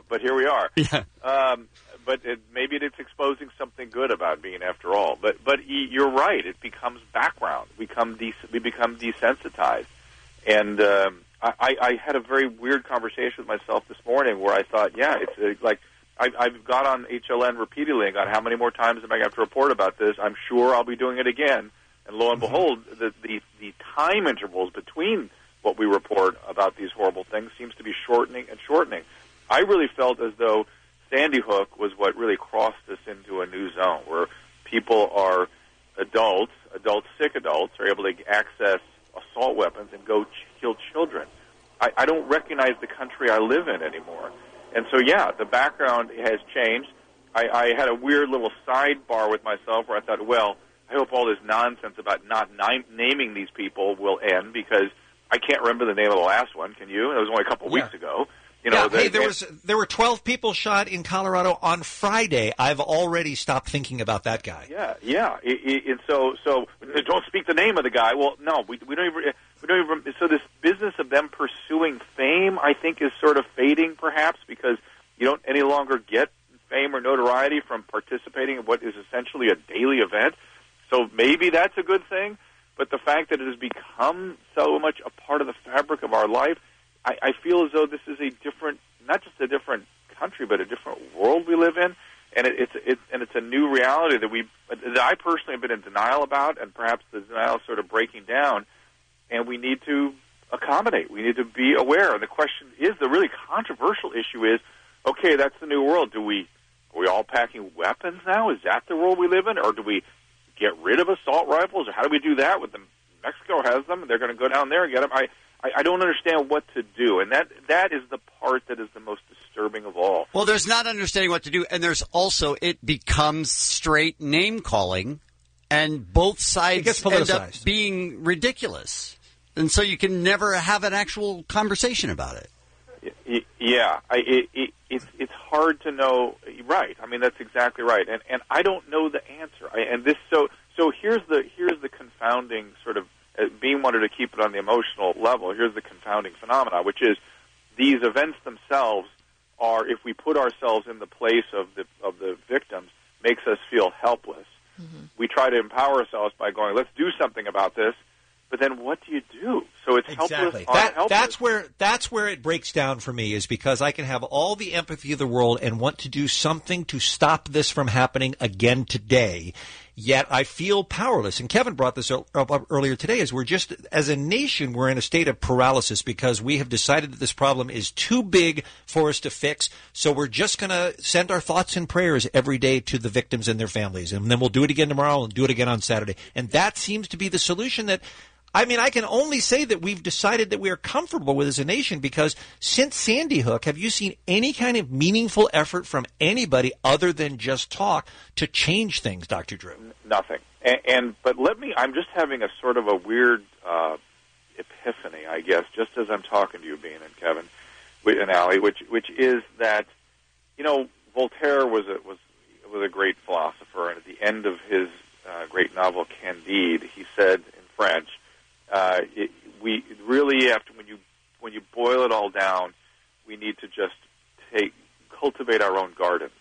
but here we are. Yeah. Um, but it, maybe it's exposing something good about Bean after all. But but y- you're right. It becomes background. We become des- we become desensitized. And um, I, I had a very weird conversation with myself this morning where I thought, yeah, it's uh, like I, I've got on H L N repeatedly and got how many more times am I going to have to report about this? I'm sure I'll be doing it again. And lo and behold, the, the, the time intervals between what we report about these horrible things seems to be shortening and shortening. I really felt as though Sandy Hook was what really crossed us into a new zone where people are adults, adults, sick adults, are able to access assault weapons and go ch- kill children. I, I don't recognize the country I live in anymore. And so, yeah, the background has changed. I, I had a weird little sidebar with myself where I thought, well, I hope all this nonsense about not ni- naming these people will end because I can't remember the name of the last one. Can you? It was only a couple of Yeah. weeks ago. You know, yeah, the, hey, there and- was there were twelve people shot in Colorado on Friday. I've already stopped thinking about that guy. Yeah, yeah. It, it, and so, so don't speak the name of the guy. Well, no, we, we don't even. We don't even. So this business of them pursuing fame, I think, is sort of fading, perhaps, because you don't any longer get fame or notoriety from participating in what is essentially a daily event. So maybe that's a good thing. But the fact that it has become so much a part of the fabric of our life, I, I feel as though this is a different, not just a different country, but a different world we live in, and it, it's it, and it's a new reality that we, that I personally have been in denial about, and perhaps the denial is sort of breaking down, and we need to accommodate. We need to be aware. And the question is, the really controversial issue is, okay, that's the new world. Do we are we all packing weapons now? Is that the world we live in, or do we get rid of assault rifles, or how do we do that with them? Mexico has them, and they're going to go down there and get them. I, I, I don't understand what to do, and that that is the part that is the most disturbing of all. Well, there's not understanding what to do, and there's also it becomes straight name calling, and both sides gets end up politicized. being ridiculous, and so you can never have an actual conversation about it. Y- Yeah, I, it, it, it's it's hard to know. Right, I mean that's exactly right, and and I don't know the answer. I, and this so so here's the here's the confounding sort of uh, being wanted to keep it on the emotional level. Here's the confounding phenomena, which is these events themselves are, if we put ourselves in the place of the of the victims, makes us feel helpless. Mm-hmm. We try to empower ourselves by going, let's do something about this. But then what do you do? So it's Exactly. helpless on That, helpless. that's where that's where it breaks down for me, is because I can have all the empathy of the world and want to do something to stop this from happening again today. Yet I feel powerless. And Kevin brought this up earlier today, is we're just, as a nation, we're in a state of paralysis because we have decided that this problem is too big for us to fix. So we're just going to send our thoughts and prayers every day to the victims and their families. And then we'll do it again tomorrow and do it again on Saturday. And that seems to be the solution that, I mean, I can only say that we've decided that we are comfortable with as a nation, because since Sandy Hook, have you seen any kind of meaningful effort from anybody other than just talk to change things, Doctor Drew? Nothing. And, and but let me, I'm just having a sort of a weird uh, epiphany, I guess, just as I'm talking to you, Bean and Kevin and Allie, which which is that, you know, Voltaire was a, was was a great philosopher, and at the end of his uh, great novel Candide, he said in French, Uh, it, we really have to, when you when you boil it all down, we need to just take cultivate our own gardens,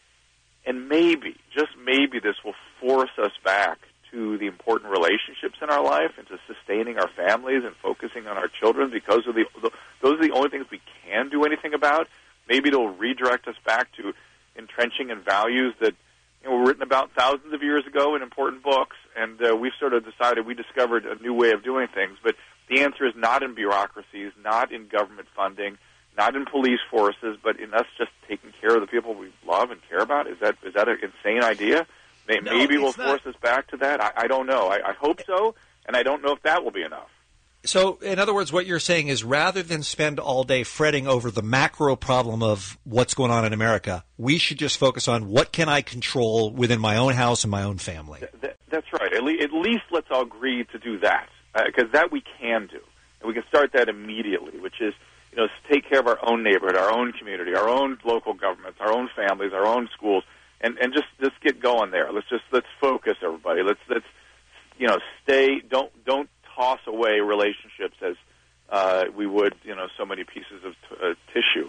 and maybe, just maybe, this will force us back to the important relationships in our life and to sustaining our families and focusing on our children, because of the, the those are the only things we can do anything about. Maybe it'll redirect us back to entrenching in values that, you know, were written about thousands of years ago in important books, and uh, we've sort of decided we discovered a new way of doing things. But the answer is not in bureaucracies, not in government funding, not in police forces, but in us just taking care of the people we love and care about. Is that is that an insane idea? May, No, maybe we'll it's not. force us back to that. I, I don't know. I, I hope so, and I don't know if that will be enough. So, in other words, what you're saying is, rather than spend all day fretting over the macro problem of what's going on in America, we should just focus on what can I control within my own house and my own family. Th- th- that's right. At, le- at least let's all agree to do that, because that we can do. And we can start that immediately, which is, you know, take care of our own neighborhood, our own community, our own local governments, our own families, our own schools, and, and just, just get going there. Let's just let's focus, everybody. Let's let's you know stay. Don't don't toss away relationships as uh, we would, you know, so many pieces of t- uh, tissue.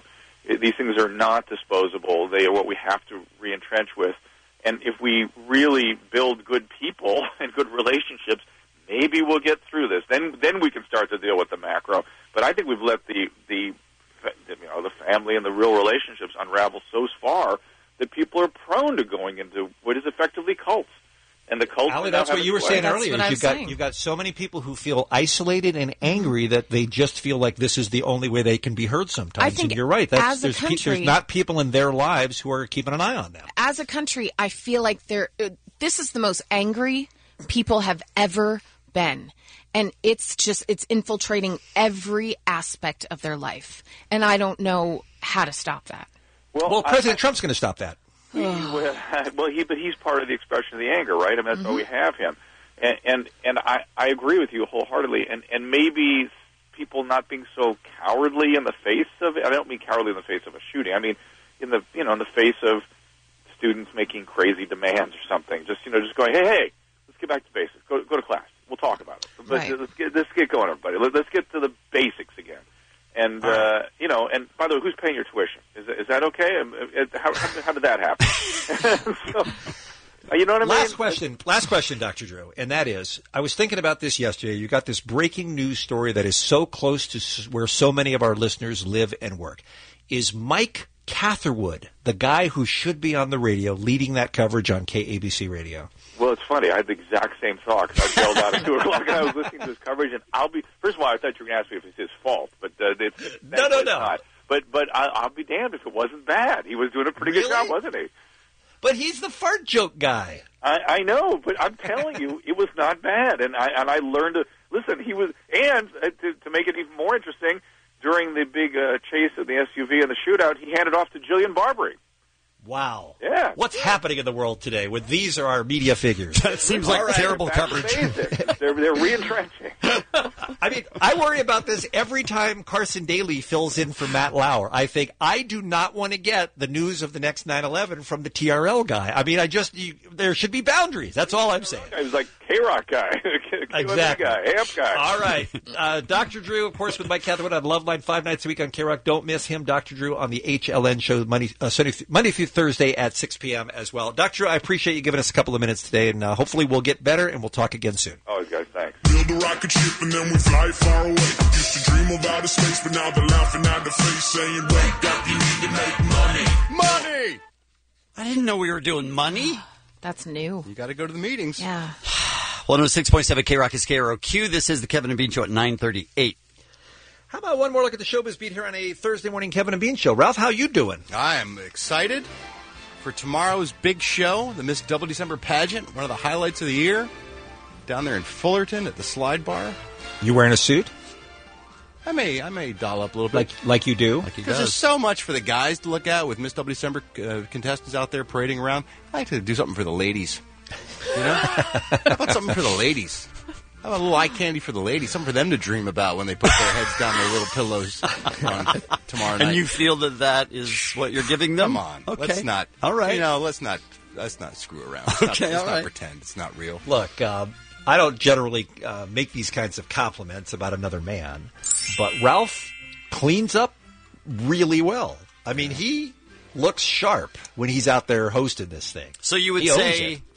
These things are not disposable. They are what we have to re-entrench with. And if we really build good people and good relationships, maybe we'll get through this. Then then we can start to deal with the macro. But I think we've let the, the you know, the family and the real relationships unravel so far that people are prone to going into what is effectively cults. And the cults Allie, now that's have what a you were sway. saying That's earlier. what I'm You've got saying. you've got so many people who feel isolated and angry that they just feel like this is the only way they can be heard sometimes. I think and you're right. That's, as a there's, pe- country- there's not people in their lives who are keeping an eye on them. As a country, I feel like there. Uh, this is the most angry people have ever been. And it's just, it's infiltrating every aspect of their life. And I don't know how to stop that. Well, Well, President I- Trump's going to stop that. He, well, well, he but he's part of the expression of the anger, right? I mean, that's Mm-hmm. why we have him, and and, and I, I agree with you wholeheartedly. And, and maybe people not being so cowardly in the face of it. I don't mean cowardly in the face of a shooting. I mean in the you know in the face of students making crazy demands or something. Just you know, just going, hey, hey, let's get back to basics. Go go to class. We'll talk about it. But Right. let's get let's get going, everybody. Let, let's get to the basics again. And uh, you know, and by the way, who's paying your tuition? Is is that okay? Um, uh, How how, how did that happen? so, uh, you know what I mean? Last question, last question, Doctor Drew, and that is, I was thinking about this yesterday. You got this breaking news story that is so close to s- where so many of our listeners live and work. Is Mike Catherwood the guy who should be on the radio leading that coverage on K A B C Radio? Well, it's funny. I had the exact same thought. 'Cause I bailed out at two o'clock, and I was listening to his coverage. And I'll be first of all, I thought you were going to ask me if it's his fault, but uh, it's No, no, it's no. not. But but I, I'll be damned if it wasn't bad. He was doing a pretty good Really? job, wasn't he? But he's the fart joke guy. I, I know, but I'm telling you, it was not bad, and I and I learned to listen. He was, and uh, to, to make it even more interesting, during the big uh, chase of the S U V and the shootout, he handed off to Jillian Barbary. Wow. Yeah. What's happening in the world today when these are our media figures? That seems like All right. terrible That's coverage. basic. they're they're re-entrenching. I mean, I worry about this every time Carson Daly fills in for Matt Lauer. I think I do not want to get the news of the next nine eleven from the T R L guy. I mean, I just you, there should be boundaries. That's all I'm saying. He was like K-Rock guy, Q M A Exactly. guy, Amp guy. All right. Uh, Doctor Drew, of course, with Mike Catherwood on Loveline five nights a week on K-Rock. Don't miss him, Doctor Drew, on the H L N show Monday, uh, Sunday, Monday through Thursday at six p.m. as well. Doctor Drew, I appreciate you giving us a couple of minutes today, and uh, hopefully we'll get better, and we'll talk again soon. Oh, guys, thanks. Build a rocket ship and then we fly far away. Used to dream of outer space, but now they're laughing at the face, saying, wake up, you need to make money. Money! I didn't know we were doing money. That's new. You got to go to the meetings. Yeah. one oh six point seven K-Rock is K R O Q. This is the Kevin and Bean Show at nine thirty-eight. How about one more look at the showbiz beat here on a Thursday morning Kevin and Bean show? Ralph, how you doing? I am excited for tomorrow's big show, the Miss Double December pageant, one of the highlights of the year, down there in Fullerton at the Slide Bar. You wearing a suit? I may, I may doll up a little bit. Like like you do? Like he Because there's does. so much for the guys to look at with Miss Double December uh, contestants out there parading around. I like to do something for the ladies. You know? How about something for the ladies? How about a little eye candy for the ladies? Something for them to dream about when they put their heads down their little pillows on tomorrow night. And you feel that that is what you're giving them? Come on. Okay. Let's not. All right. You know, let's not, let's not screw around. Let's not, Okay, let's all not right. pretend it's not real. Look, um, I don't generally uh, make these kinds of compliments about another man, but Ralph cleans up really well. I mean, he looks sharp when he's out there hosting this thing. So you would He owns say... it.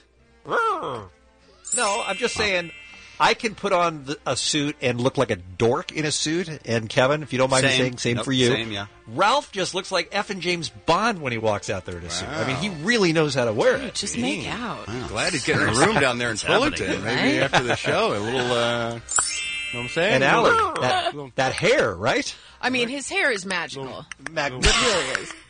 No, I'm just saying I can put on the, a suit and look like a dork in a suit. And Kevin, if you don't mind me Same. saying, same Nope, for you. same, yeah. Ralph just looks like effing James Bond when he walks out there in a suit. I mean, he really knows how to wear it. Just make out. Glad he's getting a room down there in What's happening? Fullerton. Maybe Right? after the show, a little, uh, you know what I'm saying? And A Allie, little- that, little- that hair, right? I mean, his hair is magical. Magnificent. It really is.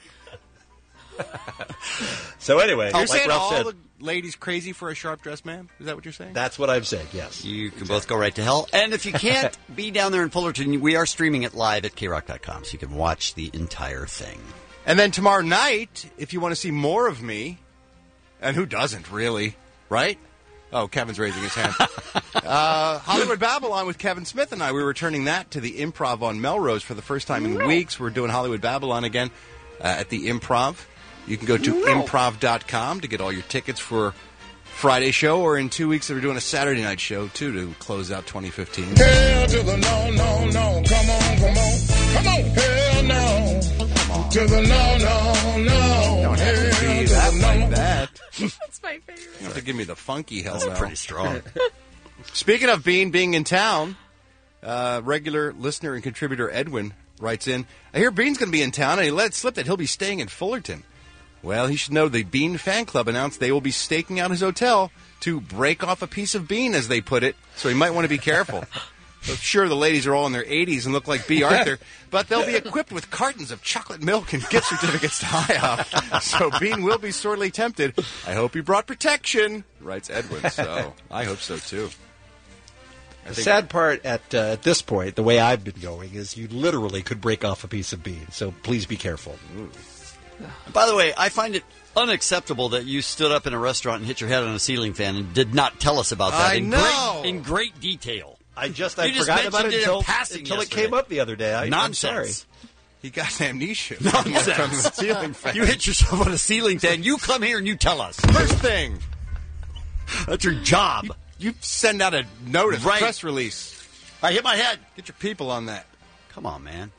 So anyway, You're like saying Ralph all said, the ladies crazy for a sharp dressed man? Is that what you're saying? that's what I've said, yes. You can both go right to hell. And if you can't be down there in Fullerton, we are streaming it live at K rock dot com, so you can watch the entire thing. And then tomorrow night, if you want to see more of me, and who doesn't really, right? Oh, Kevin's raising his hand. uh, Hollywood Babylon with Kevin Smith and I. We're returning that to the Improv on Melrose for the first time in weeks. We're doing Hollywood Babylon again uh, at the Improv. You can go to improv dot com to get all your tickets for Friday show, or in two weeks we're doing a Saturday night show, too, to close out twenty fifteen. Hell to the no, no, no. Come on, come on. Come on. Hell no. To the no, no, no. Don't have to be that like that. That's my favorite. You have to give me the funky hell. That's now. pretty strong. Speaking of Bean being in town, uh, regular listener and contributor Edwin writes in, I hear Bean's going to be in town, and he let it slip that he'll be staying in Fullerton. Well, he should know the Bean fan club announced they will be staking out his hotel to break off a piece of bean, as they put it, so he might want to be careful. So sure, the ladies are all in their eighties and look like B. Arthur, but they'll be equipped with cartons of chocolate milk and gift certificates to IHOP. So Bean will be sorely tempted. I hope he brought protection, writes Edwin. So I hope so, too. The sad part at uh, at this point, the way I've been going, is you literally could break off a piece of bean. So please be careful. Ooh. By the way, I find it unacceptable that you stood up in a restaurant and hit your head on a ceiling fan and did not tell us about that I in know. great in great detail. I just You I just forgot about it mentioned it in until, passing until it yesterday. came up the other day. I, Nonsense. I'm sorry. He got amnesia. Nonsense. From the ceiling fan. You hit yourself on a ceiling fan. You come here and you tell us. First thing. That's your job. You, you send out a notice, Right. a press release. I hit my head. Get your people on that. Come on, man.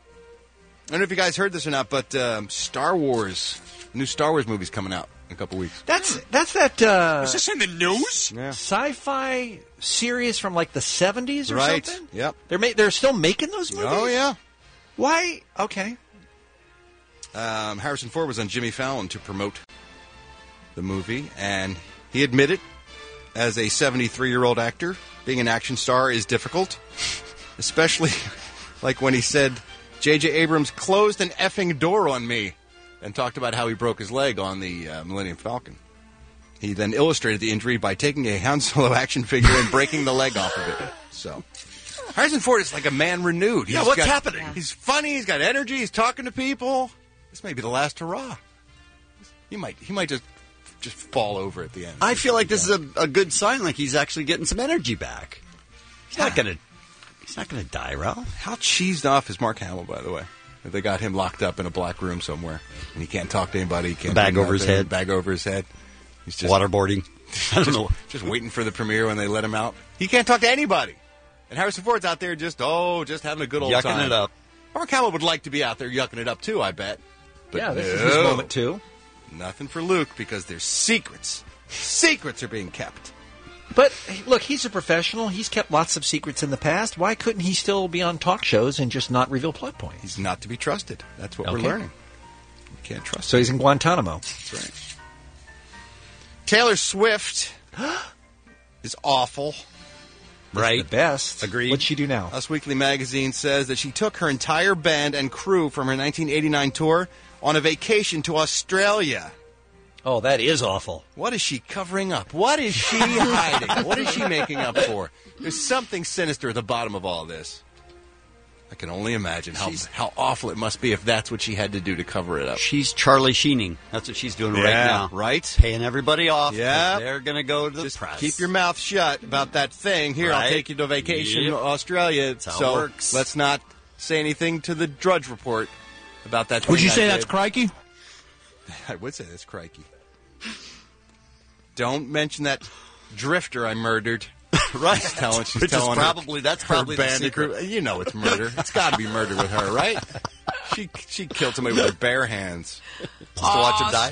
I don't know if you guys heard this or not, but um, Star Wars, new Star Wars movie's coming out in a couple weeks. That's that's that. Uh, Is this in the news? Yeah. Sci-fi series from like the seventies or Right. something. Yep. They're ma- they're still making those movies. Oh, yeah. Why? Okay. Um, Harrison Ford was on Jimmy Fallon to promote the movie, and he admitted, as a seventy-three-year-old actor, being an action star is difficult, especially like when he said, J J. Abrams closed an effing door on me, and talked about how he broke his leg on the uh, Millennium Falcon. He then illustrated the injury by taking a Han Solo action figure and breaking the leg off of it. So, Harrison Ford is like a man renewed. Yeah, He's what's got- happening? He's funny. He's got energy. He's talking to people. This may be the last hurrah. He might. He might just just fall over at the end. I feel like this is a, a good sign. Like he's actually getting some energy back. He's not gonna. He's not gonna die, Ralph. How cheesed off is Mark Hamill, by the way? That they got him locked up in a black room somewhere, and he can't talk to anybody. He can't Bag do over his nothing. head. Bag over his head. He's just Waterboarding. I don't just, know. just waiting for the premiere when they let him out. He can't talk to anybody. And Harrison Ford's out there just oh, just having a good old Yucking time. it up. Mark Hamill would like to be out there yucking it up too, I bet. But Yeah, this is no. his moment too. Nothing for Luke because there's secrets. Secrets are being kept. But hey, look, he's a professional. He's kept lots of secrets in the past. Why couldn't he still be on talk shows and just not reveal plot points? He's not to be trusted. That's what we're Okay. learning. You can't trust So him. he's in Guantanamo. That's right. Taylor Swift is awful. Right. The best. Agreed. What'd she do now? Us Weekly magazine says that she took her entire band and crew from her nineteen eighty-nine tour on a vacation to Australia. Oh, that is awful. What is she covering up? What is she hiding? What is she making up for? There's something sinister at the bottom of all this. I can only imagine how, how awful it must be if that's what she had to do to cover it up. She's Charlie Sheening. That's what she's doing right Yeah, now. right? Paying everybody off. Yeah. They're going to go to the Just press. keep your mouth shut about that thing. Here, I'll Right. take you to vacation Yep. to Australia. That's how so it works. let's not say anything to the Drudge Report about that. Would thing you I say did. that's crikey? I would say that's crikey. Don't mention that drifter I murdered. Right. She's telling, she's Which is telling her- probably- that's her probably the band secret. crew- You know it's murder. It's got to be murder with her, right? She she killed somebody with her bare hands. Just to watch him die.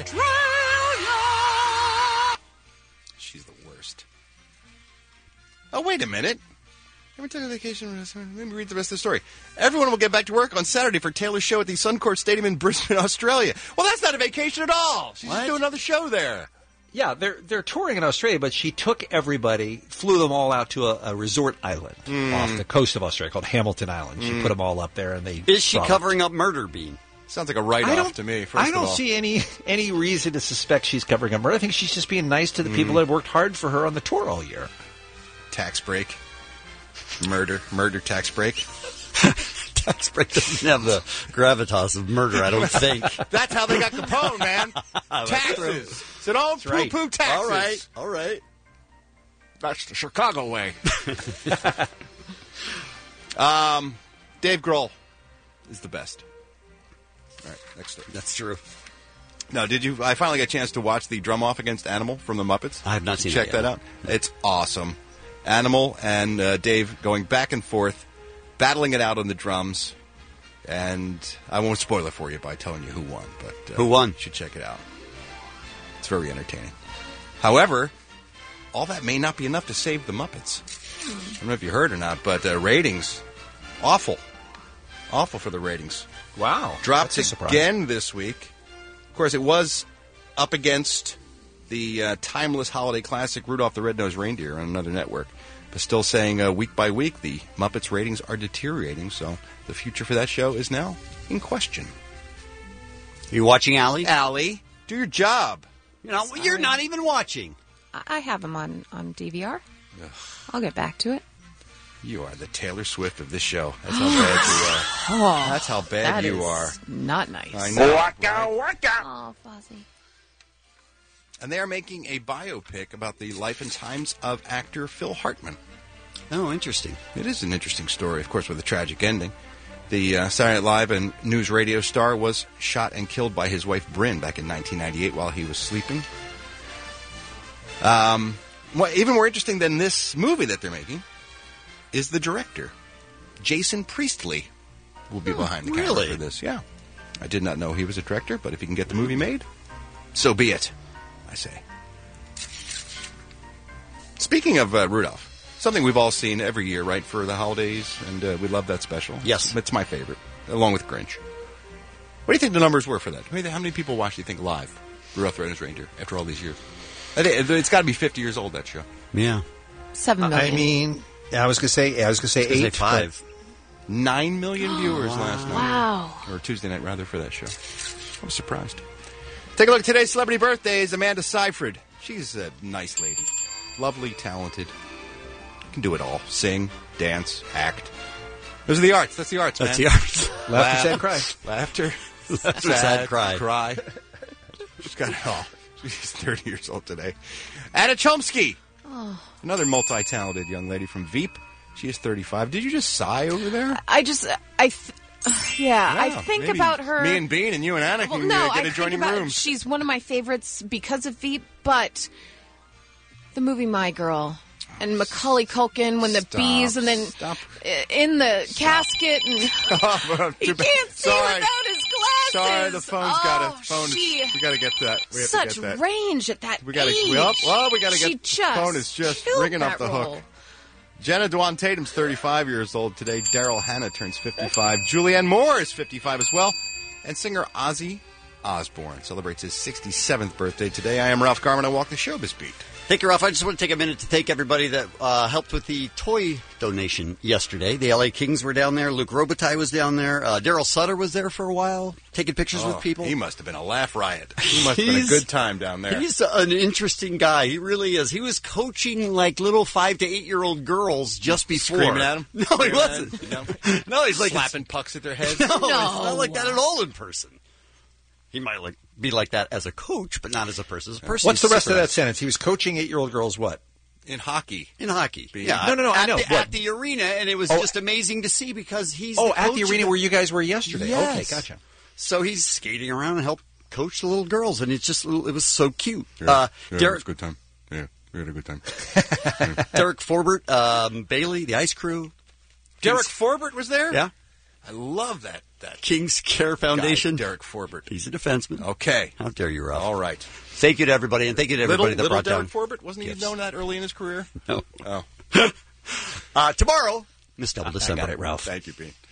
She's the worst. Oh, wait a minute. Let me take a vacation. Let me read the rest of the story. Everyone will get back to work on Saturday for Taylor's show at the Suncorp Stadium in Brisbane, Australia. Well, that's not a vacation at all. She's just doing another show there. Yeah, they're they're touring in Australia, but she took everybody, flew them all out to a, a resort island Mm. off the coast of Australia called Hamilton Island. She Mm. put them all up there, and they Is she frolicked. covering up Murder Bean? Sounds like a I write-off don't- to me, first I don't of all. see any any reason to suspect she's covering up murder. I think she's just being nice to the people Mm. that worked hard for her on the tour all year. Tax break. Murder. Murder tax break. Tax break doesn't have the gravitas of murder, I don't think. That's how they got Capone, man. That's Taxes. So don't That's right. poo-poo taxes. All right. All right. That's the Chicago way. um, Dave Grohl is the best. All right, next story. That's true. No, did you? I finally got a chance to watch the drum off against Animal from the Muppets. I have not seen Check it yet. that out. It's awesome. Animal and uh, Dave going back and forth, battling it out on the drums. And I won't spoil it for you by telling you who won. But uh, Who won? You should check it out. It's very entertaining. However, all that may not be enough to save the Muppets. I don't know if you heard or not, but uh, ratings, awful. Awful for the ratings. Wow. Dropped That's a surprise. again this week. Of course, it was up against the uh, timeless holiday classic Rudolph the Red-Nosed Reindeer on another network. But still saying uh, week by week the Muppets ratings are deteriorating, so the future for that show is now in question. Are you watching Allie? Allie, do your job. You know, you're not even watching. I I have them on, on D V R. I'll get back to it. You are the Taylor Swift of this show. That's how bad you are. Oh, That's how bad that you is are. Not nice. I know. Waka, waka. Oh, Fuzzy. And they are making a biopic about the life and times of actor Phil Hartman. Oh, interesting. It is an interesting story, of course, with a tragic ending. The uh, Saturday Night Live and news radio star was shot and killed by his wife Bryn back in nineteen ninety-eight while he was sleeping. Um, what, even more interesting than this movie that they're making is the director, Jason Priestley, will be behind the camera really? for this. Yeah, I did not know he was a director, but if he can get the movie made, so be it. I say. Speaking of uh, Rudolph. Something we've all seen every year, right, for the holidays, and uh, we love that special. Yes. It's my favorite, along with Grinch. What do you think the numbers were for that? How many, how many people watched, do you think, live, Rudolph the Red-Nosed Reindeer, after all these years? I think it's got to be fifty years old, that show. Yeah. Seven million. I mean, I was going to say, I was going to say I was gonna eight. say five. Nine million viewers last night. Wow. Or Tuesday night, rather, for that show. I was surprised. Take a look at today's celebrity birthdays. Amanda Seyfried. She's a nice lady. Lovely, talented. Can do it all. Sing, dance, act. Those are the arts. That's the arts, man. That's the arts. Laughter, sad, cry. Laughter, Laughter, sad, cry. Cry. She's got it all. She's thirty years old today. Anna Chomsky. Oh. Another multi-talented young lady from Veep. She is thirty-five. Did you just sigh over there? I just, I, th- yeah, I Yeah, think maybe about her. Me and Bean and you and Anna Well, can no, uh, I get think adjoining about, rooms. she's one of my favorites because of Veep, but the movie My Girl and Macaulay Culkin when the Stop. bees and then Stop. in the casket and he can't see Sorry. without his glasses. Sorry, the phone's oh, got a phone. She, Is, we got to get that. We have such to get that. range at that We got to. age. Well, well, we got to She get. just The phone is just killed ringing up that the role. hook. Jenna Dewan Tatum's thirty-five years old today. Daryl Hannah turns fifty-five. Julianne Moore is fifty-five as well. And singer Ozzy Osbourne celebrates his sixty-seventh birthday today. I am Ralph Garman. I walk the showbiz beat. Thank you, Ralph. I just want to take a minute to thank everybody that uh, helped with the toy donation yesterday. The L A Kings were down there. Luke Robitaille was down there. Uh, Daryl Sutter was there for a while, taking pictures Oh, with people. He must have been a laugh riot. He must have been a He's- good time down there. He's an interesting guy. He really is. He was coaching like little five to eight year old girls just before. Screaming at him? No, he Screaming at wasn't. him? No, he's like slapping pucks at their heads. No, it's not like that at all in person. He might like be like that as a coach, but not as a person. As a person, What's the he's rest of super that nice. sentence? He was coaching eight-year-old girls what? In hockey. In hockey. Being- Yeah. No, no, no, I At know. The, What? at the arena, and it was Oh. just amazing to see because he's Oh, the at coach the of arena where you guys were yesterday. Yes. Okay, gotcha. So he's skating around and helped coach the little girls, and it's just it was so cute. Yeah, uh, yeah, it Derek was a good time. Yeah, we had a good time. Derek Forbert, um, Bailey, the Ice Crew. Derek Forbert was there? Yeah. I love that. that King's Care Foundation. guy, Derek Forbert. He's a defenseman. Okay. How dare you, Ralph? All right. Thank you to everybody, and thank you to everybody little that little brought Derek down. Forbert? Wasn't he gifts. known that early in his career? No. Oh. Uh, tomorrow, Miss Double I December. got it, Ralph. Thank you, Pete.